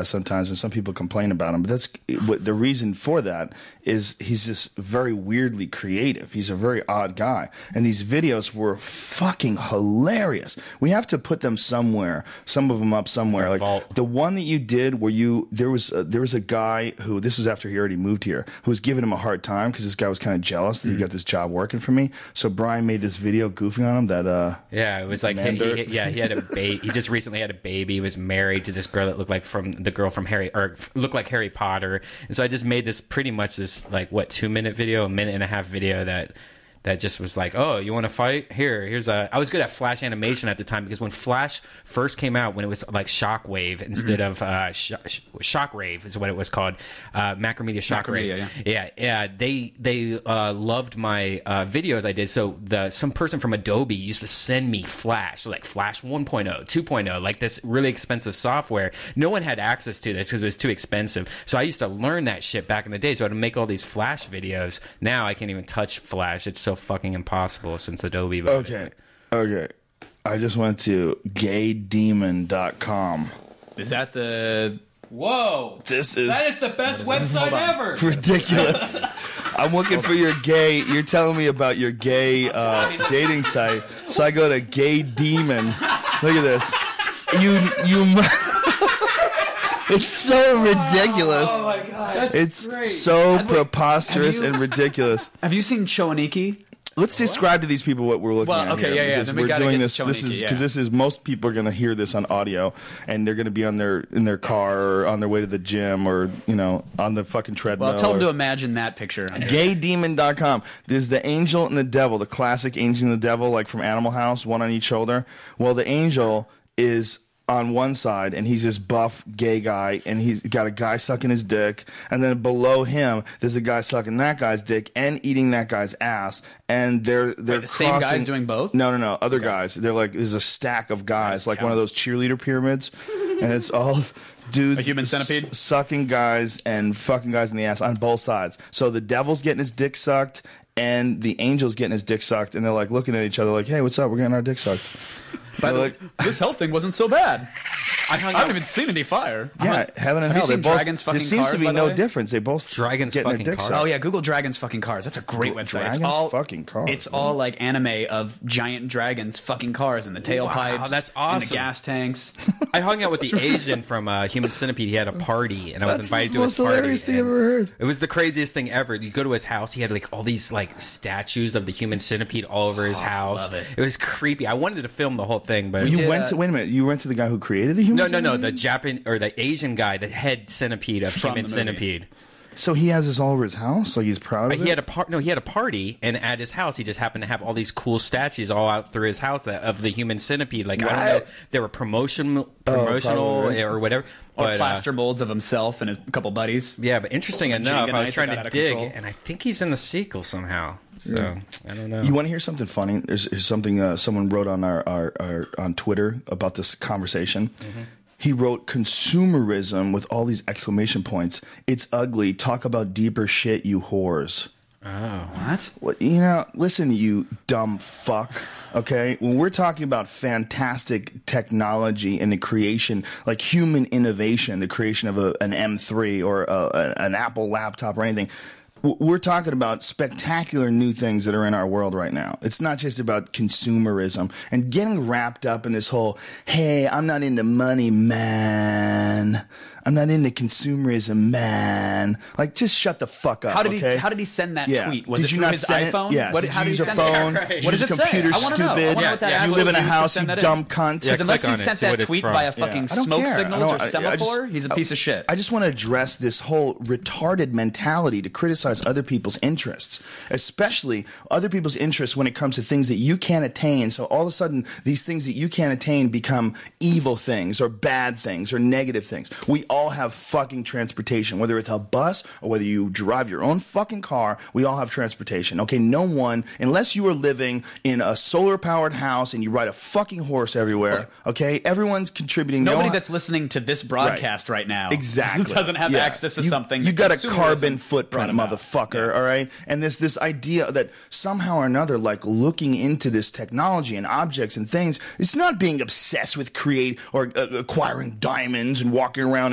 sometimes, and some people complain about him. But that's what the reason for that is. He's just very weirdly creative. He's a very odd guy, and these videos were fucking hilarious. We have to put them somewhere. Some of them up somewhere. Like vault. The one that you did, where you there was a, there was a guy who this is after he already moved here, who was giving him a hard time because this guy was kind of jealous that mm. he got this job working for me. So Brian made this video goofing on him. That uh, yeah, it was like he, he, yeah, he had a baby. He just recently had a baby. He was married to this girl that looked like from the girl from Harry or looked like Harry Potter. And so I just made this pretty much this like what two minute video, a minute and a half video that. That just was like, oh, you want to fight? Here, here's a. I was good at Flash animation at the time because when Flash first came out, when it was like Shockwave instead mm-hmm. of uh, sh- sh- Shockwave is what it was called, uh, Macromedia Shockwave. Macromedia, yeah. yeah, yeah. They they uh, loved my uh, videos I did. So the some person from Adobe used to send me Flash, so like Flash one point oh, two point oh, like this really expensive software. No one had access to this because it was too expensive. So I used to learn that shit back in the day. So I'd make all these Flash videos. Now I can't even touch Flash. It's so fucking impossible since Adobe. Okay, it. okay. I just went to gay demon dot com. Is that the? Whoa! This is that is the best website ever. Ridiculous. I'm looking for your gay. You're telling me about your gay uh, dating site. So I go to Gay Demon. Look at this. You you. It's so ridiculous. Oh my god, that's it's great. so Have preposterous you, and ridiculous. Have you seen Choaniki? Let's describe to these people what we're looking well, at. Okay, here, yeah, yeah. Because Then we we're gotta doing get this. to This is because yeah. this is most people are going to hear this on audio, and they're going to be on their in their car or on their way to the gym or you know on the fucking treadmill. Well, tell them or, to imagine that picture. gay demon dot com. There's the angel and the devil, the classic angel and the devil, like from Animal House, one on each shoulder. Well, the angel is on one side, and he's this buff gay guy, and he's got a guy sucking his dick, and then below him, there's a guy sucking that guy's dick and eating that guy's ass, and they're they're Wait, the same crossing, guys doing both? No, no, no, other okay. guys. They're like there's a stack of guys, like one of those cheerleader pyramids, and it's all dudes, a human centipede, s- sucking guys and fucking guys in the ass on both sides. So the devil's getting his dick sucked, and the angel's getting his dick sucked, and they're like looking at each other like, "Hey, what's up? We're getting our dick sucked." By the way, this hell thing wasn't so bad. I, hung I haven't even seen any fire. Yeah, heaven and Have hell. You seen both, Dragons fucking There seems cars, to be by the no way? difference. They both Dragons getting fucking their dick cars. sucked. Oh yeah, Google Dragons fucking cars. That's a great website. Dragons it's all fucking cars. It's all like anime of giant dragons fucking cars and the tailpipes. Wow, that's awesome. And the gas tanks. I hung out with the Asian from uh, Human Centipede. He had a party, and I was That's invited the to most his party. hilarious thing I've ever heard. It was the craziest thing ever. You go to his house, he had like all these like statues of the Human Centipede all over his Oh, house. love it. It was creepy. I wanted to film the whole thing, but You did, went uh, to wait a minute. You went to the guy who created the human. no, no, no. centipede? The Japan or the Asian guy, the head centipede of From Human the movie. Centipede. So he has this all over his house. Like he's proud of He it. had a par- no. He had a party, and at his house, he just happened to have all these cool statues all out through his house that, of the Human Centipede. Like I don't know, they were promotion promotional probably. or whatever. Or But, plaster uh, molds of himself and a couple buddies. yeah, but interesting enough, Jenga I was knife trying that got to out of dig, control. and I think he's in the sequel somehow. So I don't know. You want to hear something funny? There's, there's something uh, someone wrote on our, our, our on Twitter about this conversation. Mm-hmm. He wrote consumerism with all these exclamation points. It's ugly. Talk about deeper shit, you whores. Oh, What? Well, you know, listen, you dumb fuck. Okay, when we're talking about fantastic technology and the creation, like human innovation, the creation of a, an M three or a, an Apple laptop or anything. We're talking about spectacular new things that are in our world right now. It's not just about consumerism and getting wrapped up in this whole, hey, I'm not into money, man. I'm not into consumerism, man. Like, just shut the fuck up. How did okay? he? How did he send that Yeah. tweet? Was Did it you through not his send it? iPhone? Yeah. What, Did how you did use he a send phone? it? Did What you does it use say? computer, I want to know. I stupid? want to know what that Yeah, You actually live in a used to house, send you that in. dumb cunt. Yeah, Because unless click he on it, sent see what that it's tweet from. via fucking I don't smoke care. I signals don't- or I- I semaphore, just- he's a I- piece of shit. I just want to address this whole retarded mentality to criticize other people's interests, especially other people's interests when it comes to things that you can't attain. So all of a sudden, these things that you can't attain become evil things or bad things or negative things. We all have fucking transportation, whether it's a bus or whether you drive your own fucking car. We all have transportation. Okay, no one, unless you are living in a solar-powered house and you ride a fucking horse everywhere. Okay, everyone's contributing. Nobody No- that's listening to this broadcast right, now Exactly. who doesn't have Yeah. access to you, something. You that got a consumerism carbon brought footprint, about. motherfucker, all right? And this this idea that somehow or another, like looking into this technology and objects and things, it's not being obsessed with create or uh, acquiring diamonds and walking around in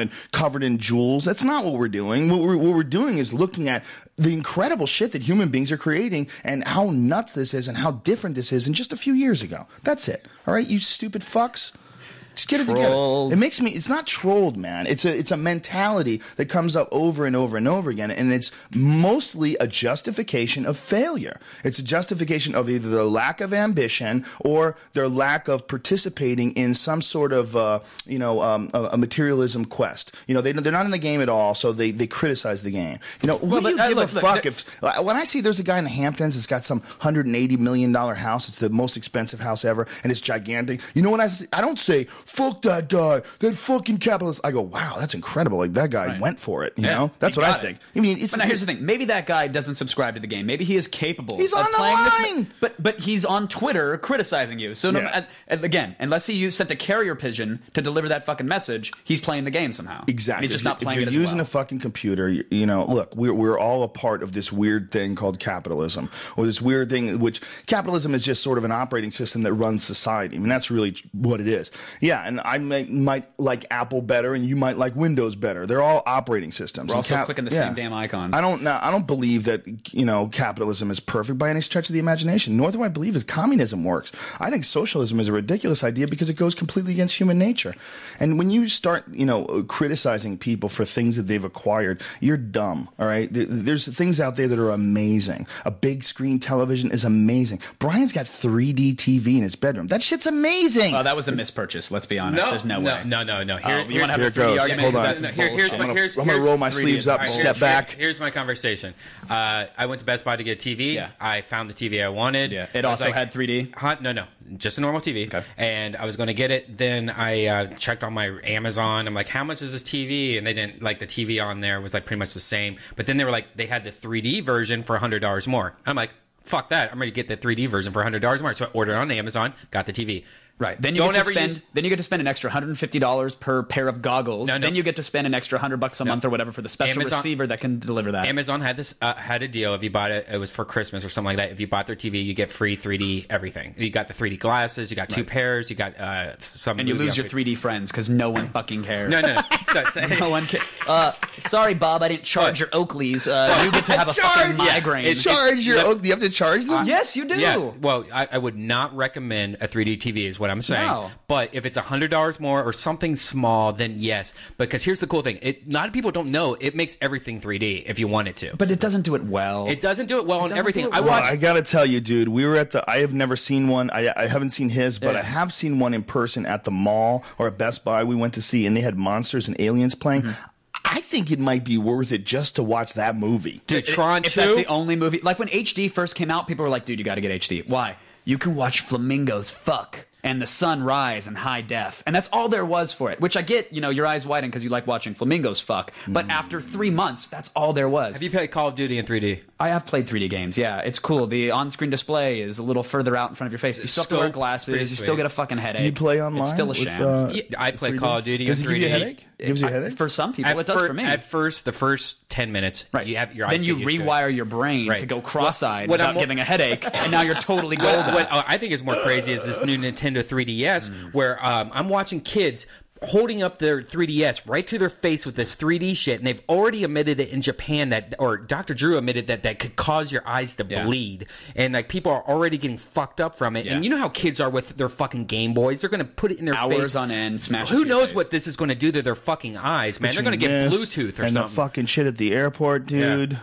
and covered in jewels. That's not what we're doing. What we're, what we're doing is looking at the incredible shit that human beings are creating and how nuts this is and how different this is in just a few years ago. That's it. All right, you stupid fucks. Just get it Trolled. together. It makes me, it's not trolled, man. It's a, it's a mentality that comes up over and over and over again. And it's mostly a justification of failure. It's a justification of either their lack of ambition or their lack of participating in some sort of, uh, you know, um, a, a materialism quest. You know, they, they're not in the game at all, so they, they criticize the game. You know, who Well, do you but, uh, give look, a look, fuck there- if, when I see there's a guy in the Hamptons that's got some one hundred eighty million dollars house, it's the most expensive house ever, and it's gigantic. You know what I say? I don't say, fuck that guy, that fucking capitalist. I go, wow, that's incredible. Like, that guy Right. went for it. You Yeah, know, that's he what I got it. think. I mean, it's But now here's the thing. Maybe that guy doesn't subscribe to the game. Maybe he is capable He's of on the playing line! this. But but he's on Twitter criticizing you. So no, Yeah. and again, unless he sent a carrier pigeon to deliver that fucking message, he's playing the game somehow. Exactly. And he's just if not you- playing if it you're as using well. a fucking computer, you, you know, look, we're, we're all a part of this weird thing called capitalism, or this weird thing, which capitalism is just sort of an operating system that runs society. I mean, that's really what it is. Yeah, and I might, might like Apple better, and you might like Windows better. They're all operating systems. We're And also cap- clicking the yeah. same damn icons. I don't know. I don't believe that, you know, capitalism is perfect by any stretch of the imagination. Nor do I believe that communism works. I think socialism is a ridiculous idea because it goes completely against human nature. And when you start, you know, criticizing people for things that they've acquired, you're dumb. All right. There- There's things out there that are amazing. A big screen television is amazing. Brian's got three D T V in his bedroom. That shit's amazing. Oh, that was a mispurchase. Let's be honest. No, There's no, no, way. no, no, no. Oh, Here- you want to have here a it three D goes. argument? Hold on. That's No, here- here's bullshit. my, I'm here's, gonna here's, roll my three D sleeves up, All right, step here- back. here- here's my conversation. Uh, I went to Best Buy to get a T V. Yeah. I found the T V I wanted. Yeah. It I was also like, had three D? Huh? No, no, just a normal T V. Okay. And I was going to get it. Then I uh, checked on my Amazon. I'm like, how much is this T V? And they didn't like the T V on there was like pretty much the same. But then they were like, they had the three D version for one hundred dollars more. I'm like, fuck that. I'm ready to get the three D version for one hundred dollars more. So I ordered it on Amazon, got the T V. Right. Then you Don't get to ever spend. use- Then you get to spend an extra one hundred fifty dollars per pair of goggles. No, no. Then you get to spend an extra one hundred bucks a month or whatever for the special Amazon- receiver that can deliver that. Amazon had this uh, had a deal. If you bought it, it was for Christmas or something like that. If you bought their T V, you get free three D everything. You got the three D glasses. You got two pairs. You got uh, some. and you movie lose on your three D friends because no one fucking cares. No, no, no. So, so, No one cares. Uh, sorry, Bob, I didn't charge your Oakleys. Uh, you get to have a fucking migraine. it- charge your. Let- oh, do you have to charge them? yes, you do. Yeah, well, I, I would not recommend a three D T V, is what I'm saying. No. But if it's one hundred dollars more or something small, then yes. Because here's the cool thing: it, a lot of people don't know it makes everything three D if you want it to. But it doesn't do it well. It doesn't do it well on doesn't everything. do it I well. Well, watched. I gotta tell you, dude, we were at the. I have never seen one. I, I haven't seen his, but Yeah. I have seen one in person at the mall or at Best Buy. We went to see, and they had monsters and aliens playing. Mm-hmm. I think it might be worth it just to watch that movie. Dude, Tron if two. that's the only movie, like when H D first came out, people were like, "Dude, you got to get H D." Why? You can watch flamingos fuck and the sun rise in high def, and that's all there was for it. Which I get, you know, your eyes widen because you like watching flamingos fuck. But Mm. after three months, that's all there was. Have you played Call of Duty in three D? I have played three D games. Yeah, it's cool. The on-screen display is a little further out in front of your face. You still have to wear Scope, pretty glasses. You sweet. still get a fucking headache. Do you play online? It's still a with, sham. uh, Yeah, I play three D? Call of Duty Does in it give you a three D. headache? Gives you a headache? For some people, At it does fir- for me. At first, the first ten minutes, Right. you have your eyes then you get used to it. rewire your brain Right. to go cross-eyed What- what without I'm- giving a headache, and now you're totally What, golden. what uh, I think is more crazy is this new Nintendo three D S, where um, I'm watching kids holding up their three D S right to their face with this three D shit, and they've already admitted it in Japan that, or Doctor Drew admitted that that could cause your eyes to Yeah. bleed, and like people are already getting fucked up from it. Yeah. And you know how kids are with their fucking Game Boys; they're going to put it in their Hours face. on end, smash it Who to your knows face. what this is going to do to their fucking eyes, man? They're going to get Between this Bluetooth or and something. the fucking shit at the airport, dude.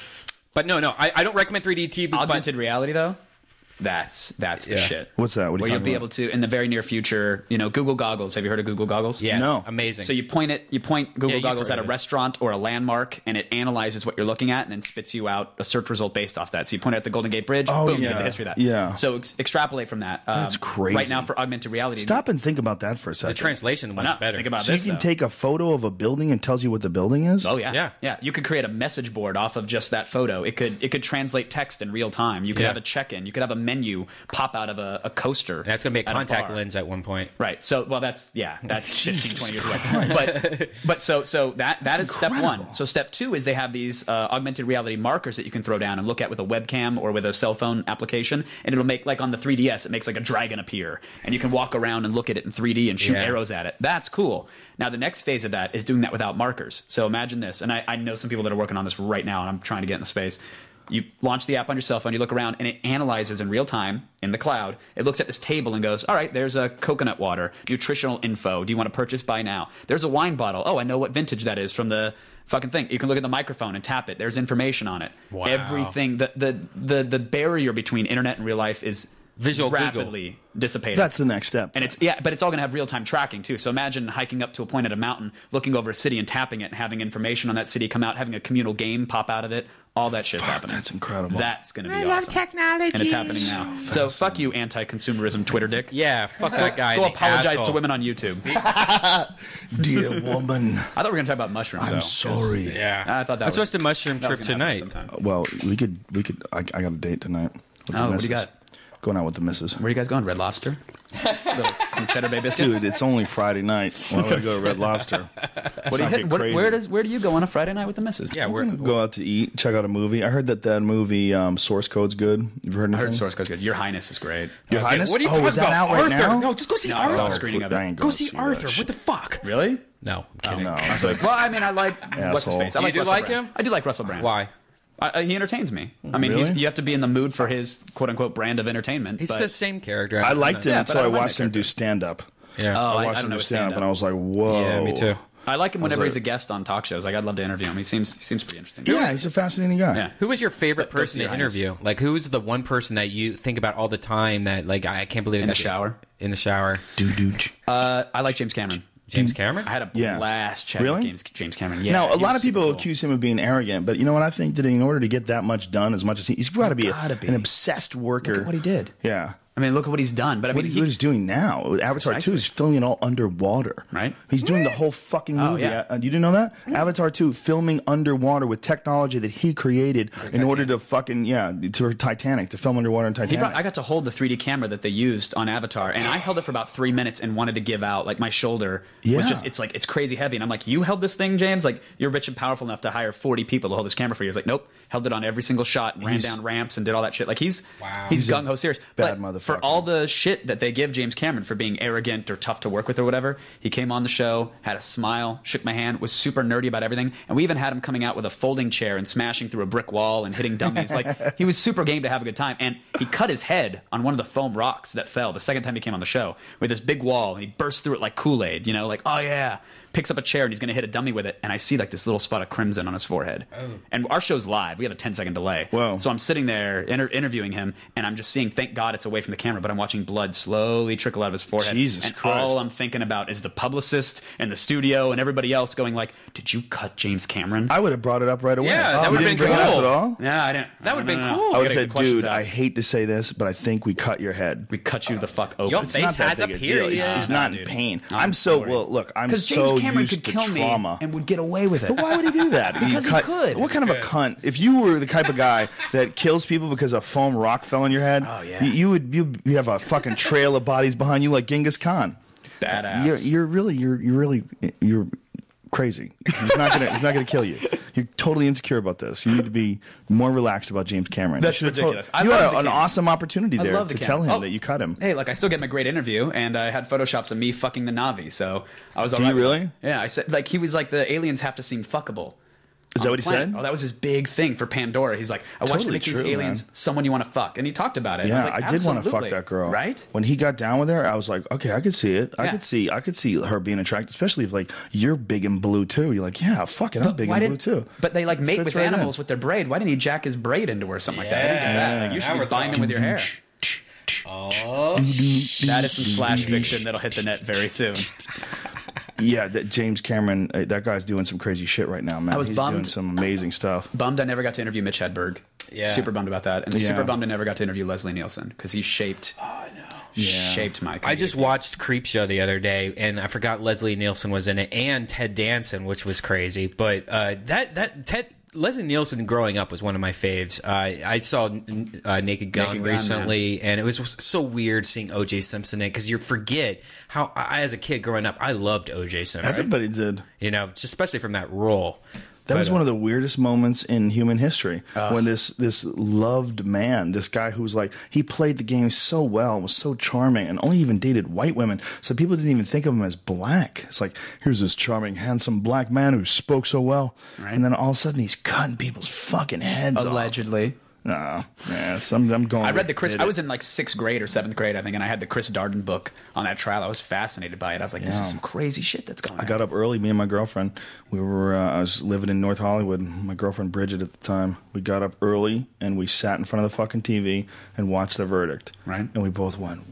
But no, no, I, I don't recommend three D T V. Augmented reality, though, that's that's the Yeah. shit. What's that? What are you Where you'll talking be about? able to, in the very near future, you know, Google goggles. Have you heard of Google goggles? Yes, No. amazing. So you point it, you point Yeah, Google you've goggles heard at a of it. restaurant or a landmark, and it analyzes what you're looking at, and then spits you out a search result based off that. So you point it at the Golden Gate Bridge, Oh, boom, you yeah. get the history of that. Yeah. So ex- extrapolate from that. Um, That's crazy. Right now for augmented reality. Stop and think about that for a the second. translation Why one's not? better. Think about so this. you can though. take a photo of a building and tells you what the building is? Oh yeah. Yeah. yeah. You could create a message board off of just that photo. It could it could translate text in real time. You could Yeah. have a check-in. You could have a menu pop out of a, a coaster. And that's going to be a at contact bar. lens at one point. Right. So, well, that's, yeah, that's fifteen, twenty years away. But, but so, so that, that is step one. So step two is they have these uh, augmented reality markers that you can throw down and look at with a webcam or with a cell phone application. And it'll make, like on the three D S, it makes like a dragon appear. And you can walk around and look at it in three D and shoot Yeah. arrows at it. That's cool. Now, the next phase of that is doing that without markers. So imagine this. And I, I know some people that are working on this right now, and I'm trying to get in the space. You launch the app on your cell phone, you look around, and it analyzes in real time in the cloud. It looks at this table and goes, all right, there's a coconut water, nutritional info. Do you want to purchase? Buy now. There's a wine bottle. Oh, I know what vintage that is from the fucking thing. You can look at the microphone and tap it. There's information on it. Wow. Everything. The, the, the, the barrier between internet and real life is Visual rapidly Google. dissipated. That's the next step. And it's yeah, but it's all going to have real time tracking too. So imagine hiking up to a point at a mountain, looking over a city and tapping it, and having information on that city come out, having a communal game pop out of it. All that shit's Fuck, happening. that's incredible. That's going to be I awesome. love technology. And it's happening now. So fuck you, anti-consumerism Twitter dick. Yeah, fuck that guy. Go the apologize asshole. to women on YouTube. Dear woman. I thought we were going to talk about mushrooms. I'm though, sorry. Yeah, I thought that That's was what's the mushroom that was trip gonna happen tonight. sometime. Well, we could, we could, I, I got a date tonight. With the Oh, what do missus. you got? Going out with the missus. Where are you guys going? Red Lobster? Little- Some Cheddar Bay biscuits? Dude, it's only Friday night. Why would I go to Red Lobster? what do you hit, what, where, does, where do you go on a Friday night with the missus? Yeah, We're we're gonna go out to eat, check out a movie. I heard that that movie um, Source Code's good. You've heard I anything? heard Source Code's good. Your Highness is great. Your Okay, Highness? what are you oh, talking is that about? out right Arthur? now? No, just go see No, I saw a Arthur. screening of I it. ain't Go going see to that Arthur. shit. What the fuck? Really? No, I'm kidding. no. I was like, well, I mean, I like what's his Asshole. face. I You like do Russell like Brand. him? I do like Russell Brand. Why? I, I, he entertains me. I mean, Really? he's, you have to be in the mood for his quote unquote brand of entertainment. He's but, the same character. I liked him Yeah, but until I I don't mind watched that him do character. stand up. Yeah. Oh, I I, watched I don't him know do his stand up, stand-up. and I was like, whoa. Yeah, me too. I like him I was whenever like- he's a guest on talk shows. Like, I'd love to interview him. He seems he seems pretty interesting. Yeah, he's a fascinating guy. Yeah. Who was your favorite Go- go person see to Your Highness. interview? Like, who's the one person that you think about all the time that, like, I can't believe In that the shower? In the shower. Dude, dude. Uh, I like James Cameron. James Cameron? I had a Yeah. blast chatting Really? with James, James Cameron. Yeah, now, a he lot was of people super cool. accuse him of being arrogant, but you know what? I think that in order to get that much done, as much as he, he's got to be, a- gotta be. an obsessed worker. Look at what he did. Yeah. I mean, look at what he's done. But I What mean, he, what he's doing now with Avatar Precisely. two is filming it all underwater. Right. He's doing the whole fucking Oh, movie. yeah. Uh, you didn't know that? Avatar two filming underwater with technology that he created in order to fucking, yeah, to Titanic, to film underwater in He Titanic. brought, I got to hold the three D camera that they used on Avatar, and I held it for about three minutes and wanted to give out. Like, my shoulder Yeah. was just, it's like, it's crazy heavy. And I'm like, you held this thing, James? Like, you're rich and powerful enough to hire forty people to hold this camera for you. He's like, nope. Held it on every single shot, ran He's- down ramps and did all that shit. Like, he's, Wow. he's, He's a gung ho serious. bad But for motherfucker. all the shit that they give James Cameron for being arrogant or tough to work with or whatever, he came on the show, had a smile, shook my hand, was super nerdy about everything. And we even had him coming out with a folding chair and smashing through a brick wall and hitting dummies. Like, he was super game to have a good time. And he cut his head on one of the foam rocks that fell the second time he came on the show with this big wall, and he burst through it like Kool-Aid, you know, like, oh yeah. Picks up a chair and he's going to hit a dummy with it, and I see like this little spot of crimson on his forehead. Oh. And our show's live. We have a ten second delay. Whoa. So I'm sitting there inter- interviewing him, and I'm just seeing, thank God it's away from the camera, but I'm watching blood slowly trickle out of his forehead. Jesus and Christ. all I'm thinking about is the publicist and the studio and everybody else going like, did you cut James Cameron? I would have brought it up right away. Yeah, that You would've didn't been bring it up cool. at all? No, I didn't. That would've No, been no, no. cool. I would Gotta have get said, the questions dude, out. I hate to say this, but I think we cut your head. We cut you the fuck open. Your It's face not that has a big deal. He's, period. he's not Nah, in dude. pain. I'm I'm so sorry. well. Look, I'm Because so James Cameron used could to kill me trauma. and would get away with it. But why would he do that? Because You he cut- could. What kind of a cunt? If you were the type of guy that kills people because a foam rock fell on your head, Oh, yeah. you, you would you you have a fucking trail of bodies behind you like Genghis Khan. Badass. You're, you're really you're you're really you're crazy. He's not gonna he's not gonna kill you. You're totally insecure about this. You need to be more relaxed about James Cameron. That's You should have ridiculous. Told, I you love had the a, an Cameron. awesome opportunity I there love to the tell him Cameron. Oh. that you cut him. Hey, look, I still get my great interview, and I had photoshops of me fucking the Navi, so I was all Do right. you with really? it. Yeah, I said, like, he was like, the aliens have to seem fuckable. Is that on what the he planet. said? Oh, that was his big thing for Pandora. He's like, I want you to Totally make these true, aliens man. someone you want to fuck. And he talked about it. Yeah, I, was like, I did want to fuck absolutely. that girl. Right? When he got down with her, I was like, okay, I could see it. I Yeah. could see, I could see her being attracted, especially if like you're big and blue too. You're like, yeah, fuck it, I'm big Why and blue didn't- too. But they like mate Fits with right animals in. with their braid. Why didn't he jack his braid into her or something like that? I didn't get that. Like, you Now should we're be binding with your hair. Oh, That is some slash fiction that'll hit the net very soon. Yeah, that James Cameron, uh, that guy's doing some crazy shit right now, man. I was He's doing bummed. some amazing stuff. Bummed I never got to interview Mitch Hedberg. Yeah. Super bummed about that. And Yeah. super bummed I never got to interview Leslie Nielsen because he shaped shaped my I just watched Creepshow the other day, and I forgot Leslie Nielsen was in it, and Ted Danson, which was crazy. But uh, that that Ted Leslie Nielsen growing up was one of my faves. Uh, I saw uh, Naked Gun Naked Gun, recently, man. and it was so weird seeing O J Simpson in it because you forget how I, as a kid growing up, I loved O J Simpson. Everybody did. You know, just especially from that role. That But, was uh, one of the weirdest moments in human history Uh. when this this loved man, this guy who was like, he played the game so well, was so charming, and only even dated white women, so people didn't even think of him as black. It's like, here's this charming, handsome black man who spoke so well, Right. and then all of a sudden he's cutting people's fucking heads off. Allegedly. Nah, man, some, I'm going. I read the with Chris. did I it. was in like sixth grade or seventh grade, I think, and I had the Chris Darden book on that trial. I was fascinated by it. I was like, this Yeah. is some crazy shit that's going on. I got up early. Me and my girlfriend. We were. Uh, I was living in North Hollywood. My girlfriend Bridget at the time. We got up early and we sat in front of the fucking T V and watched the verdict. Right. And we both went,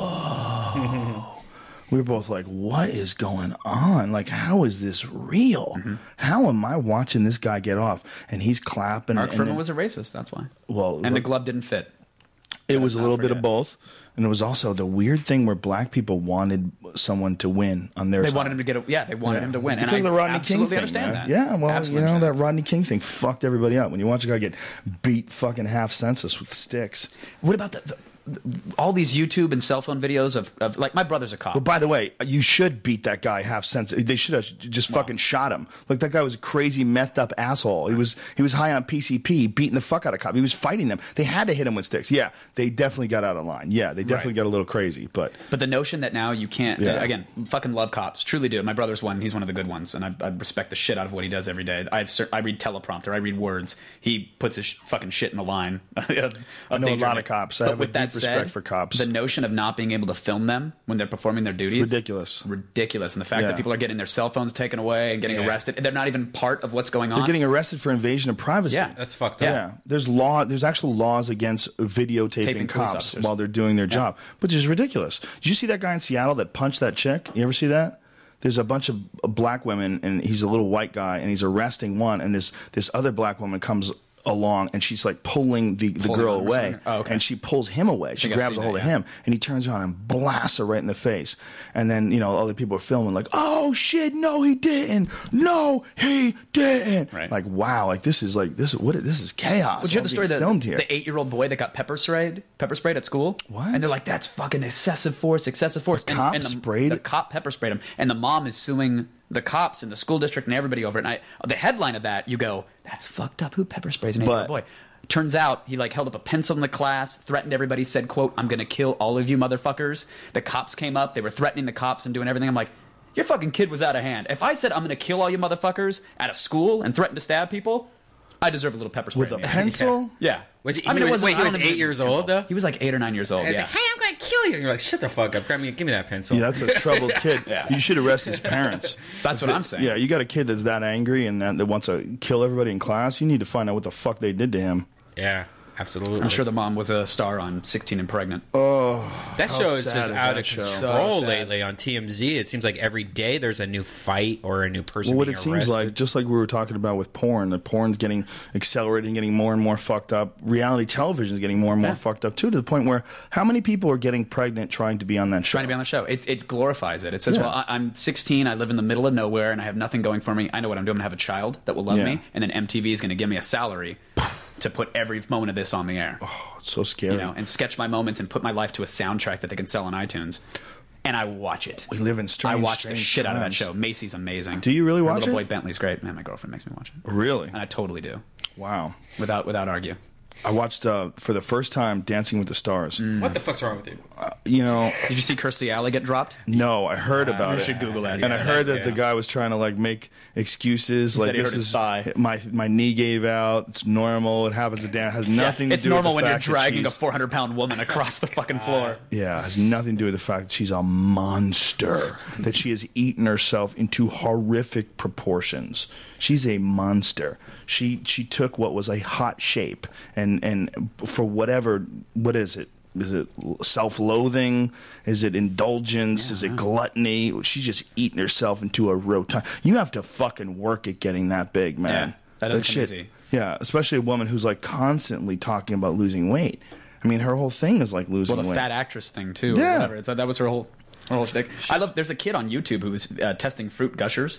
"Whoa!" We were both like, "What is going on? Like, how is this real? Mm-hmm. How am I watching this guy get off?" And he's clapping. Mark and Furman then- was a racist. That's why. well, And the glove didn't fit. It was a not little bit forget. of both. And it was also the weird thing where black people wanted someone to win on their They side. wanted him to get. A, yeah, they wanted him to win. Because and of I the Rodney King absolutely thing. understand man. that. Yeah, well, Absolutely you know, understand that Rodney King thing fucked everybody up. When you watch a guy get beat fucking half senseless with sticks. What about the, the, the all these YouTube and cell phone videos of, of like my brother's a cop. But by the way, you should beat that guy half senseless. They should have just fucking shot him. Like, that guy was a crazy, methed up asshole. He was he was high on P C P, beating the fuck out of cop. He was fighting them. They had to hit him with sticks. Yeah, they definitely got out of line. Yeah, they definitely Right. got a little crazy. But But the notion that now you can't, Yeah. again, fucking love cops, truly do. My brother's one, he's one of the good ones, and I, I respect the shit out of what he does every day. I've, cer- I read teleprompter, I read words. He puts his sh- fucking shit in the line. of, of I know a things lot right. of cops. I But have a with that deep respect said, for cops. The notion of not being able to film them when they're performing their duties, Ridiculous. ridiculous, and the fact Yeah. that people are getting their cell phones taken away and getting Yeah. arrested, and they're not even part of what's going on. they're getting arrested for invasion of privacy. Yeah. That's fucked Yeah. up. there's law. There's actual laws against videotaping Taping police cops officers. while they're doing their job, which is ridiculous. Did you see that guy in Seattle that punched that chick? You ever see that? There's a bunch of black women, and he's a little white guy, and he's arresting one, and this this other black woman comes along, and she's like pulling the, the Pulling girl on her away, somewhere. Oh, okay. and she pulls him away. She think I've grabs a seen hold that, of yeah. him, and he turns around and blasts her right in the face. And then, you know, other people are filming like, "Oh shit, no, he didn't. No, he didn't." Right. Like, wow, like this is like this is what this is chaos. Did you hear all the story being that filmed here? the eight-year-old boy that got pepper sprayed, pepper sprayed at school? What? And they're like, "That's fucking excessive force, excessive force." The and, cop and the, sprayed? The cop pepper sprayed him, and the mom is suing the cops and the school district and everybody over it. And I, the headline of that, you go, "That's fucked up. Who pepper sprays an eight-year-old But- boy?" Turns out he like held up a pencil in the class, threatened everybody, said, "quote I'm going to kill all of you motherfuckers." The cops came up, they were threatening the cops and doing everything. I'm like, your fucking kid was out of hand. If I said I'm going to kill all you motherfuckers at a school and threaten to stab people, I deserve a little pepper spray With a in me. pencil? Yeah. Was he- I mean, he it was- wasn't- wait, he I was don't even eight think years pencil. old, though? He was like eight or nine years old. And it's Yeah. like, hey, I'm going to kill you. And you're like, shut the fuck up. Grab me, give me that pencil. Yeah, that's a troubled kid. Yeah. You should arrest his parents. That's If what it- I'm saying. Yeah, you got a kid that's that angry and that, that wants to kill everybody in class. You need to find out what the fuck they did to him. Yeah, absolutely. I'm sure the mom was a star on sixteen and Pregnant. Oh, That how show is sad just is out that of show? control So sad. lately on T M Z. It seems like every day there's a new fight or a new person Well, what being it seems arrested. like, just like we were talking about with porn, the porn's getting accelerating, getting more and more fucked up. Reality television is getting more and more Yeah. fucked up too, to the point where how many people are getting pregnant trying to be on that show? Trying to be on the show. It, it glorifies it. It says, Yeah. well, I, I'm sixteen, I live in the middle of nowhere, and I have nothing going for me. I know what I'm doing. I'm going to have a child that will love Yeah. me, and then M T V is going to give me a salary to put every moment of this on the air. Oh, it's so scary. You know, and sketch my moments and put my life to a soundtrack that they can sell on iTunes. And I watch it. We live in strange, I watch the strange shit out of that times. show. Macy's amazing. Do you really Her watch little it? boy Bentley's great. Man, my girlfriend makes me watch it. Really? And I totally do. Wow. Without without argue. I watched uh, for the first time Dancing with the Stars. What the fuck's wrong with you? Uh, you know, Did you see Kirstie Alley get dropped? no, I heard Uh, about you it. should Google that. And I Yeah, heard that that's- the yeah. guy was trying to like make excuses, He like said he this hurt his is thigh. my my knee gave out. It's normal. It happens to dance. Has nothing It's to do normal with when the you're fact that dragging a she's- four hundred pound woman across the fucking floor. Yeah, it has nothing to do with the fact that she's a monster, that she has eaten herself into horrific proportions. She's a monster. She she took what was a hot shape and and for whatever, what is it? Is it self-loathing? Is it indulgence? Is it gluttony? She's just eating herself into a rotund. You have to fucking work at getting that big, man. Yeah, that doesn't come easy. Yeah, especially a woman who's like constantly talking about losing weight. I mean, her whole thing is like losing Well, the weight. fat actress thing too. Yeah. Or whatever. It's, that was her whole her whole shtick. I love. There's a kid on YouTube who was uh, testing fruit gushers,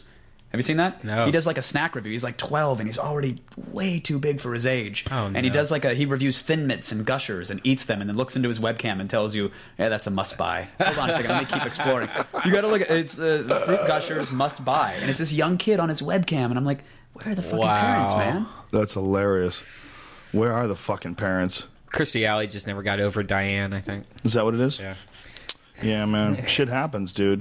Have you seen that? No. He does like a snack review. He's like twelve and he's already way too big for his age. Oh, and no. he does like a he reviews Thin Mints and Gushers and eats them and then looks into his webcam and tells you, "Yeah, that's a must buy." Hold on a second, let me keep exploring. You got to look at it's uh, Fruit Gushers must buy, and it's this young kid on his webcam, and I'm like, where are the fucking Wow. parents, man? That's hilarious. Where are the fucking parents? Kirstie Alley just never got over Diane, I think. Is that what it is? Yeah. Yeah, man. Shit happens, dude.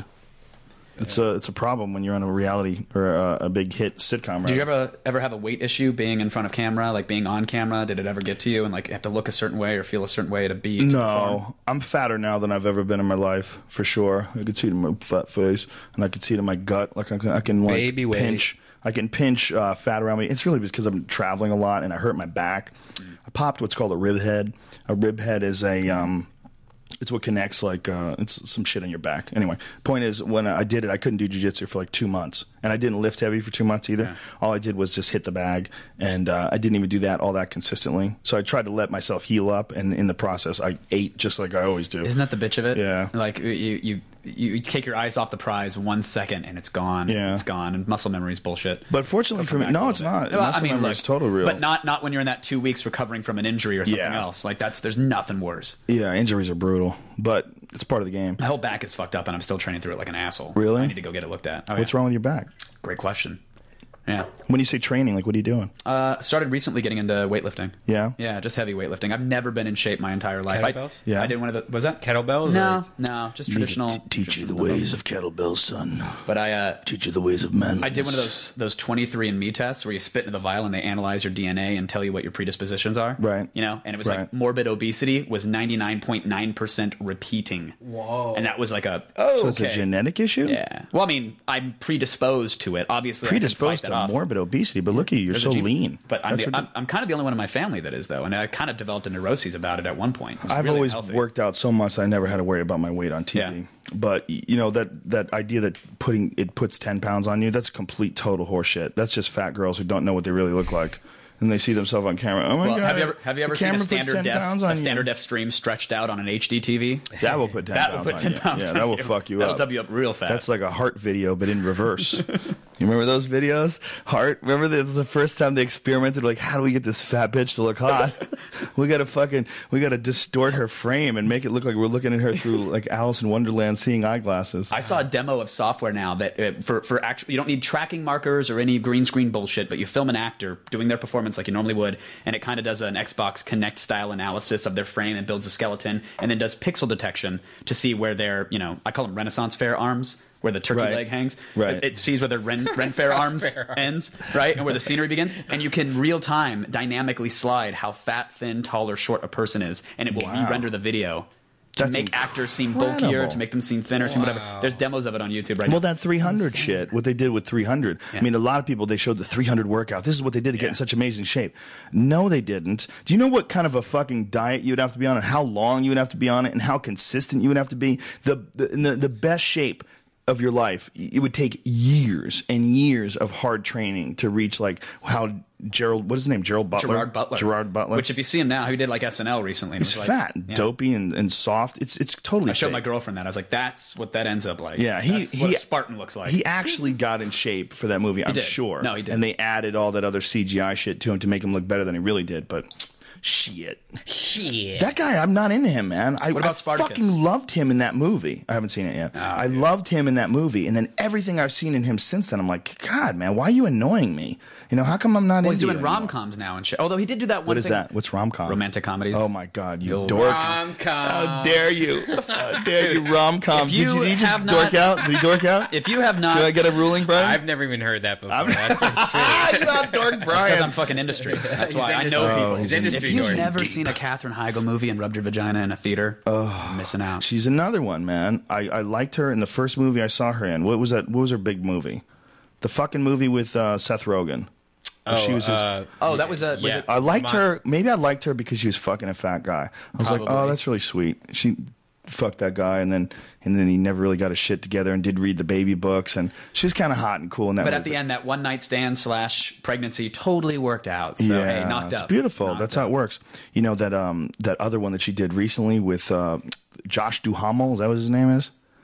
It's a it's a problem when you're on a reality or a, a big hit sitcom. Right? Did you ever ever have a weight issue being in front of camera, like being on camera? Did it ever get to you and like you have to look a certain way or feel a certain way to be? To No, perform? I'm fatter now than I've ever been in my life, for sure. I can see it in my fat face, and I can see it in my gut. Like I can, I can like Baby weight. pinch. I can pinch uh, fat around me. It's really because I'm traveling a lot and I hurt my back. I popped what's called a rib head. A rib head is a um, it's what connects like uh, it's some shit in your back. Anyway, point is when I did it, I couldn't do jiu-jitsu for like two months, and I didn't lift heavy for two months either. Yeah. All I did was just hit the bag, and uh, I didn't even do that all that consistently. So I tried to let myself heal up, and in the process, I ate just like I always do. Isn't that the bitch of it? Yeah. Like you, you, you take your eyes off the prize one second and it's gone. Yeah. It's gone. And muscle memory is bullshit. But fortunately for me, no, it's not. Well, Muscle I mean, memory look, is totally real. but not not when you're in that two weeks recovering from an injury or something Yeah. else. Like that's there's nothing worse. Yeah, injuries are brutal, but it's part of the game. My whole back is fucked up and I'm still training through it like an asshole. Really? I need to go get it looked at. Oh, What's yeah. wrong with your back? Great question. Yeah. When you say training, like what are you doing? Uh, started recently getting into weightlifting. Yeah? Yeah, just heavy weightlifting. I've never been in shape my entire life. I, Kettlebells? Yeah. I did one of the. Was that Kettlebells? No, or- no, just Need to traditional. t- teach you the ways of kettlebells, son. But I. Uh, Teach you the ways of men. I did one of those those twenty-three and me tests where you spit into the vial and they analyze your D N A and tell you what your predispositions are. Right. You know, and it was Right. like morbid obesity was ninety-nine point nine percent repeating. Whoa. And that was like a oh, So it's a okay. genetic issue? Yeah. Well, I mean, I'm predisposed to it. Obviously, Predisposed I can to fight that off. morbid obesity, but look at you, you're There's so a gene- lean. But I'm, That's the, what- I'm, I'm kind of the only one in my family that is, though. And I kind of developed a neuroses about it at one point. It was I've really always healthy. worked out so much that I never had to worry about my weight on T V. Yeah. But y- you know that that idea that putting it puts ten pounds on you, that's complete total horseshit. That's just fat girls who don't know what they really look like, and they see themselves on camera. Oh my Well, god! have you ever have you ever the seen a camera puts standard ten pounds def on a you. standard def stream stretched out on an H D T V? That will put ten that will pounds put on ten you. pounds. Yeah, on that will you. fuck you That'll up. double you up real fast. That's like a heart video, but in reverse. You remember those videos? Heart. Remember that was the first time they experimented. Like, how do we get this fat bitch to look hot? we gotta fucking, we gotta distort her frame and make it look like we're looking at her through like Alice in Wonderland, seeing eyeglasses. I saw a demo of software now that uh, for for actual you don't need tracking markers or any green screen bullshit, but you film an actor doing their performance like you normally would, and it kind of does an Xbox Kinect style analysis of their frame and builds a skeleton, and then does pixel detection to see where their you know I call them Renaissance Fair arms. Where the turkey Right. leg hangs, Right. It, it sees where the Ren, Ren Fair arms Fair arms. ends, right, and where the scenery begins, and you can real time dynamically slide how fat, thin, tall, or short a person is, and it will Wow. re-render the video to That's make actors seem bulkier, incredible. to make them seem thinner, seem whatever. Wow. There's demos of it on YouTube right Well, now. that three hundred shit, what they did with three hundred. I mean, a lot of people, they showed the three hundred workout. This is what they did to get Yeah. in such amazing shape. No, they didn't. Do you know what kind of a fucking diet you would have to be on and how long you would have to be on it and how consistent you would have to be? The, the, in the, the best shape of your life, it would take years and years of hard training to reach like how Gerald, what is his name? Gerald Butler? Gerard Butler. Gerard Butler. Which, if you see him now, he did like S N L recently. and He's it was like- fat, yeah. dopey, and, and soft. It's it's totally I showed fake. my girlfriend that. I was like, "That's what that ends up like." Yeah, he That's he what a Spartan looks like. He actually got in shape for that movie. I'm did. sure. No, he did. And they added all that other C G I shit to him to make him look better than he really did. But shit, Shit. that guy, I'm not into him, man. I, What about I Spartacus? fucking loved him in that movie. I haven't seen it yet. I loved him in that movie, and then everything I've seen in him since then, I'm like, God, man, why are you annoying me? You know, how come I'm not well, into he's you doing anymore? rom coms now and shit. Although he did do that one. What is thing- that? What's rom com? Romantic comedies. Oh my God, you You'll- dork! Rom-com. How dare you? How dare you, rom com? If Did you you, did you just have dork not- out? Did he dork out? If you have not, Did I get a ruling, Brian? I've never even heard that before. That's pretty sick. He's not dork, because Brian. I'm fucking industry. That's He's why I industry. know Oh, people. he's if industry you've dork. never seen a Katherine Heigl movie and rubbed your vagina in a theater, you're missing out. She's another one, man. I, I liked her in the first movie I saw her in. What was that? What was her big movie? The fucking movie with uh, Seth Rogen. Oh, she was his, uh, Oh, that was a. Was yeah. it, I liked My- her. Maybe I liked her because she was fucking a fat guy. I was like, Probably. oh, that's really sweet. She fucked that guy, and then and then he never really got his shit together and did read the baby books, and she was kind of hot and cool in that. but movie. at the end, that one night stand slash pregnancy totally worked out. So yeah, hey, knocked it's up. beautiful. Knocked That's up. how it works. You know that um that other one that she did recently with uh, Josh Duhamel. Is that what his name is?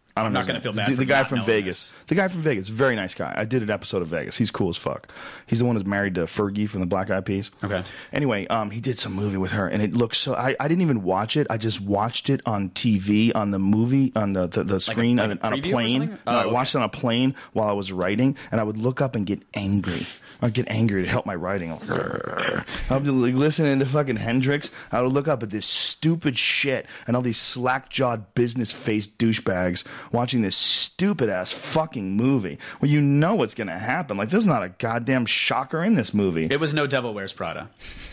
I don't I'm know not going to feel bad the, for the guy not from knowing Vegas. The guy from Vegas, very nice guy. I did an episode of Vegas. He's cool as fuck. He's the one who's married to Fergie from the Black Eyed Peas. Okay. Anyway, um, he did some movie with her, and it looks so. I, I didn't even watch it. I just watched it on T V on the movie on the the, the screen like a, like on, a on a preview or plane. something? No, Oh, I okay. watched it on a plane while I was writing, and I would look up and get angry. I'd get angry to help my writing. I'd be like, listening to fucking Hendrix. I would look up at this stupid shit and all these slack-jawed, business-faced douchebags watching this stupid-ass fucking movie where you know what's going to happen. Like, there's not a goddamn shocker in this movie. It was no Devil Wears Prada.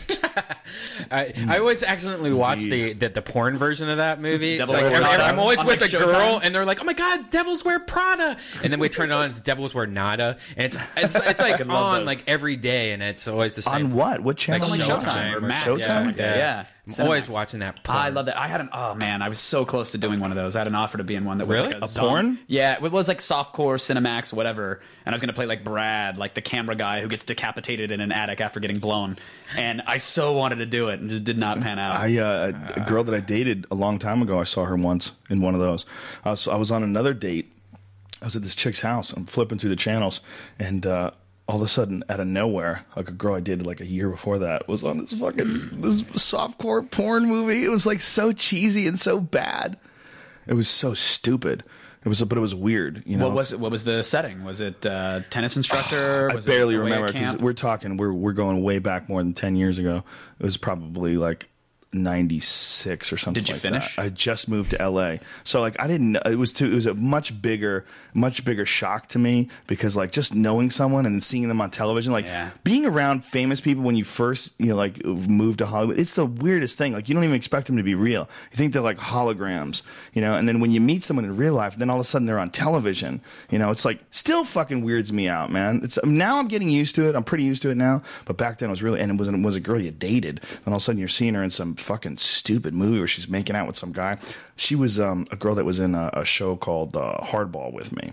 I, I always accidentally watch the, the the porn version of that movie. Devil Like, Wears every- Prada I'm always on, with like, a girl, Showtime? and they're like, "Oh my god, Devils Wear Prada!" And then we turn it on, it's Devils Wear Nada, and it's it's, it's like fucking love on those. like every day, and it's always the same. On what? What channel? Like It's on, like, Showtime, Showtime or or Max, Showtime. something like that. Yeah. I'm always Cinemax. watching that. Porn. I love that. I had an oh man, I was so close to doing one of those. I had an offer to be in one that was Really? like a, A zombie- porn? Yeah, it was like softcore, Cinemax, whatever. And I was going to play like Brad, like the camera guy who gets decapitated in an attic after getting blown. And I so wanted to do it and just did not pan out. I uh, a girl that I dated a long time ago. I saw her once in one of those. I was, I was on another date. I was at this chick's house. I'm flipping through the channels, and uh, all of a sudden, out of nowhere, like a girl I dated like a year before that was on this fucking this softcore porn movie. It was like so cheesy and so bad. It was so stupid. It was, but it was weird. You know, What was it? What was the setting? Was it uh, tennis instructor? I Was barely it away at remember because camp? we're talking. We're we're going way back more than ten years ago. It was probably like ninety-six or something. Did you like finish? that. I just moved to L A, so like I didn't. It was too. It was a much bigger, much bigger shock to me because like just knowing someone and seeing them on television, like Yeah. being around famous people when you first you know like moved to Hollywood. It's the weirdest thing. Like you don't even expect them to be real. You think they're like holograms, you know. And then when you meet someone in real life, then all of a sudden they're on television. You know, it's like still fucking weirds me out, man. It's now I'm getting used to it. I'm pretty used to it now. But back then it was really and it was it was a girl you dated, and all of a sudden you're seeing her in some fucking stupid movie where she's making out with some guy. She was um, a girl that was in a, a show called uh, Hardball with me.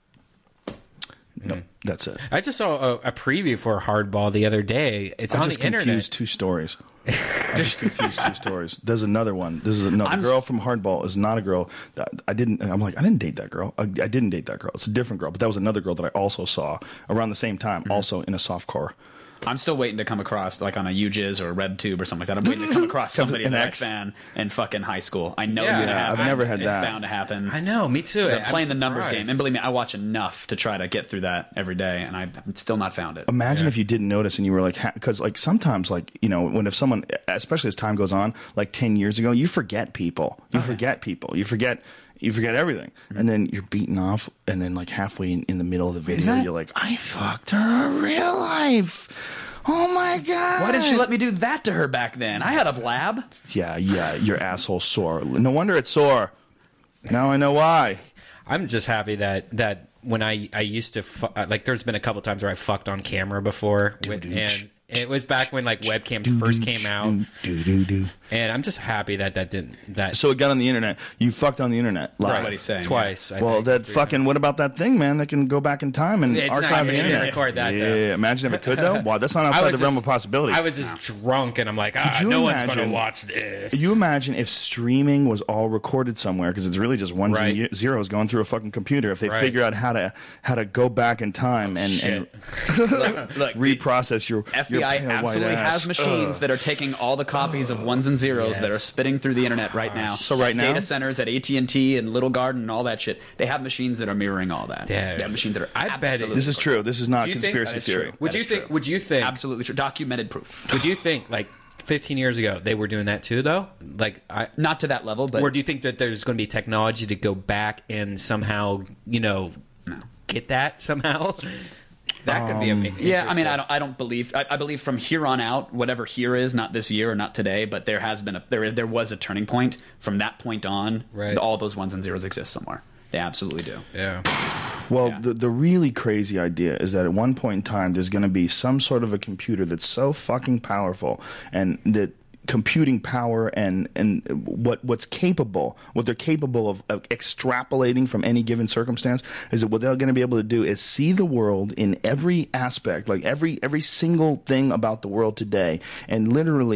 No, that's it. I just saw a, a preview for Hardball the other day. It's I on just the internet. confused two stories. I just confused two stories. There's another one. This is a, no. The I'm girl from Hardball is not a girl. That, I didn't. I'm like I didn't date that girl. I, I didn't date that girl. It's a different girl. But that was another girl that I also saw around the same time, Mm-hmm. also in a softcore. I'm still waiting to come across, like on a U Jizz or a RedTube or something like that. I'm waiting to come across somebody An that I X. fan in fucking high school. I know Yeah, it's gonna I've happen. never had it's that. bound to happen. I know, me too. They're I'm playing the numbers surprised. game, and believe me, I watch enough to try to get through that every day, and I've still not found it. Imagine if you didn't notice and you were like, because like sometimes like you know when if someone, especially as time goes on, like ten years ago, you forget people. You forget people. You forget. You forget everything, and then you're beaten off, and then like halfway in, in the middle of the video, that- you're like, I fucked her in real life. Oh my god! Why didn't she let me do that to her back then? I had a blab. Yeah, yeah, your asshole's sore. No wonder it's sore. Now I know why. I'm just happy that that when I I used to fu- uh, like there's been a couple times where I fucked on camera before, with, and it was back when like webcams first came out, Do do do. and I'm just happy that that didn't that So it got on the internet. You fucked on the internet. Live. That's what he's saying. twice. I Well, think, that three fucking. times. What about that thing, man? That can go back in time and It's not- archive the you can't internet. record that, yeah, though. imagine if it could though. Wow, that's not I outside was the realm just- of possibility. I was just drunk, and I'm like, ah, you no one's going imagine- to watch this. You imagine if streaming was all recorded somewhere because it's really just ones Right. and zeros going through a fucking computer. If they Right. figure out how to how to go back in time and, and Look, look, reprocess your F B your I pale white absolutely ass. has machines Ugh. that are taking all the copies of ones and zeros that Yes. are spitting through the internet right now. So right now? data centers at A T and T and Little Garden and all that shit. They have machines that are mirroring all that. Dude. They have machines that are. I bet it- absolutely This is true. This is not Do you think- conspiracy that is theory. true. Would That you is think? true. Would you think? absolutely true. Documented proof. Would you think like fifteen years ago they were doing that too, though? Like, I, Not to that level, but or do you think that there's going to be technology to go back and somehow, you know, get that somehow? That could be a big. yeah, I mean, I don't. I don't believe. I, I believe from here on out, whatever here is, not this year or not today, but there has been a there. There was a turning point. From that point on, Right. all those ones and zeros exist somewhere. They absolutely do. Yeah. Well, Yeah. the, the really crazy idea is that at one point in time, there's going to be some sort of a computer that's so fucking powerful and that computing power and, and what what's capable, what they're capable of, of extrapolating from any given circumstance is that what they're going to be able to do is see the world in every aspect, like every every single thing about the world today, and literally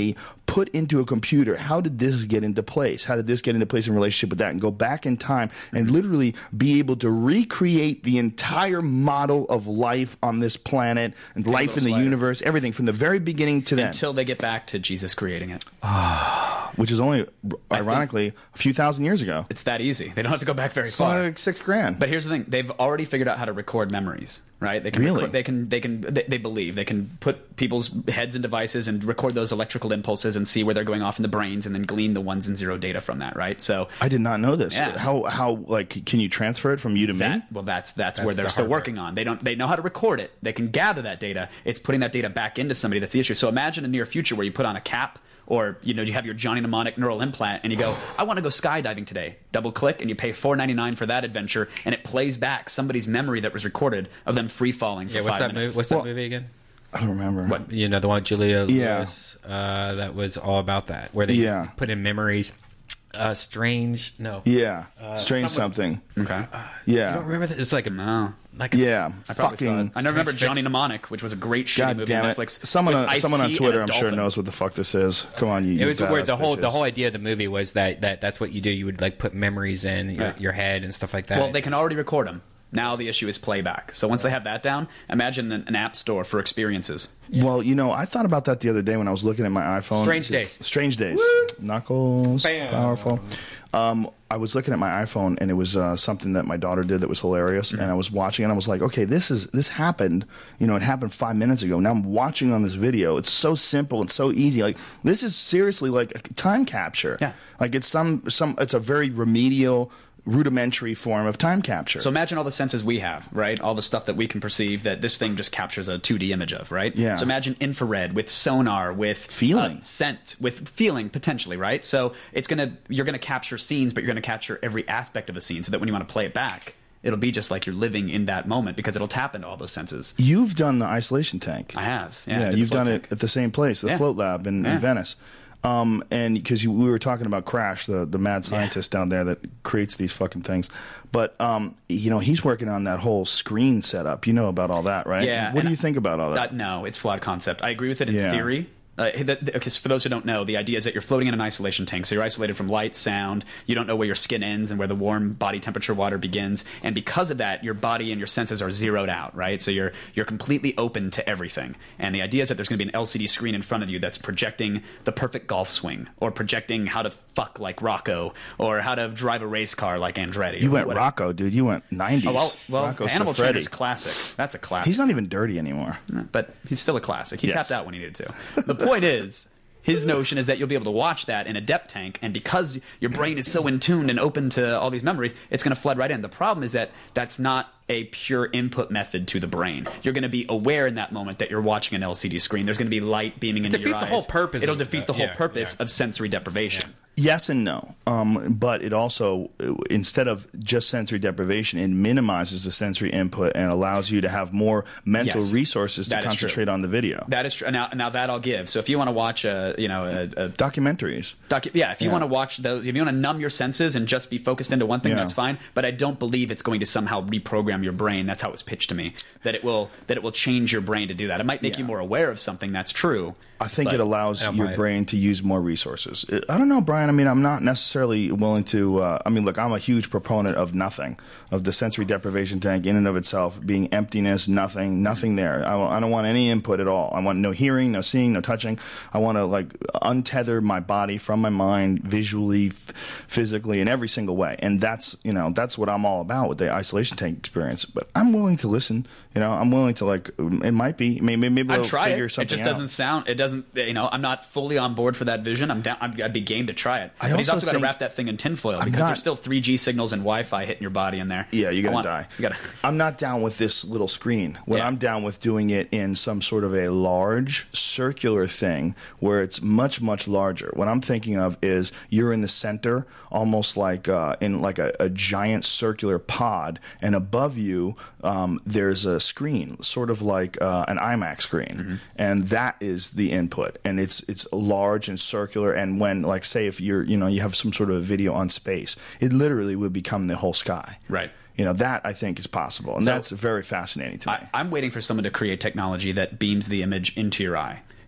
put into a computer, how did this get into place? How did this get into place in relationship with that? And go back in time and literally be able to recreate the entire model of life on this planet and life in the slider. universe, everything from the very beginning to then. Until they get back to Jesus creating it. Which is only, ironically, a few thousand years ago. It's that easy. They don't have to go back very It's far. like six grand. But here's the thing: they've already figured out how to record memories, right? They can Really? record, they can they can they, they believe they can put people's heads in devices and record those electrical impulses and see where they're going off in the brains, and then glean the ones and zero data from that, right? So I did not know this. Yeah. How how like can you transfer it from you to me? that, well, that's that's, That's where they're the still hard part. working on. They don't they know how to record it. They can gather that data. It's putting that data back into somebody. That's the issue. So imagine a near future where you put on a cap. Or, you know, you have your Johnny Mnemonic neural implant and you go, I want to go skydiving today. Double click and you pay four ninety-nine for that adventure, and it plays back somebody's memory that was recorded of them free falling for Yeah, what's five that minutes. movie? What's that movie again? I don't remember. What you know, the one with Julia Yeah. Lewis uh, that was all about that, where they Yeah. put in memories. Uh, strange, no. Yeah, Uh, strange someone- something. Okay. Yeah, You don't remember that? It's like a No. like a, yeah. I probably saw it. Fucking. I never remember Strange Johnny Fix. Mnemonic, which was a great shitty God movie damn on it! Netflix. Someone, with on, Ice-T someone on and Twitter, a I'm sure, dolphin. knows what the fuck this is. Come on, you. It you was weird. The badass whole the bitches. whole idea of the movie was that, that that's what you do. You would like put memories in your, Yeah. your head and stuff like that. Well, they can already record them. Now the issue is playback. So once they have that down, imagine an, an app store for experiences. Well, you know, I thought about that the other day when I was looking at my iPhone. Strange Days. Strange Days. Knuckles. Bam. Powerful. Um, I was looking at my iPhone and it was uh, something that my daughter did that was hilarious. Mm-hmm. And I was watching and I was like, okay, this is this happened. You know, it happened five minutes ago. Now I'm watching on this video. It's so simple and so easy. Like this is seriously like a time capture. Yeah. Like it's some some. It's a very remedial, rudimentary form of time capture. So imagine all the senses we have, right? All the stuff that we can perceive that this thing just captures a two D image of, right? Yeah. So imagine infrared with sonar, with Feeling. uh, scent, with feeling potentially, right? So it's gonna you're gonna capture scenes, but you're gonna capture every aspect of a scene, so that when you want to play it back, it'll be just like you're living in that moment because it'll tap into all those senses. You've done the isolation tank. I have, yeah. I Yeah, did the you've float done tank. it at the same place, the Yeah. Float Lab in, in Yeah. Venice. Um, and because we were talking about Crash, the, the mad scientist down there that creates these fucking things. But, um, you know, he's working on that whole screen setup. You know about all that, right? Yeah. What do and you think about all that? Uh, no, it's flawed concept. I agree with it in Yeah. theory. Uh, because for those who don't know, the idea is that you're floating in an isolation tank, so you're isolated from light, sound. You don't know where your skin ends and where the warm body temperature water begins, and because of that, your body and your senses are zeroed out, right? So you're you're completely open to everything. And the idea is that there's going to be an L C D screen in front of you that's projecting the perfect golf swing, or projecting how to fuck like Rocco, or how to drive a race car like Andretti. You or went whatever. Rocco, dude. You went nineties. Oh, well, well Rocco Animal Siffredi. Trainer's classic. That's a classic. He's not even dirty anymore. But he's still a classic. He Yes. tapped out when he needed to. The point is, his notion is that you'll be able to watch that in a depth tank, and because your brain is so in tuned and open to all these memories, it's going to flood right in. The problem is that that's not a pure input method to the brain. You're going to be aware in that moment that you're watching an L C D screen. There's going to be light beaming into your eyes. defeats the whole purpose It'll of defeat that. the whole Yeah, purpose yeah. of sensory deprivation. Yes and no. Um, but it also, instead of just sensory deprivation, it minimizes the sensory input and allows you to have more mental Yes. resources to That is concentrate true. on the video. That is true. Now, now that I'll give. So if you want to watch a, you know, a, a Documentaries. Docu- yeah, if you Yeah. want to watch those, if you want to numb your senses and just be focused into one thing, Yeah. that's fine. But I don't believe it's going to somehow reprogram your brain. That's how it was pitched to me. That it will that it will change your brain to do that. It might make Yeah. you more aware of something. That's true. I think But it allows I don't your mind it. brain to use more resources. It- I don't know, Brian. I mean, I'm not necessarily willing to. Uh, I mean, look, I'm a huge proponent of nothing, of the sensory deprivation tank in and of itself being emptiness, nothing, nothing there. I, wa- I don't want any input at all. I want no hearing, no seeing, no touching. I want to like untether my body from my mind, visually, f- physically, in every single way. And that's you know that's what I'm all about with the isolation tank experience. But I'm willing to listen. You know, I'm willing to like. It might be maybe maybe I'd we'll try figure it. It something just out. doesn't sound. It doesn't. You know, I'm not fully on board for that vision. I'm down. I'd, I'd be game to try it. I but he's also also got to think- wrap that thing in tinfoil I'm because not- there's still three G signals and Wi-Fi hitting your body in there. Yeah, you're I gonna want- die. You gotta. I'm not down with this little screen. What Yeah. I'm down with doing it in some sort of a large circular thing where it's much much larger. What I'm thinking of is you're in the center, almost like uh, in like a, a giant circular pod, and above you um, there's a screen, sort of like uh, an IMAX screen, Mm-hmm. and that is the input, and it's it's large and circular. And when like say if you're you know you have some sort of a video on space, it literally would become the whole sky. Right. You know, that I think is possible. And So- that's very fascinating to me. I, I'm waiting for someone to create technology that beams the image into your eye.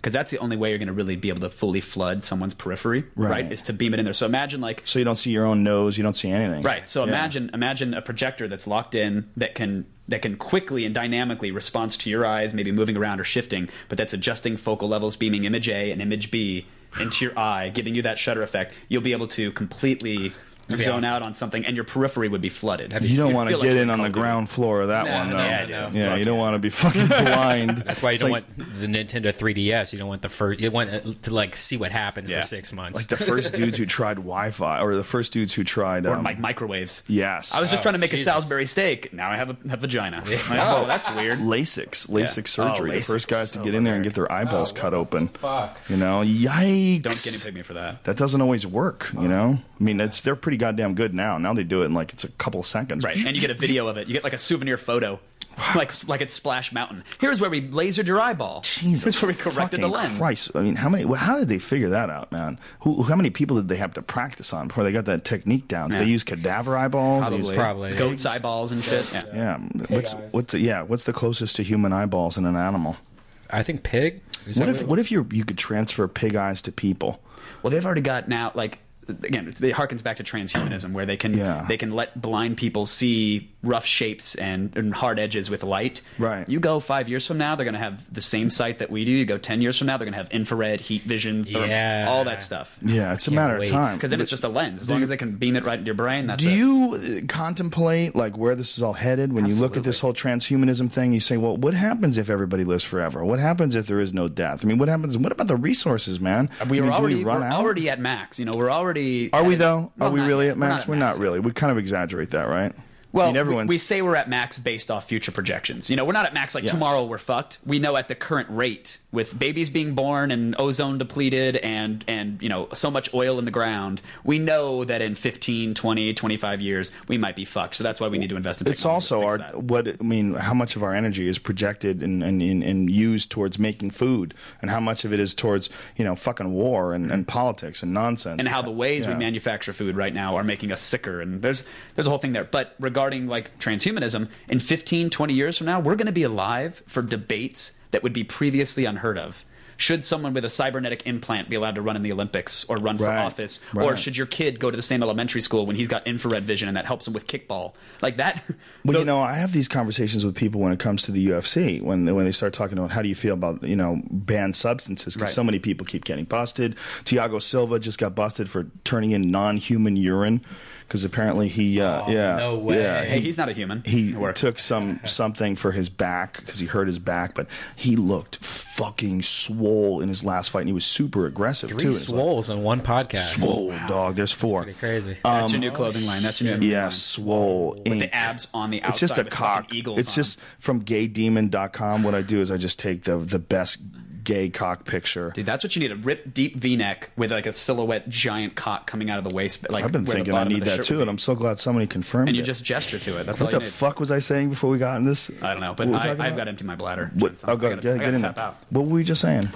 because that's the only way you're going to really be able to fully flood someone's periphery, right. right? Is to beam it in there. So imagine like so you don't see your own nose, you don't see anything, right? So yeah. imagine imagine a projector that's locked in that can that can quickly and dynamically respond to your eyes, maybe moving around or shifting, but that's adjusting focal levels, beaming image A and image B into your eye, giving you that shutter effect. You'll be able to completely zone out on something, and your periphery would be flooded. You, you don't want to get like in on the ground floor of that no, one, though. No, yeah, no, yeah Fuck you don't yeah. want to be fucking blind. That's why you it's don't like, want the Nintendo three D S. You don't want the first. You want to like see what happens yeah. for six months. Like the first dudes who tried Wi-Fi, or the first dudes who tried or um, like microwaves. Yes, I was just oh, trying to make Jesus. a Salisbury steak. Now I have a have vagina. Yeah. Like, oh, that's weird. LASIK, LASIK yeah. surgery. Oh, the LASIK. first guys to So get in there and weird. get their eyeballs oh, cut open. Fuck. You know, yikes! Don't skinny pig me for that. That doesn't always work. You know, I mean, it's they're pretty goddamn good now. Now they do it in like it's a couple of seconds, right? And you get a video of it. You get like a souvenir photo. Like, like it's Splash Mountain. Here's where we lasered your eyeball. Jesus, here's where we corrected the lens. Christ, I mean, how many? Well, how did they figure that out, man? Who, how many people did they have to practice on before they got that technique down? Did Yeah. they use cadaver eyeballs? Probably, Use, Probably. goats' eyeballs and shit. Yeah. yeah. What's eyes. what's the, yeah? What's the closest to human eyeballs in an animal? I think pig. Is What that if what if you you could transfer pig eyes to people? Well, they've already got now like. Again, it harkens back to transhumanism, where they can Yeah. they can let blind people see rough shapes and, and hard edges with light. Right. You go five years from now, they're going to have the same sight that we do. You go ten years from now, they're going to have infrared, heat vision, thermal, Yeah. all that stuff. Yeah, it's a Can't matter wait. of time. Because then it's just a lens. As Do long you- as they can beam it right into your brain, that's Do it. you uh, contemplate like where this is all headed when you look at this whole transhumanism thing? You say, well, what happens if everybody lives forever? What happens if there is no death? I mean, what happens? What about the resources, man? We I are mean, do already we run we're out? already at max. You know, we're already. Are we at- though? Well, Are we not really yet. at max? We're We're not not, at max. really. We kind of exaggerate that, right? Well, I mean, everyone's... we, we say we're at max based off future projections. You know, we're not at max like Yes. tomorrow we're fucked. We know at the current rate, with babies being born and ozone depleted and, and you know, so much oil in the ground, we know that in fifteen, twenty, twenty-five years, we might be fucked. So that's why we need to invest in It's technology also to fix our that. what I mean. How much of our energy is projected and, and, and, and used towards making food, and how much of it is towards you know fucking war and, and politics and nonsense, and how the ways we Yeah. manufacture food right now are making us sicker, and there's there's a whole thing there. But regarding like transhumanism, in fifteen, twenty years from now, we're going to be alive for debates that would be previously unheard of. Should someone with a cybernetic implant be allowed to run in the Olympics or run for Right. office? Or Right. should your kid go to the same elementary school when he's got infrared vision and that helps him with kickball? Like that. Well, you know, I have these conversations with people when it comes to the U F C when they, when they start talking about how do you feel about you know banned substances because Right. so many people keep getting busted. Thiago Silva just got busted for turning in non-human urine because apparently he uh, Oh, yeah no way. yeah Hey, he, he's not a human. he It works. took some something for his back because he hurt his back, but he looked fucking swole in his last fight and he was super aggressive Three too. It's like, swoles on one podcast. swole dog. There's four. Pretty crazy. That's Um, your new clothing line. That's your new Yeah, line. swole. With ink. the abs on the outside. It's just a with cock. fucking eagles It's on just from gay demon dot com. What I do is I just take the the best gay cock picture. Dude, that's what you need, a ripped deep V-neck with like a silhouette giant cock coming out of the waist. Like I've been where the thinking I bottom of need the that shirt too, would and be. I'm so glad somebody confirmed And you it. just gesture to it. That's what all the you need. fuck was I saying before we got in this? I don't know, but What were we I, talking I've about? got to empty my bladder. What? John, Oh, go, I gotta, get, I get gotta in tap there. out. What were we just saying?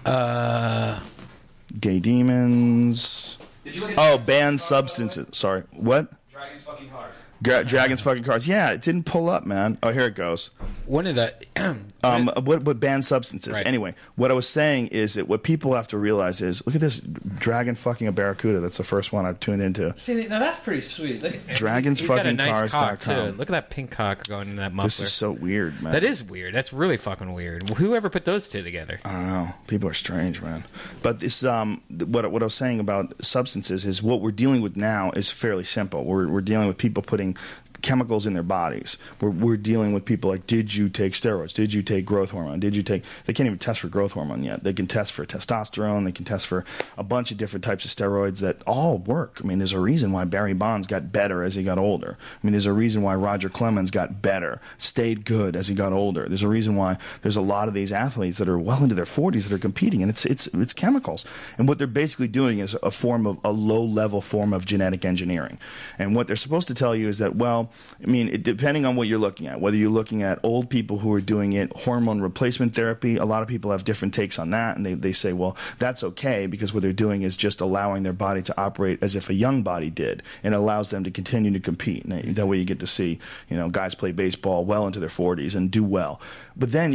Uh, Gay demons. Did you look at Oh, Dragon's banned fucking substances. Sorry. What? Dragon's fucking cars. Gra- Dragon's fucking cars. Yeah, it didn't pull up, man. Oh, here it goes. one of the Um, what, what banned substances? Right. Anyway, what I was saying is that what people have to realize is, look at this dragon fucking a barracuda. That's the first one I've tuned into. See, now that's pretty sweet. Look, Dragons he's got a fucking nice cars cock dot com. too. Look at that pink cock going in that muffler. This is so weird, man. That is weird. That's really fucking weird. Whoever put those two together? I don't know. People are strange, man. But this, um, th- what what I was saying about substances is what we're dealing with now is fairly simple. We're we're dealing with people putting chemicals in their bodies. We're, we're dealing with people like, did you take steroids? Did you take growth hormone? Did you take... They can't even test for growth hormone yet. They can test for testosterone. They can test for a bunch of different types of steroids that all work. I mean, there's a reason why Barry Bonds got better as he got older. I mean, there's a reason why Roger Clemens got better, stayed good as he got older. There's a reason why there's a lot of these athletes that are well into their forties that are competing, and it's it's it's chemicals. And what they're basically doing is a form of a low-level form of genetic engineering. And what they're supposed to tell you is that, well, I mean, it, depending on what you're looking at, whether you're looking at old people who are doing it, hormone replacement therapy, a lot of people have different takes on that, and they, they say, well, that's okay because what they're doing is just allowing their body to operate as if a young body did, and it allows them to continue to compete. And that way you get to see, you know, guys play baseball well into their forties and do well. But then you get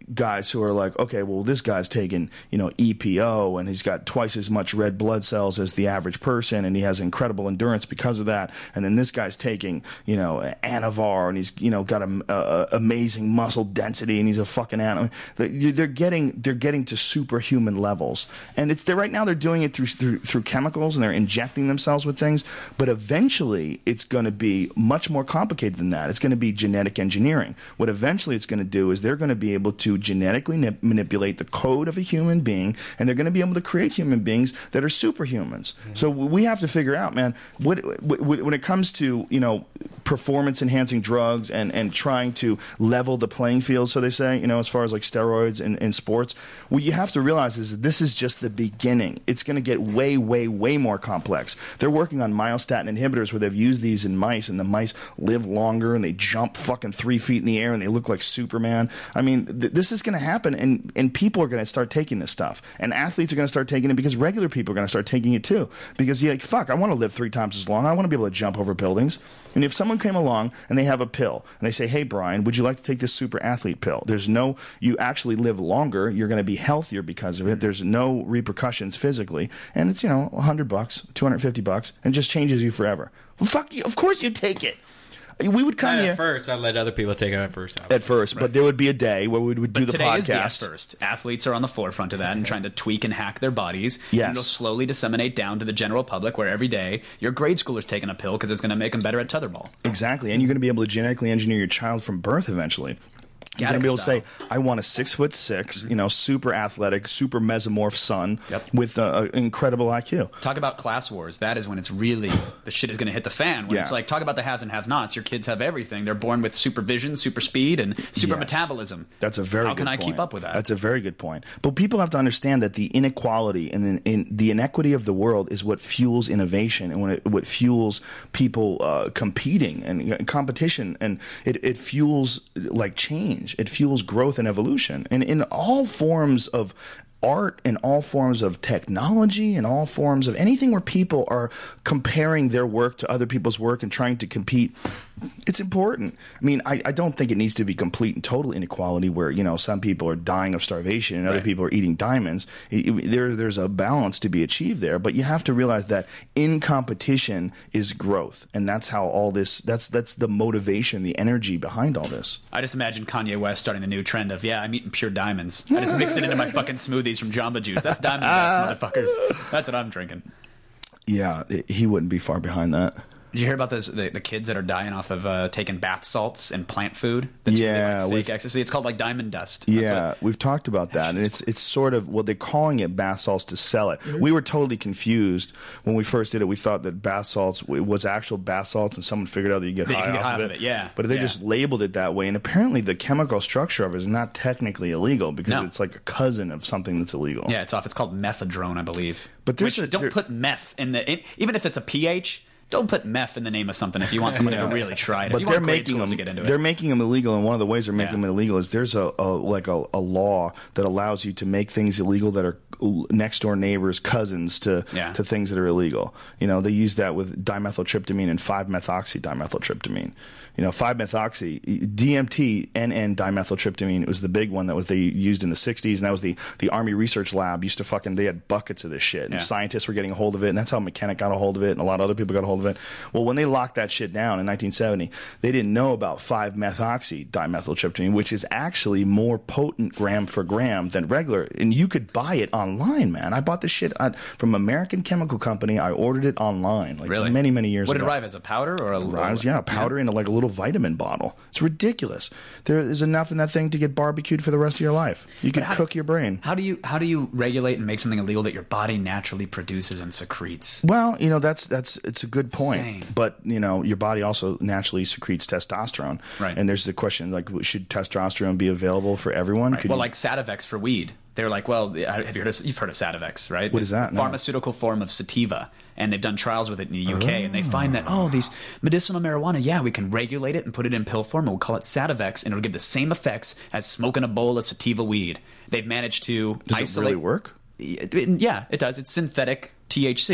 guys who are like, okay, well, this guy's taking, you know, E P O and he's got twice as much red blood cells as the average person and he has incredible endurance because of that. And then this guy's taking, you know, Anavar and he's, you know, got a, a amazing muscle density and he's a fucking animal. They're getting they're getting to superhuman levels, and it's they're right now they're doing it through through, through chemicals and they're injecting themselves with things. But eventually, it's going to be much more complicated than that. It's going to be genetic engineering. What eventually it's going to do is they're going to be able to genetically nip- manipulate the code of a human being, and they're going to be able to create human beings that are superhumans. Mm-hmm. So we have to figure out, man, what, what, when it comes to, you know, performance enhancing drugs and, and trying to level the playing field, so they say, you know, as far as like steroids in, in sports, what you have to realize is that this is just the beginning. It's going to get way, way, way more complex. They're working on myostatin inhibitors where they've used these in mice, and the mice live longer and they jump fucking three feet in the air and they look like Superman. I mean, th- this is going to happen, and, and people are going to start taking this stuff. And athletes are going to start taking it because regular people are going to start taking it too. Because you're like, fuck, I want to live three times as long. I want to be able to jump over buildings. And if someone came along and they have a pill and they say, hey, Brian, would you like to take this super athlete pill? There's no, you actually live longer. You're going to be healthier because of it. There's no repercussions physically. And it's, you know, one hundred bucks, two hundred fifty bucks, and just changes you forever. Well, fuck you. Of course you take it. We would come Not here at first. I let other people take it at first. At first, right. But there would be a day where we would do but the today podcast. Is the at first. Athletes are on the forefront of that and trying to tweak and hack their bodies. Yes. And it'll slowly disseminate down to the general public, where every day your grade schooler's taking a pill because it's going to make them better at tetherball. Exactly, and you're going to be able to genetically engineer your child from birth eventually. You're going to be able to say, I want a six foot six, you know, super athletic, super mesomorph son yep. with an incredible I Q. Talk about class wars. That is when it's really, the shit is going to hit the fan. When yeah. it's like, talk about the haves and have-nots. Your kids have everything. They're born with supervision, super speed, and super yes. metabolism. That's a very How good can I point. keep up with that? That's a very good point. But people have to understand that the inequality and the, in, the inequity of the world is what fuels innovation and when it, what fuels people uh, competing and, and competition. And it, it fuels like change. It fuels growth. Growth and evolution, and in all forms of art, in all forms of technology, in all forms of anything where people are comparing their work to other people's work and trying to compete. It's important. I mean, I, I don't think it needs to be complete and total inequality where, you know, some people are dying of starvation and other right. people are eating diamonds. It, it, there, there's a balance to be achieved there, but you have to realize that in competition is growth, and that's how all this, that's that's the motivation, the energy behind all this. I just imagine Kanye West starting the new trend of, yeah, I'm eating pure diamonds. I just mix it into my fucking smoothies from Jamba Juice. That's diamond dust, motherfuckers. That's what I'm drinking. Yeah, he wouldn't be far behind that. Did you hear about this? The, the kids that are dying off of uh, taking bath salts and plant food. That's yeah, really like fake ecstasy. It's called like diamond dust. That's yeah, what, we've talked about that, and it's it's sort of well, they're calling it bath salts to sell it. We were totally confused when we first did it. We thought that bath salts was actual bath salts, and someone figured out that you get that high you get off high of it. it. Yeah, but they yeah. just labeled it that way, and apparently the chemical structure of it is not technically illegal because no. it's like a cousin of something that's illegal. Yeah, it's off. It's called methadone, I believe. But there's Which, a, don't there, put meth in the in, even if it's a pH. Don't put meth in the name of something if you want somebody yeah. to really try it. But if you they're want grade making schools them. To get into they're it. making them illegal, and one of the ways they're making Yeah. them illegal is there's a, a like a, a law that allows you to make things illegal that are next door neighbors, cousins to Yeah. to things that are illegal. You know, they use that with dimethyltryptamine and five methoxy dimethyltryptamine. You know, five methoxy, D M T, N N dimethyltryptamine. It was the big one that was they used in the sixties, and that was the the Army Research Lab used to fucking. They had buckets of this shit, and Yeah. scientists were getting a hold of it, and that's how McKenna got a hold of it, and a lot of other people got a hold of it. Well, when they locked that shit down in nineteen seventy, they didn't know about five methoxy dimethyltryptamine, which is actually more potent gram for gram than regular, and you could buy it online, man. I bought this shit on, from American Chemical Company. I ordered it online, like Really? many many years What did ago. it arrive as, a powder or a It arrives, yeah, powder in a, like a little vitamin bottle. It's ridiculous. There is enough in that thing to get barbecued for the rest of your life. You could how- cook your brain. How do you how do you regulate and make something illegal that your body naturally produces and secretes? Well, you know, that's that's it's a good point. Insane. But, you know, your body also naturally secretes testosterone. Right. And there's the question, like, should testosterone be available for everyone? Right. Could Well, you- like Sativex for weed. They're like, well, have you heard of, you've heard of Sativex, right? What It's is that? a No. pharmaceutical form of sativa, and they've done trials with it in the U K, Oh. and they find that, oh, these medicinal marijuana, yeah, we can regulate it and put it in pill form, and we'll call it Sativex, and it'll give the same effects as smoking a bowl of sativa weed. They've managed to Does isolate. it really work? Yeah, it does. It's synthetic T H C.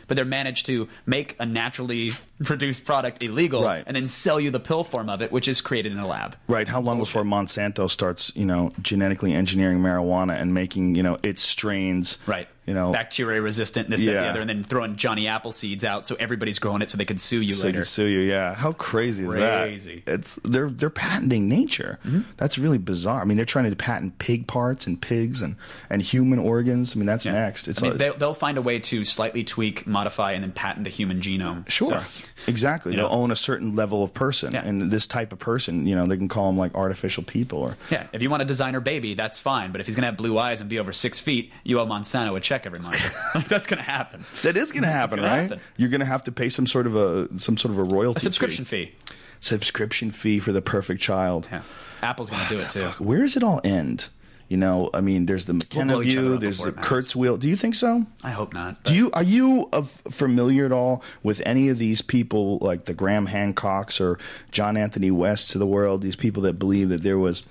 but they're managed to make a naturally produced product illegal Right. and then sell you the pill form of it, which is created in a lab. Right. How long before Monsanto starts, you know, genetically engineering marijuana and making, you know, its strains, Right. you know, Bacteria resistant, this, that, Yeah. the other, and then throwing Johnny Apple seeds out so everybody's growing it so they can sue you so they later. can sue you? Yeah. How crazy is Crazy. that? It's they're they're patenting nature. Mm-hmm. That's really bizarre. I mean, they're trying to patent pig parts and pigs and and human organs. I mean, that's next. It's I mean, a- they'll, they'll find a way to slightly tweak, modify, and then patent the human genome. Sure, So, exactly. you They'll know. own a certain level of person, Yeah. and this type of person, you know, they can call them like artificial people. Or yeah, if you want a designer baby, that's fine. But if he's going to have blue eyes and be over six feet, you owe Monsanto a check every month. Like, that's going to happen. that is going to happen, gonna right? happen. You're going to have to pay some sort of a some sort of a royalty, A subscription fee. fee. subscription fee for the perfect child. Yeah. Apple's going to do it too. Fuck, where does it all end? You know, I mean, there's the McKenna blow each other view, up there's before the it matters. Kurtz wheel. Do you think so? I hope not. Do you are you uh, familiar at all with any of these people like the Graham Hancocks or John Anthony Wests of the world? These people that believe that there was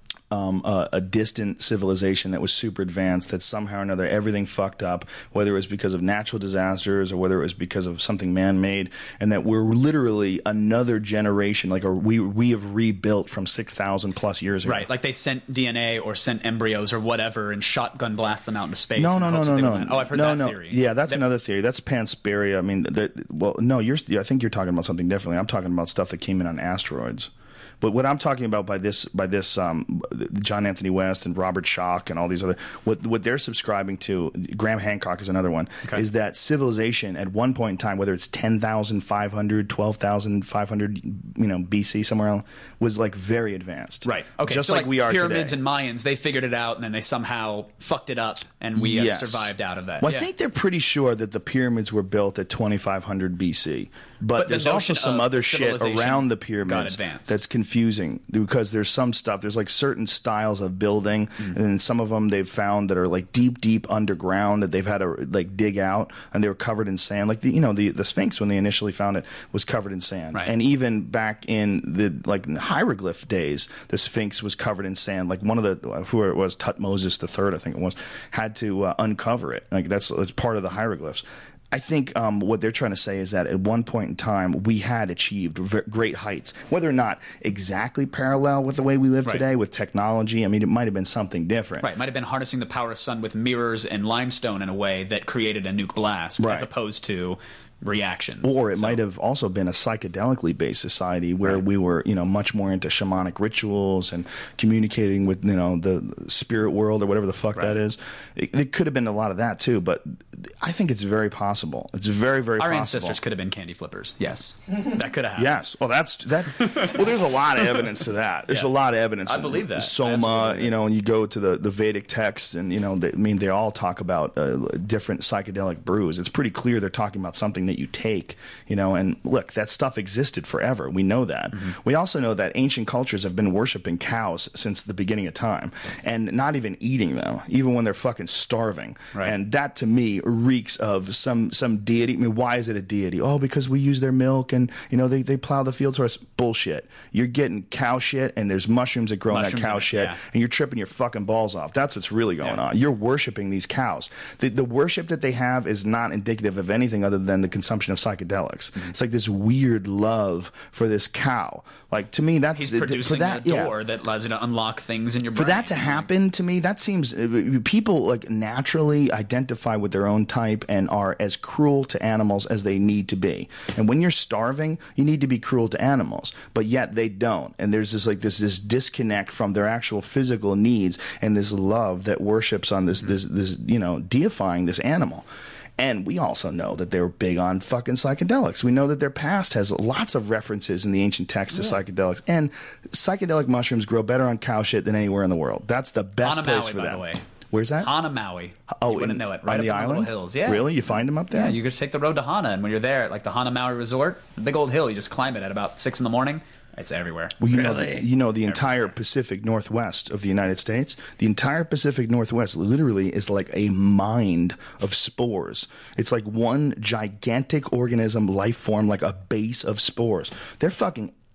um, a, a distant civilization that was super advanced, that somehow or another everything fucked up, whether it was because of natural disasters or whether it was because of something man-made, and that we're literally another generation, like a, we we have rebuilt from six thousand plus years ago. Right, like they sent D N A or sent embryos or whatever and shotgun blast them out into space. No, in no, no, hopes no, that they no. would land. Oh, I've heard no, that no. theory. Yeah, that's That- another theory. That's panspermia. I mean, that, well, no, you're. I think you're talking about something differently. I'm talking about stuff that came in on asteroids. But what I'm talking about by this, by this, um, John Anthony West and Robert Schoch and all these other, what what they're subscribing to, Graham Hancock is another one, Okay. is that civilization at one point in time, whether it's ten thousand five hundred, twelve thousand five hundred, you know, B C somewhere else, was like very advanced. Right. Okay. Just so like, we are pyramids today. and Mayans, they figured it out and then they somehow fucked it up, and we Yes. have survived out of that. Well, Yeah. I think they're pretty sure that the pyramids were built at twenty-five hundred B C. But, But the there's also notion some of other shit civilization around the got pyramids advanced. that's confusing because there's some stuff. There's like certain styles of building, Mm. and then some of them they've found that are like deep, deep underground that they've had to like dig out, and they were covered in sand. Like the you know the the Sphinx when they initially found it was covered in sand, Right. and even back in the like hieroglyph days, the Sphinx was covered in sand. Like one of the who it was Tutmosis the Third, I think it was, had to uh, uncover it. Like that's that's part of the hieroglyphs. I think um, what they're trying to say is that at one point in time we had achieved v- great heights, whether or not exactly parallel with the way we live Right. today with technology. I mean, it might have been something different. Right, might have been harnessing the power of sun with mirrors and limestone in a way that created a nuke blast, Right. as opposed to reactions. Or it might have also been a psychedelically based society where we were, you know, much more into shamanic rituals and communicating with, you know, the spirit world or whatever the fuck that is. It, it could have been a lot of that too, but I think it's very possible. It's very, very Our possible. ancestors could have been candy flippers. Yes, that could have happened. Yes. Well, that's that. Well, there's a lot of evidence to that. There's Yeah. a lot of evidence. I believe that. I Soma, absolutely you know, and you go to the, the Vedic texts, and you know, they, I mean, they all talk about uh, different psychedelic brews. It's pretty clear they're talking about something that you take, you know. And look, that stuff existed forever. We know that. Mm-hmm. We also know that ancient cultures have been worshiping cows since the beginning of time, and not even eating them, even when they're fucking starving. Right. And that to me reeks of some some deity. I mean, why is it a deity? Oh, because we use their milk, and you know they, they plow the fields for us. Bullshit. You're getting cow shit, and there's mushrooms that grow in Mushrooms that cow in it, shit, yeah. and you're tripping your fucking balls off. That's what's really going Yeah. on. You're worshiping these cows. The, the worship that they have is not indicative of anything other than the consumption of psychedelics. Mm-hmm. It's like this weird love for this cow. Like to me, that's He's th- th- producing for that, a yeah. door that allows you to unlock things in your For brain. that to happen to me, that seems uh, people like naturally identify with their own type and are as cruel to animals as they need to be. And when you're starving, you need to be cruel to animals, but yet they don't. And there's this like this this disconnect from their actual physical needs and this love that worships on this this this you know deifying this animal. And we also know that they were big on fucking psychedelics. We know that their past has lots of references in the ancient texts to psychedelics. And psychedelic mushrooms grow better on cow shit than anywhere in the world. That's the best On a place Maui, for by them. the way. Where's that? Hana Maui. Oh, you wouldn't in- know it. on Right the up in the island? little hills. Yeah. Really? You find them up there? Yeah, you just take the road to Hana, and when you're there, like the Hana Maui Resort, the big old hill, you just climb it at about six in the morning. It's everywhere. Well, you know, the, you know the entire Pacific Northwest of the United States. The entire Pacific Northwest literally is like a mind of spores. It's like one gigantic organism, life form, like a base of spores. They're fucking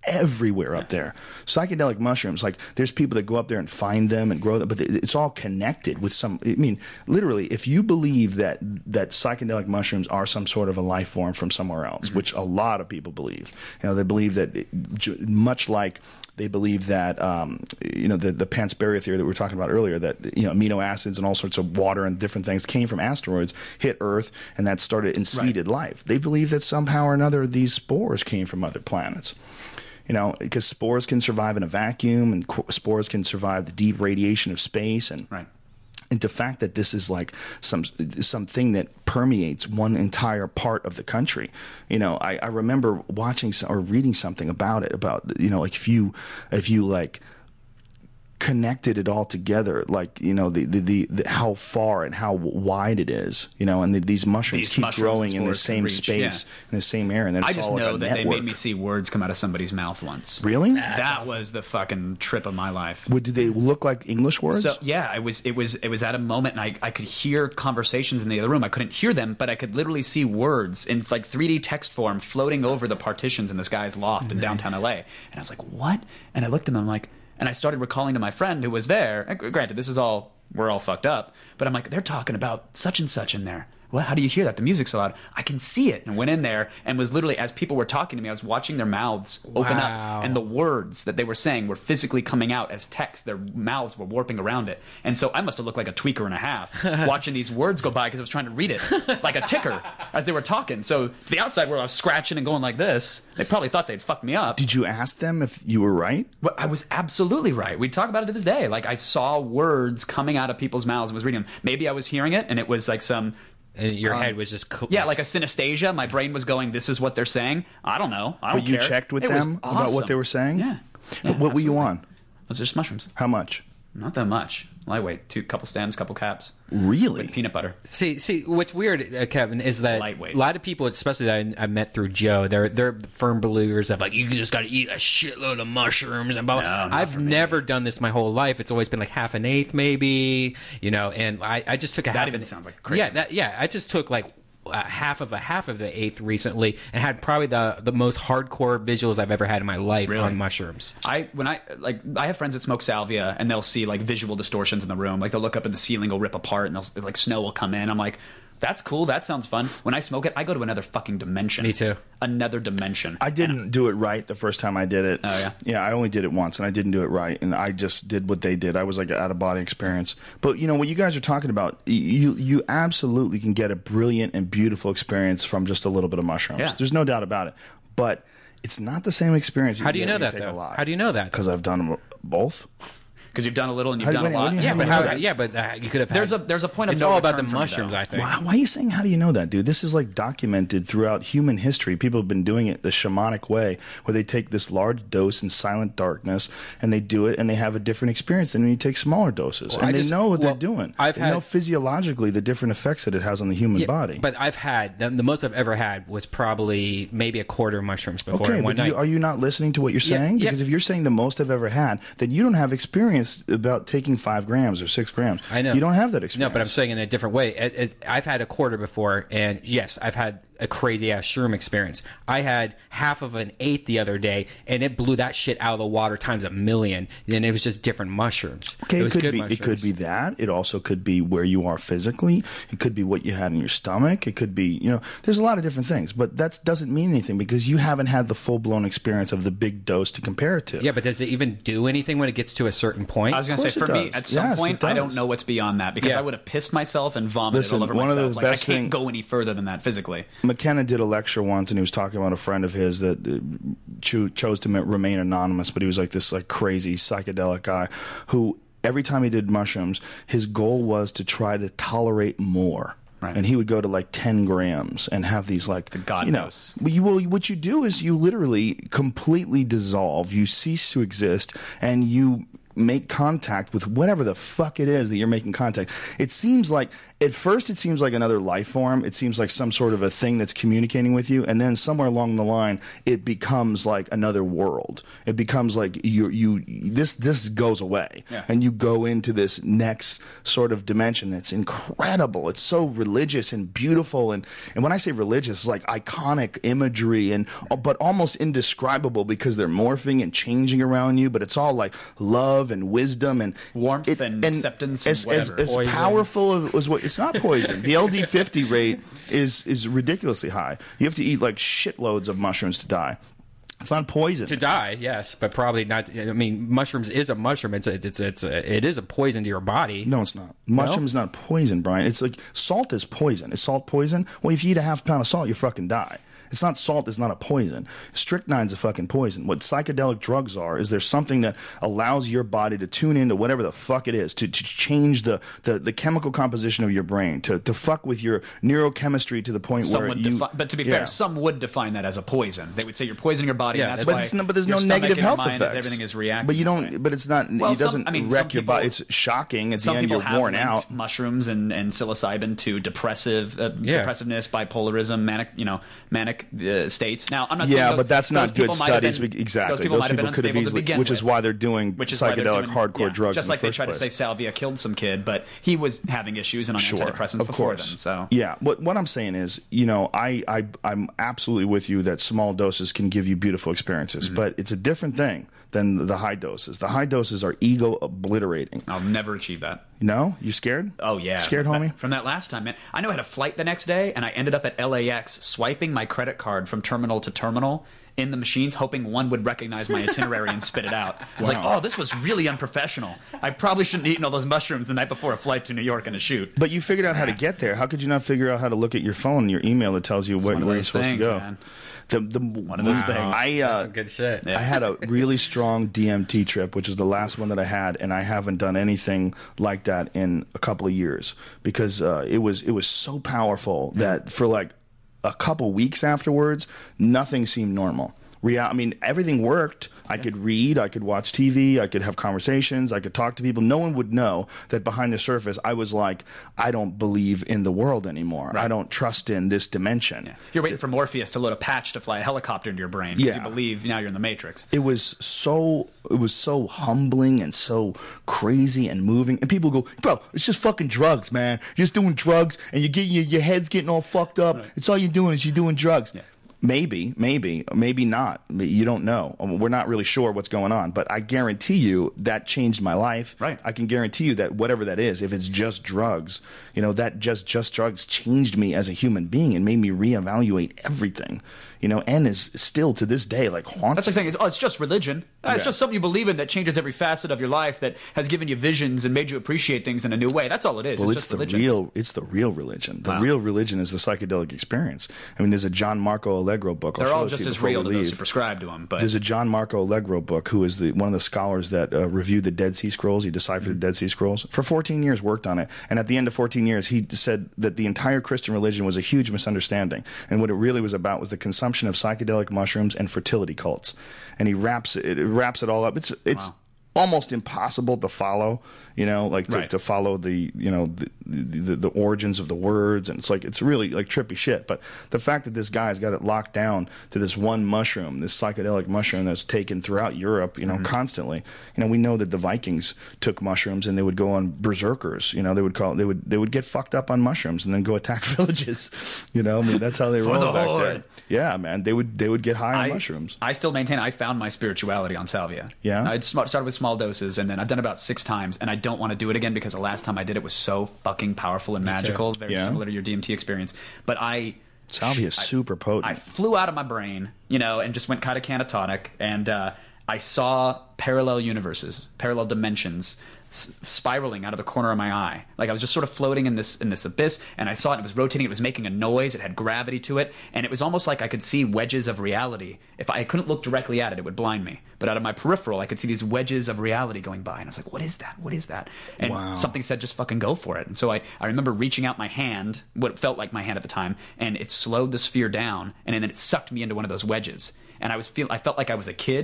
everywhere up there. Psychedelic mushrooms, like there's people that go up there and find them and grow them, but it's all connected with some. I mean, literally, if you believe that that psychedelic mushrooms are some sort of a life form from somewhere else, mm-hmm. which a lot of people believe, you know, they believe that it, much like. They believe that, um, you know, the, the Panspermia theory that we were talking about earlier, that, you know, amino acids and all sorts of water and different things came from asteroids, hit Earth, and that started and seeded right. life. They believe that somehow or another these spores came from other planets. You know, because spores can survive in a vacuum, and qu- spores can survive the deep radiation of space, and right. And the fact that this is like some something that permeates one entire part of the country, you know, I, I remember watching some, or reading something about it, about, you know, like if you if you like connected it all together, like, you know, the the, the, the how far and how wide it is, you know, and the, these mushrooms these keep mushrooms growing in the same reach, space, yeah. in the same air, and then it's I just all know like that network. They made me see words come out of somebody's mouth once. Really? That, that awesome. was the fucking trip of my life. What, did they look like English words? So yeah, it was it was it was at a moment, and I I could hear conversations in the other room. I couldn't hear them, but I could literally see words in like three D text form floating over the partitions in this guy's loft nice. in downtown L A. And I was like, what? And I looked at them, I'm like. And I started recalling to my friend who was there. Granted, this is all, we're all fucked up. But I'm like, they're talking about such and such in there. What? How do you hear that? The music's so loud. I can see it. And went in there and was literally, as people were talking to me, I was watching their mouths open wow. up. And the words that they were saying were physically coming out as text. Their mouths were warping around it. And so I must have looked like a tweaker and a half watching these words go by because I was trying to read it like a ticker as they were talking. So to the outside where I was scratching and going like this, they probably thought they'd fuck me up. Did you ask them if you were right? Well, I was absolutely right. We talk about it to this day. Like I saw words coming out of people's mouths and was reading them. Maybe I was hearing it and it was like some... And your um, head was just... Co- yeah, like a synesthesia. My brain was going, this is what they're saying. I don't know. I don't But you care. checked with it them awesome. about what they were saying? Yeah. yeah what were you on? It was just mushrooms. How much? Not that much. Lightweight. Two couple stems, couple caps. Really? With peanut butter. See, see, what's weird, uh, Kevin, is that Lightweight. a lot of people, especially that I, I met through Joe, they're they're firm believers of like you just got to eat a shitload of mushrooms and blah. blah. No, I've never done this my whole life. It's always been like half an eighth, maybe, you know. And I, I just took a that half. That even an, sounds like crazy. Yeah, that, yeah. I just took like. Uh, half of a half of the eighth recently, and had probably the the most hardcore visuals I've ever had in my life really? on mushrooms. I when I like I have friends that smoke salvia, and they'll see like visual distortions in the room. Like they'll look up and the ceiling will rip apart, and they'll like snow will come in. I'm like, that's cool. That sounds fun. When I smoke it, I go to another fucking dimension. Me too. Another dimension. I didn't and, do it right the first time I did it. Oh yeah. Yeah, I only did it once, and I didn't do it right, and I just did what they did. I was like an out of body experience. But you know what you guys are talking about, you you absolutely can get a brilliant and beautiful experience from just a little bit of mushrooms. Yeah. There's no doubt about it. But it's not the same experience. You How do you know that you though? How do you know that? Because I've done both. Because you've done a little and you've How, done when, a lot. Yeah, but how, yeah, but uh, you could have. There's had, a there's a point of It's no all about the return for me, mushrooms, though. I think. Why, why are you saying how do you know that, dude? This is like documented throughout human history. People have been doing it the shamanic way, where they take this large dose in silent darkness and they do it, and they have a different experience than when you take smaller doses, Well, and I they just- know what well, they're doing. I've they had- know physiologically the different effects that it has on the human Yeah, body. But I've had the, the most I've ever had was probably maybe a quarter of mushrooms before Okay, in one but night. you, are you not listening to what you're Yeah, saying? yeah. Because if you're saying the most I've ever had, then you don't have experience about taking five grams or six grams. I know You don't have that experience. No, but I'm saying in a different way. It- it- I've had a quarter before, and yes, I've had a crazy ass shroom experience. I had half of an eighth the other day, and it blew that shit out of the water times a million. And it was just different mushrooms. Okay, it it, was could good be. mushrooms. It could be that. It also could be where you are physically. It could be what you had in your stomach. It could be, you know, there's a lot of different things. But that doesn't mean anything because you haven't had the full blown experience of the big dose to compare it to. Yeah, but does it even do anything when it gets to a certain point? I was going to say, course for it me, does. at some Yes, point, it I don't does. know what's beyond that because Yeah. I would have pissed myself and vomited Listen, all over one of myself. the Like, I best can't thing- go any further than that physically. McKenna did a lecture once, and he was talking about a friend of his that uh, cho- chose to ma- remain anonymous, but he was like this like crazy psychedelic guy who every time he did mushrooms, his goal was to try to tolerate more. Right. And he would go to like ten grams and have these like The God you know, knows. well, you, well, what you do is you literally completely dissolve, you cease to exist, and you make contact with whatever the fuck it is that you're making contact. It seems like At first, it seems like another life form. It seems like some sort of a thing that's communicating with you, and then somewhere along the line, it becomes like another world. It becomes like you, you. This this goes away, Yeah. and you go into this next sort of dimension that's incredible. It's so religious and beautiful, and and when I say religious, it's like iconic imagery, and but almost indescribable because they're morphing and changing around you. But it's all like love and wisdom and warmth it, and, acceptance as, and whatever. as, as powerful as, as what it's not poison. The L D fifty rate is is ridiculously high. You have to eat like shitloads of mushrooms to die. It's not poison. To die, yes, but probably not. I mean, mushrooms is a mushroom. It's a, it's it's a, it is a poison to your body. No, it's not. Mushroom is not poison, Brian. It's like salt is poison. Is salt poison? Well, if you eat a half pound of salt, you fucking die. It's not salt. It's not a poison. Strychnine's a fucking poison. What psychedelic drugs are is there's something that allows your body to tune into whatever the fuck it is, to, to change the, the, the chemical composition of your brain, to, to fuck with your neurochemistry to the point Some where would you... defi- but to be yeah. fair, some would define that as a poison. They would say you're poisoning your body. Yeah, and that's but, why it's not, but there's your no stomach negative and your health mind, effects. Everything is reacting. But you don't. But it's not. Well, it doesn't some, I mean, wreck some your people- body. It's shocking. At Some the end, people you're have worn linked out. mushrooms and, and psilocybin to depressive, uh, Yeah. depressiveness, bipolarism, manic, you know, manic uh, states. Now, I'm not Yeah, saying those, but that's not those good people might have studies. been- be- exactly. Those people might have been could have unstable to easily, begin which is with. why they're doing Which is why they're psychedelic doing- hardcore yeah, drugs. Just in like the they first tried place. to say Salvia killed some kid, but he was having issues and on Sure, antidepressants of before course. then. So yeah, what what I'm saying is, you know, I, I I'm absolutely with you that small doses can give you beautiful experiences, Mm-hmm. but it's a different thing than the high doses. The high doses are ego obliterating. I'll never achieve that. No, you scared? Oh yeah, scared, from homie. That, from that last time, man. I know I had a flight the next day, and I ended up at L A X swiping my credit card from terminal to terminal in the machines, hoping one would recognize my itinerary and spit it out. I was Wow. like, oh, this was really unprofessional. I probably shouldn't have eaten all those mushrooms the night before a flight to New York and a shoot. But you figured out how to get there. How could you not figure out how to look at your phone, your email that tells you It's what, one of where you're those supposed things, to go? man. The, the, one of those things. I, uh, That's some good shit. I had a really strong D M T trip, which is the last one that I had, and I haven't done anything like that in a couple of years because uh, it was it was so powerful that for like a couple weeks afterwards, nothing seemed normal. Real, I mean, everything worked. I could read, I could watch T V, I could have conversations, I could talk to people. No one would know that behind the surface, I was like, I don't believe in the world anymore. I don't trust in this dimension. You're waiting for Morpheus to load a patch to fly a helicopter into your brain because Yeah. you believe now you're in the Matrix. It was so it was so humbling and so crazy and moving. And people go, bro, it's just fucking drugs, man. You're just doing drugs, and you get your your head's getting all fucked up. It's all you're doing is you're doing drugs. Maybe, maybe, maybe not. You don't know. We're not really sure what's going on. But I guarantee you that changed my life. Right. I can guarantee you that whatever that is, if it's just drugs, you know, that just just drugs changed me as a human being and made me reevaluate everything. You know, and is still to this day like haunting. That's like saying, it's, oh, it's just religion. Uh, It's Yeah. just something you believe in that changes every facet of your life, that has given you visions and made you appreciate things in a new way. That's all it is. Well, it's, it's, just the religion. real. It's the real religion. The Wow. real religion is the psychedelic experience. I mean, there's a John Marco Allegro book. I'll They're show all it to just you as before real we to those leave. who prescribe to them. But There's a John Marco Allegro book who is the one of the scholars that uh, reviewed the Dead Sea Scrolls. He deciphered Mm-hmm. the Dead Sea Scrolls for fourteen years. Worked on it, and at the end of fourteen years, he said that the entire Christian religion was a huge misunderstanding, and what it really was about was the consumption of psychedelic mushrooms and fertility cults. And he wraps it, it wraps it all up. It's it's. almost impossible to follow, you know, like to, Right. to follow the, you know, the, the the origins of the words, and it's like it's really like trippy shit. But the fact that this guy's got it locked down to this one mushroom, this psychedelic mushroom that's taken throughout Europe, you know, Mm-hmm. constantly. You know, we know that the Vikings took mushrooms and they would go on berserkers. You know, they would call they would they would get fucked up on mushrooms and then go attack villages. You know, I mean that's how they For rolled the back horde. then. Yeah, man, they would they would get high on I, mushrooms. I still maintain I found my spirituality on salvia. Yeah? I started with small doses, and then I've done it about six times, and I don't want to do it again because the last time I did it was so fucking powerful and Me too. magical, very Yeah. similar to your D M T experience. But I Salvia is super potent. I flew out of my brain, you know, and just went kind of catatonic, and uh, I saw parallel universes, parallel dimensions s- spiraling out of the corner of my eye. Like I was just sort of floating in this in this abyss, and I saw it. It was rotating. It was making a noise. It had gravity to it, and it was almost like I could see wedges of reality. If I, I couldn't look directly at it, it would blind me. But out of my peripheral, I could see these wedges of reality going by, and I was like, "What is that? What is that?" And Wow. something said, "Just fucking go for it." And so I, I remember reaching out my hand, what felt like my hand at the time, and it slowed the sphere down, and then it sucked me into one of those wedges. And I was feel I felt like I was a kid.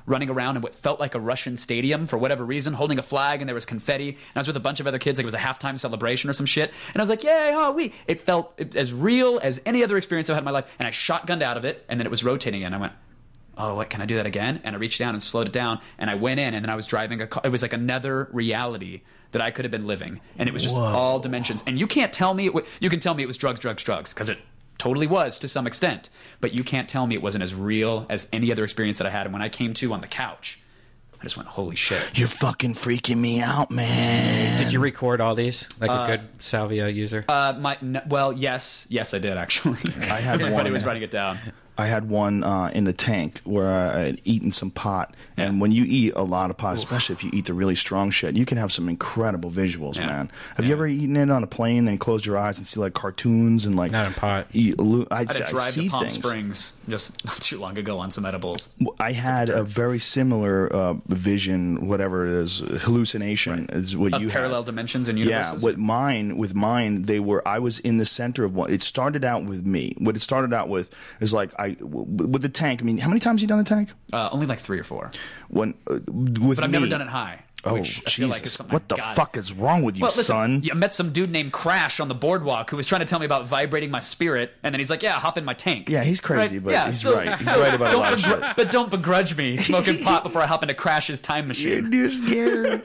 running around in what felt like a Russian stadium for whatever reason, holding a flag, and there was confetti. And I was with a bunch of other kids, like it was a halftime celebration or some shit. And I was like, yay, oh, we. It felt as real as any other experience I've had in my life. And I shotgunned out of it, and then it was rotating again. I went, oh, what, can I do that again? And I reached down and slowed it down, and I went in, and then I was driving a car. It was like another reality that I could have been living. And it was just Whoa. all dimensions. And you can't tell me, it w- you can tell me it was drugs, drugs, drugs, because it totally was to some extent. But you can't tell me it wasn't as real as any other experience that I had. And when I came to on the couch, I just went, holy shit. You're fucking freaking me out, man. Did you record all these like Uh, a good Salvia user? Uh, my n- Well, yes. Yes, I did, actually. I had Everybody one. was writing it down. I had one uh, in the tank where I had eaten some pot. And when you eat a lot of pot, especially if you eat the really strong shit, you can have some incredible visuals, Yeah. man. Have you ever eaten it on a plane and closed your eyes and see like cartoons and like Not in pot. Eat, I, I had a I drive see to Palm things. Springs just not too long ago on some edibles. I had a very similar uh, vision, whatever it is, hallucination is what Of you parallel had. dimensions and Yeah, universes? what mine with mine, they were. I was in the center of one. It started out with me. What it started out with is like I w- with the tank. I mean, how many times have you done the tank? Uh, only like three or four. When uh, with But I've me, never done it high. Oh, which I feel like is Jesus. something What I the gotta- fuck is wrong with you, Well, listen, son? I met some dude named Crash on the boardwalk who was trying to tell me about vibrating my spirit, and then he's like, "Yeah, hop in my tank." Yeah, he's crazy, Right? but yeah, he's so- right. He's so right about a don't lot of begr- shit. But don't begrudge me smoking pot before I hop into Crash's time machine. You're scared.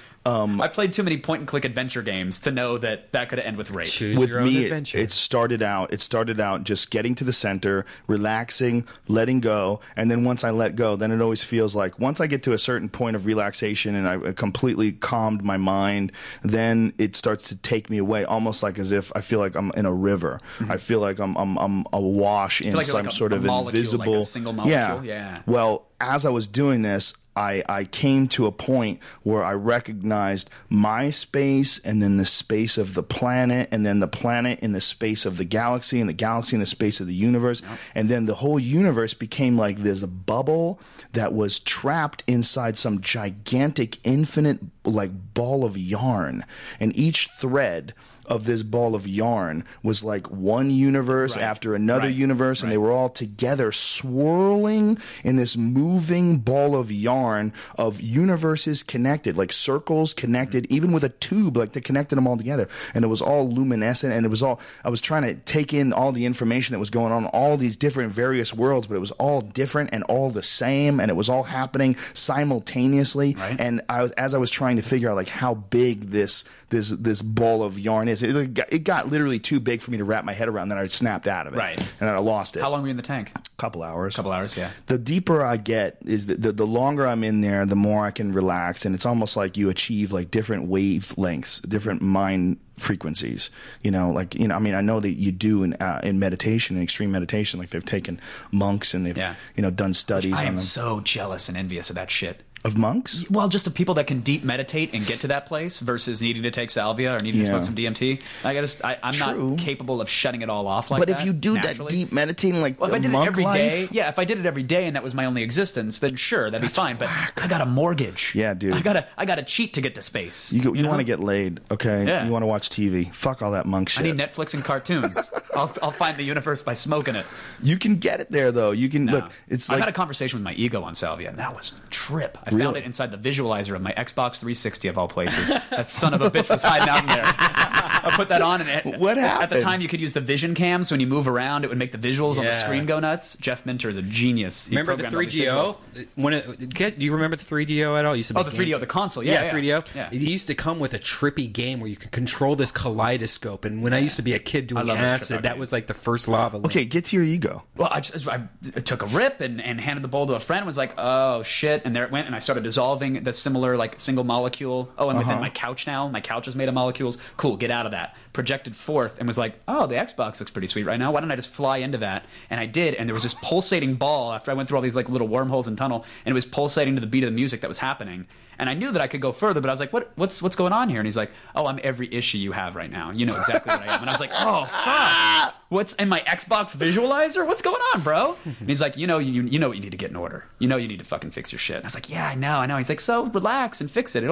Um, I played too many point-and-click adventure games to know that that could end with rape. with me, it, it started out. It started out just getting to the center, relaxing, letting go, and then once I let go, then it always feels like once I get to a certain point of relaxation and I completely calmed my mind, then it starts to take me away, almost like as if I feel like I'm in a river. Mm-hmm. I feel like I'm I'm I'm awash in feel like you're some like a- sort a of molecule, invisible. like a single molecule? Yeah. Well, as I was doing this, I, I came to a point where I recognized my space and then the space of the planet and then the planet in the space of the galaxy and the galaxy in the space of the universe. Yep. And then the whole universe became like this bubble that was trapped inside some gigantic infinite like ball of yarn. And each thread of this ball of yarn was like one universe Right. after another Right. universe, and they were all together swirling in this moving ball of yarn of universes connected, like circles connected, Mm-hmm. even with a tube, like they connected them all together. And it was all luminescent, and it was all, I was trying to take in all the information that was going on in all these different various worlds, but it was all different and all the same, and it was all happening simultaneously. Right. And I was, as I was trying to figure out like how big this this this ball of yarn is, it got, it got literally too big for me to wrap my head around. Then I snapped out of it, Right. and then I lost it. How long were you in the tank? Couple hours. Couple hours, yeah. The deeper I get is the, the the longer I'm in there, the more I can relax, and it's almost like you achieve like different wavelengths, different mind frequencies. You know, like you know, I mean, I know that you do in uh, in meditation, in extreme meditation, like they've taken monks and they've Yeah. you know done studies I on am them. so jealous and envious of that shit. Of monks? Well, just of people that can deep meditate and get to that place versus needing to take salvia or needing to Yeah. smoke some D M T. I gotta, I, I'm True. not capable of shutting it all off like but that. if you do naturally. that deep meditating, like Well, if I did monk it every life, day, yeah, if I did it every day and that was my only existence, then sure, that'd be fine. But I got a mortgage. Yeah, dude. I gotta, I gotta cheat to get to space. You, go- you know? want to get laid, okay? Yeah. You want to watch T V. Fuck all that monk shit. I need Netflix and cartoons. I'll, I'll find the universe by smoking it. You can get it there though. You can No. look. It's I like had a conversation with my ego on salvia, and that was a trip. I Really? found it inside the visualizer of my Xbox three sixty of all places. That son of a bitch was hiding out in there. I put that on, and it, What At the happened? time, you could use the vision cams. When you move around, it would make the visuals on the Yeah. screen go nuts. Jeff Minter is a genius. He Remember the programmed all three these G O? visuals. When it, get, do you remember the three D O at all? It used to Oh, make the three D O, game- the console. Yeah, yeah. three D O. Yeah. It used to come with a trippy game where you could control this kaleidoscope. And when I used to be a kid doing love those trip acid, out that games. was like the first lava. okay. Get to your ego. Well, I, just, I took a rip and, and handed the bowl to a friend. Was like, oh shit, and there it went. And I started dissolving the similar like single molecule. Oh, and within Uh-huh. my couch now, my couch is made of molecules. Cool, get out of that. Projected forth and was like, oh, the Xbox looks pretty sweet right now. Why don't I just fly into that? And I did. And there was this pulsating ball after I went through all these like little wormholes and tunnel, and it was pulsating to the beat of the music that was happening. And I knew that I could go further, but I was like, what, what's what's going on here? And he's like, oh, I'm every issue you have right now. You know exactly what I am. And I was like, oh, fuck. What's in my Xbox visualizer? What's going on, bro? And he's like, you know, you, you know what you need to get in order. You know you need to fucking fix your shit. And I was like, yeah, I know, I know. He's like, so relax and fix it. It'll...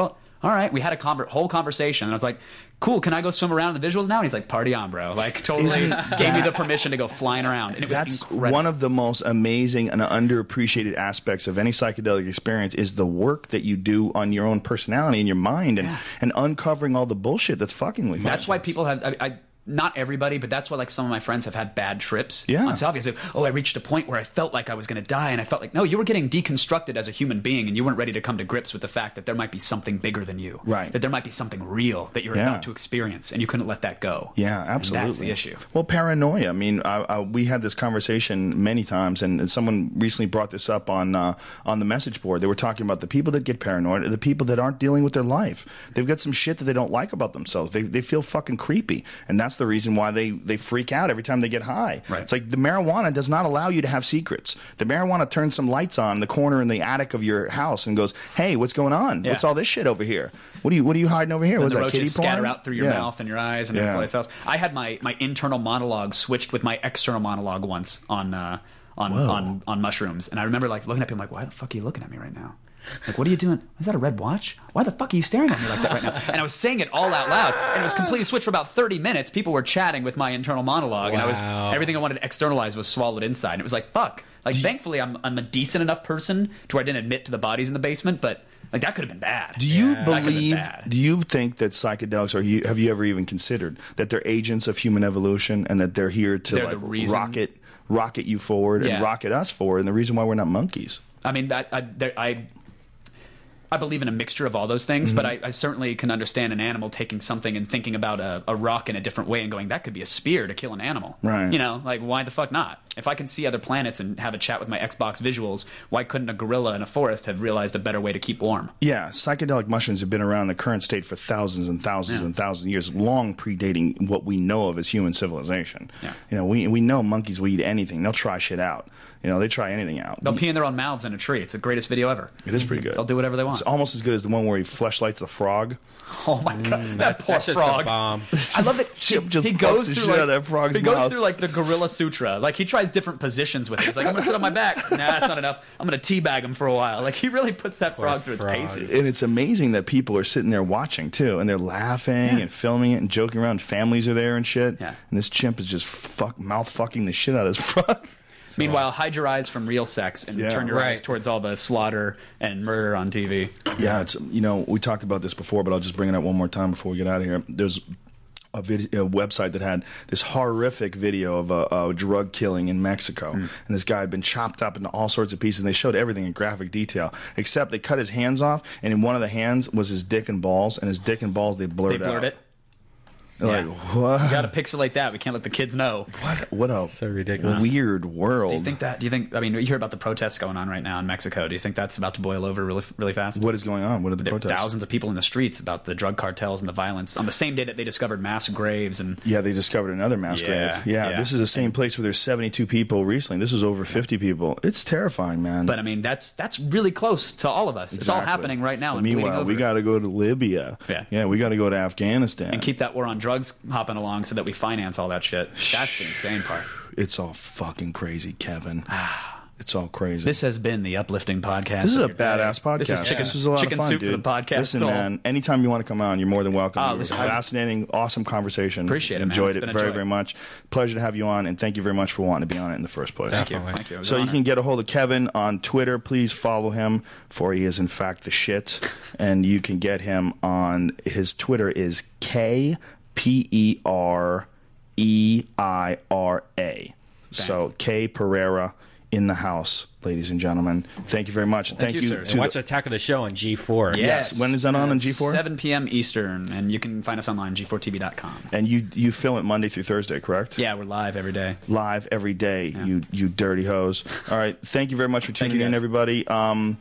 all right. We had a conver- whole conversation, and I was like, cool, can I go swim around in the visuals now? And he's like, party on, bro. Like, totally gave me the permission to go flying around. And it was That's incredible. one of the most amazing and underappreciated aspects of any psychedelic experience is the work that you do on your own personality and your mind and, Yeah. and uncovering all the bullshit that's fucking with you. That's why people have... I, I, not everybody, but that's why like some of my friends have had bad trips Yeah. on Salvia. Like, oh, I reached a point where I felt like I was going to die, and I felt like, no, you were getting deconstructed as a human being, and you weren't ready to come to grips with the fact that there might be something bigger than you. Right. That there might be something real that you're Yeah. about to experience, and you couldn't let that go. Yeah, absolutely. And that's the issue. Well, paranoia. I mean, I, I, we had this conversation many times, and, and someone recently brought this up on uh, on the message board. They were talking about the people that get paranoid are the people that aren't dealing with their life. They've got some shit that they don't like about themselves. They they feel fucking creepy, and that's the reason why they they freak out every time they get high. Right. It's like the marijuana does not allow you to have secrets. The marijuana turns some lights on in the corner in the attic of your house and goes, "Hey, what's going on? Yeah. What's all this shit over here? What are you What are you hiding over here? And Was the that kitty roaches porn?" scatter out through your Yeah. mouth and your eyes and Yeah. every place else. I had my, my internal monologue switched with my external monologue once on uh, on, Whoa. on on mushrooms, and I remember like looking at people like, why the fuck are you looking at me right now? Like, what are you doing? Is that a red watch? Why the fuck are you staring at me like that right now? And I was saying it all out loud, and it was completely switched for about thirty minutes. People were chatting with my internal monologue, and I was Wow. everything I wanted to externalize was swallowed inside. And it was like, fuck. Like, thankfully, I'm I'm a decent enough person to where I didn't admit to the bodies in the basement, but like that could have been bad. Do you That could've been believe? bad. Do you think that psychedelics are? You, have you ever even considered that they're agents of human evolution and that they're here to They're like the reason- rocket rocket you forward Yeah. and rocket us forward, and the reason why we're not monkeys? I mean, I I, there, I I believe in a mixture of all those things, Mm-hmm. but I, I certainly can understand an animal taking something and thinking about a, a rock in a different way and going, that could be a spear to kill an animal. Right. You know, like, why the fuck not? If I can see other planets and have a chat with my Xbox visuals, why couldn't a gorilla in a forest have realized a better way to keep warm? Yeah, psychedelic mushrooms have been around in the current state for thousands and thousands Yeah. and thousands of years, long predating what we know of as human civilization. Yeah. You know, we we know monkeys will eat anything. They'll try shit out. You know, they try anything out. They'll pee in their own mouths in a tree. It's the greatest video ever. It is pretty good. They'll do whatever they want. It's almost as good as the one where he fleshlights the frog. Oh my god, that that's- poor that's just frog! a bomb. I love that Chip he, just he fucks goes the through shit like out of that frog's he goes mouth. through like the Gorilla Sutra. Like he tries different positions with it. It's like I'm gonna sit on my back. Nah, that's not enough. I'm gonna teabag him for a while. Like he really puts that frog through frog. its paces. And it's amazing that people are sitting there watching too, and they're laughing and filming it and joking around. Families are there and shit. Yeah. And this chimp is just fuck mouth fucking the shit out of his frog. Meanwhile, hide your eyes from real sex and Yeah. turn your eyes Right. towards all the slaughter and murder on T V. Yeah, it's you know we talked about this before, but I'll just bring it up one more time before we get out of here. There's a, video, a website that had this horrific video of a, a drug killing in Mexico, Mm. and this guy had been chopped up into all sorts of pieces. And they showed everything in graphic detail, except they cut his hands off, and in one of the hands was his dick and balls, and his dick and balls they blurred, They blurred out. it. They're Yeah. Like what? You got to pixelate that. We can't let the kids know. What? What a So ridiculous. weird world. Do you think that? Do you think? I mean, you hear about the protests going on right now in Mexico. Do you think that's about to boil over really, really fast? What is going on? What are the There are protests? thousands of people in the streets about the drug cartels and the violence on the same day that they discovered mass graves and Yeah, they discovered another mass Yeah, grave. Yeah, yeah. this is the same place where there's seventy-two people recently. This is over fifty people. It's terrifying, man. But I mean, that's that's really close to all of us. It's all Exactly. happening right now. But And bleeding meanwhile, over. we got to go to Libya. Yeah. yeah, we got to go to Afghanistan. and keep that war on drugs hopping along so that we finance all that shit. That's the insane part. It's all fucking crazy, Kevin. It's all crazy. This has been the uplifting podcast. This is of a your day. badass podcast. This is chicken, This was a lot chicken of fun, soup dude. for the podcast. Listen, soul. man, anytime you want to come on, you're more than welcome. Oh, It was listen, a I- fascinating, awesome conversation. Appreciate it, man. Enjoyed It's it been a very, joy. very much. Pleasure to have you on, and thank you very much for wanting to be on it in the first place. Thank you. Thank you. It was So an you honor. can get a hold of Kevin on Twitter. Please follow him, for he is in fact the shit. And you can get him on his Twitter is K P E R E I R A. So K Pereira in the house, ladies and gentlemen. Thank you very much. Thank, you, you sir. to And watch the- Attack of the Show on G four. Yes. When is that on on G four? seven p.m. Eastern, and you can find us online, G four T V dot com. And you you film it Monday through Thursday, correct? Yeah, we're live every day. Live every day, you you dirty hoes. All right, thank you very much for tuning you, in, guys. everybody. Um,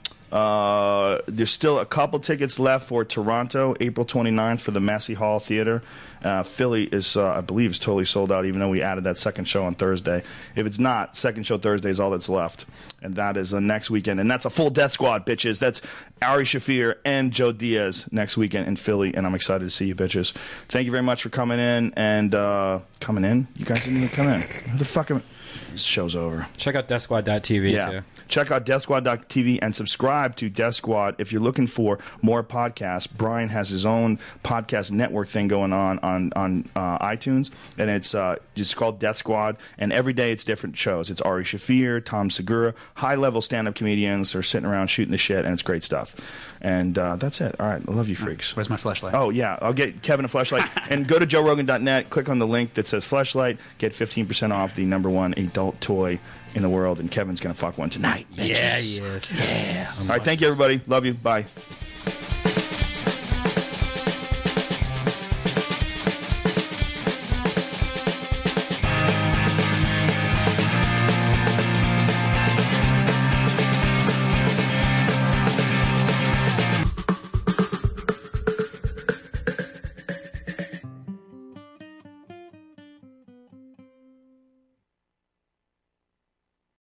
uh, there's still a couple tickets left for Toronto, April twenty-ninth for the Massey Hall Theater. Uh, Philly is, uh, I believe, is totally sold out, even though we added that second show on Thursday. If it's not, second show Thursday is all that's left. And that is uh, next weekend. And that's a full Death Squad, bitches. That's Ari Shaffir and Joe Diaz next weekend in Philly. And I'm excited to see you, bitches. Thank you very much for coming in. And uh, coming in? You guys didn't even come in. Who the fuck am This show's over. Check out death squad dot t v, yeah. too. Check out death squad dot t v and subscribe to Death Squad if you're looking for more podcasts. Brian has his own podcast network thing going on on, on uh, iTunes, and it's uh, just called Death Squad, and every day it's different shows. It's Ari Shaffir, Tom Segura, high-level stand-up comedians are sitting around shooting the shit, and it's great stuff. And uh, that's it. All right, I love you, freaks. Where's my fleshlight? Oh, yeah, I'll get Kevin a fleshlight. And go to joe rogan dot net, click on the link that says fleshlight, get fifteen percent off the number one adult toy in the world, and Kevin's going to fuck one tonight, bitches. Yeah, he is. Yeah. All right, thank you, everybody. Love you. Bye.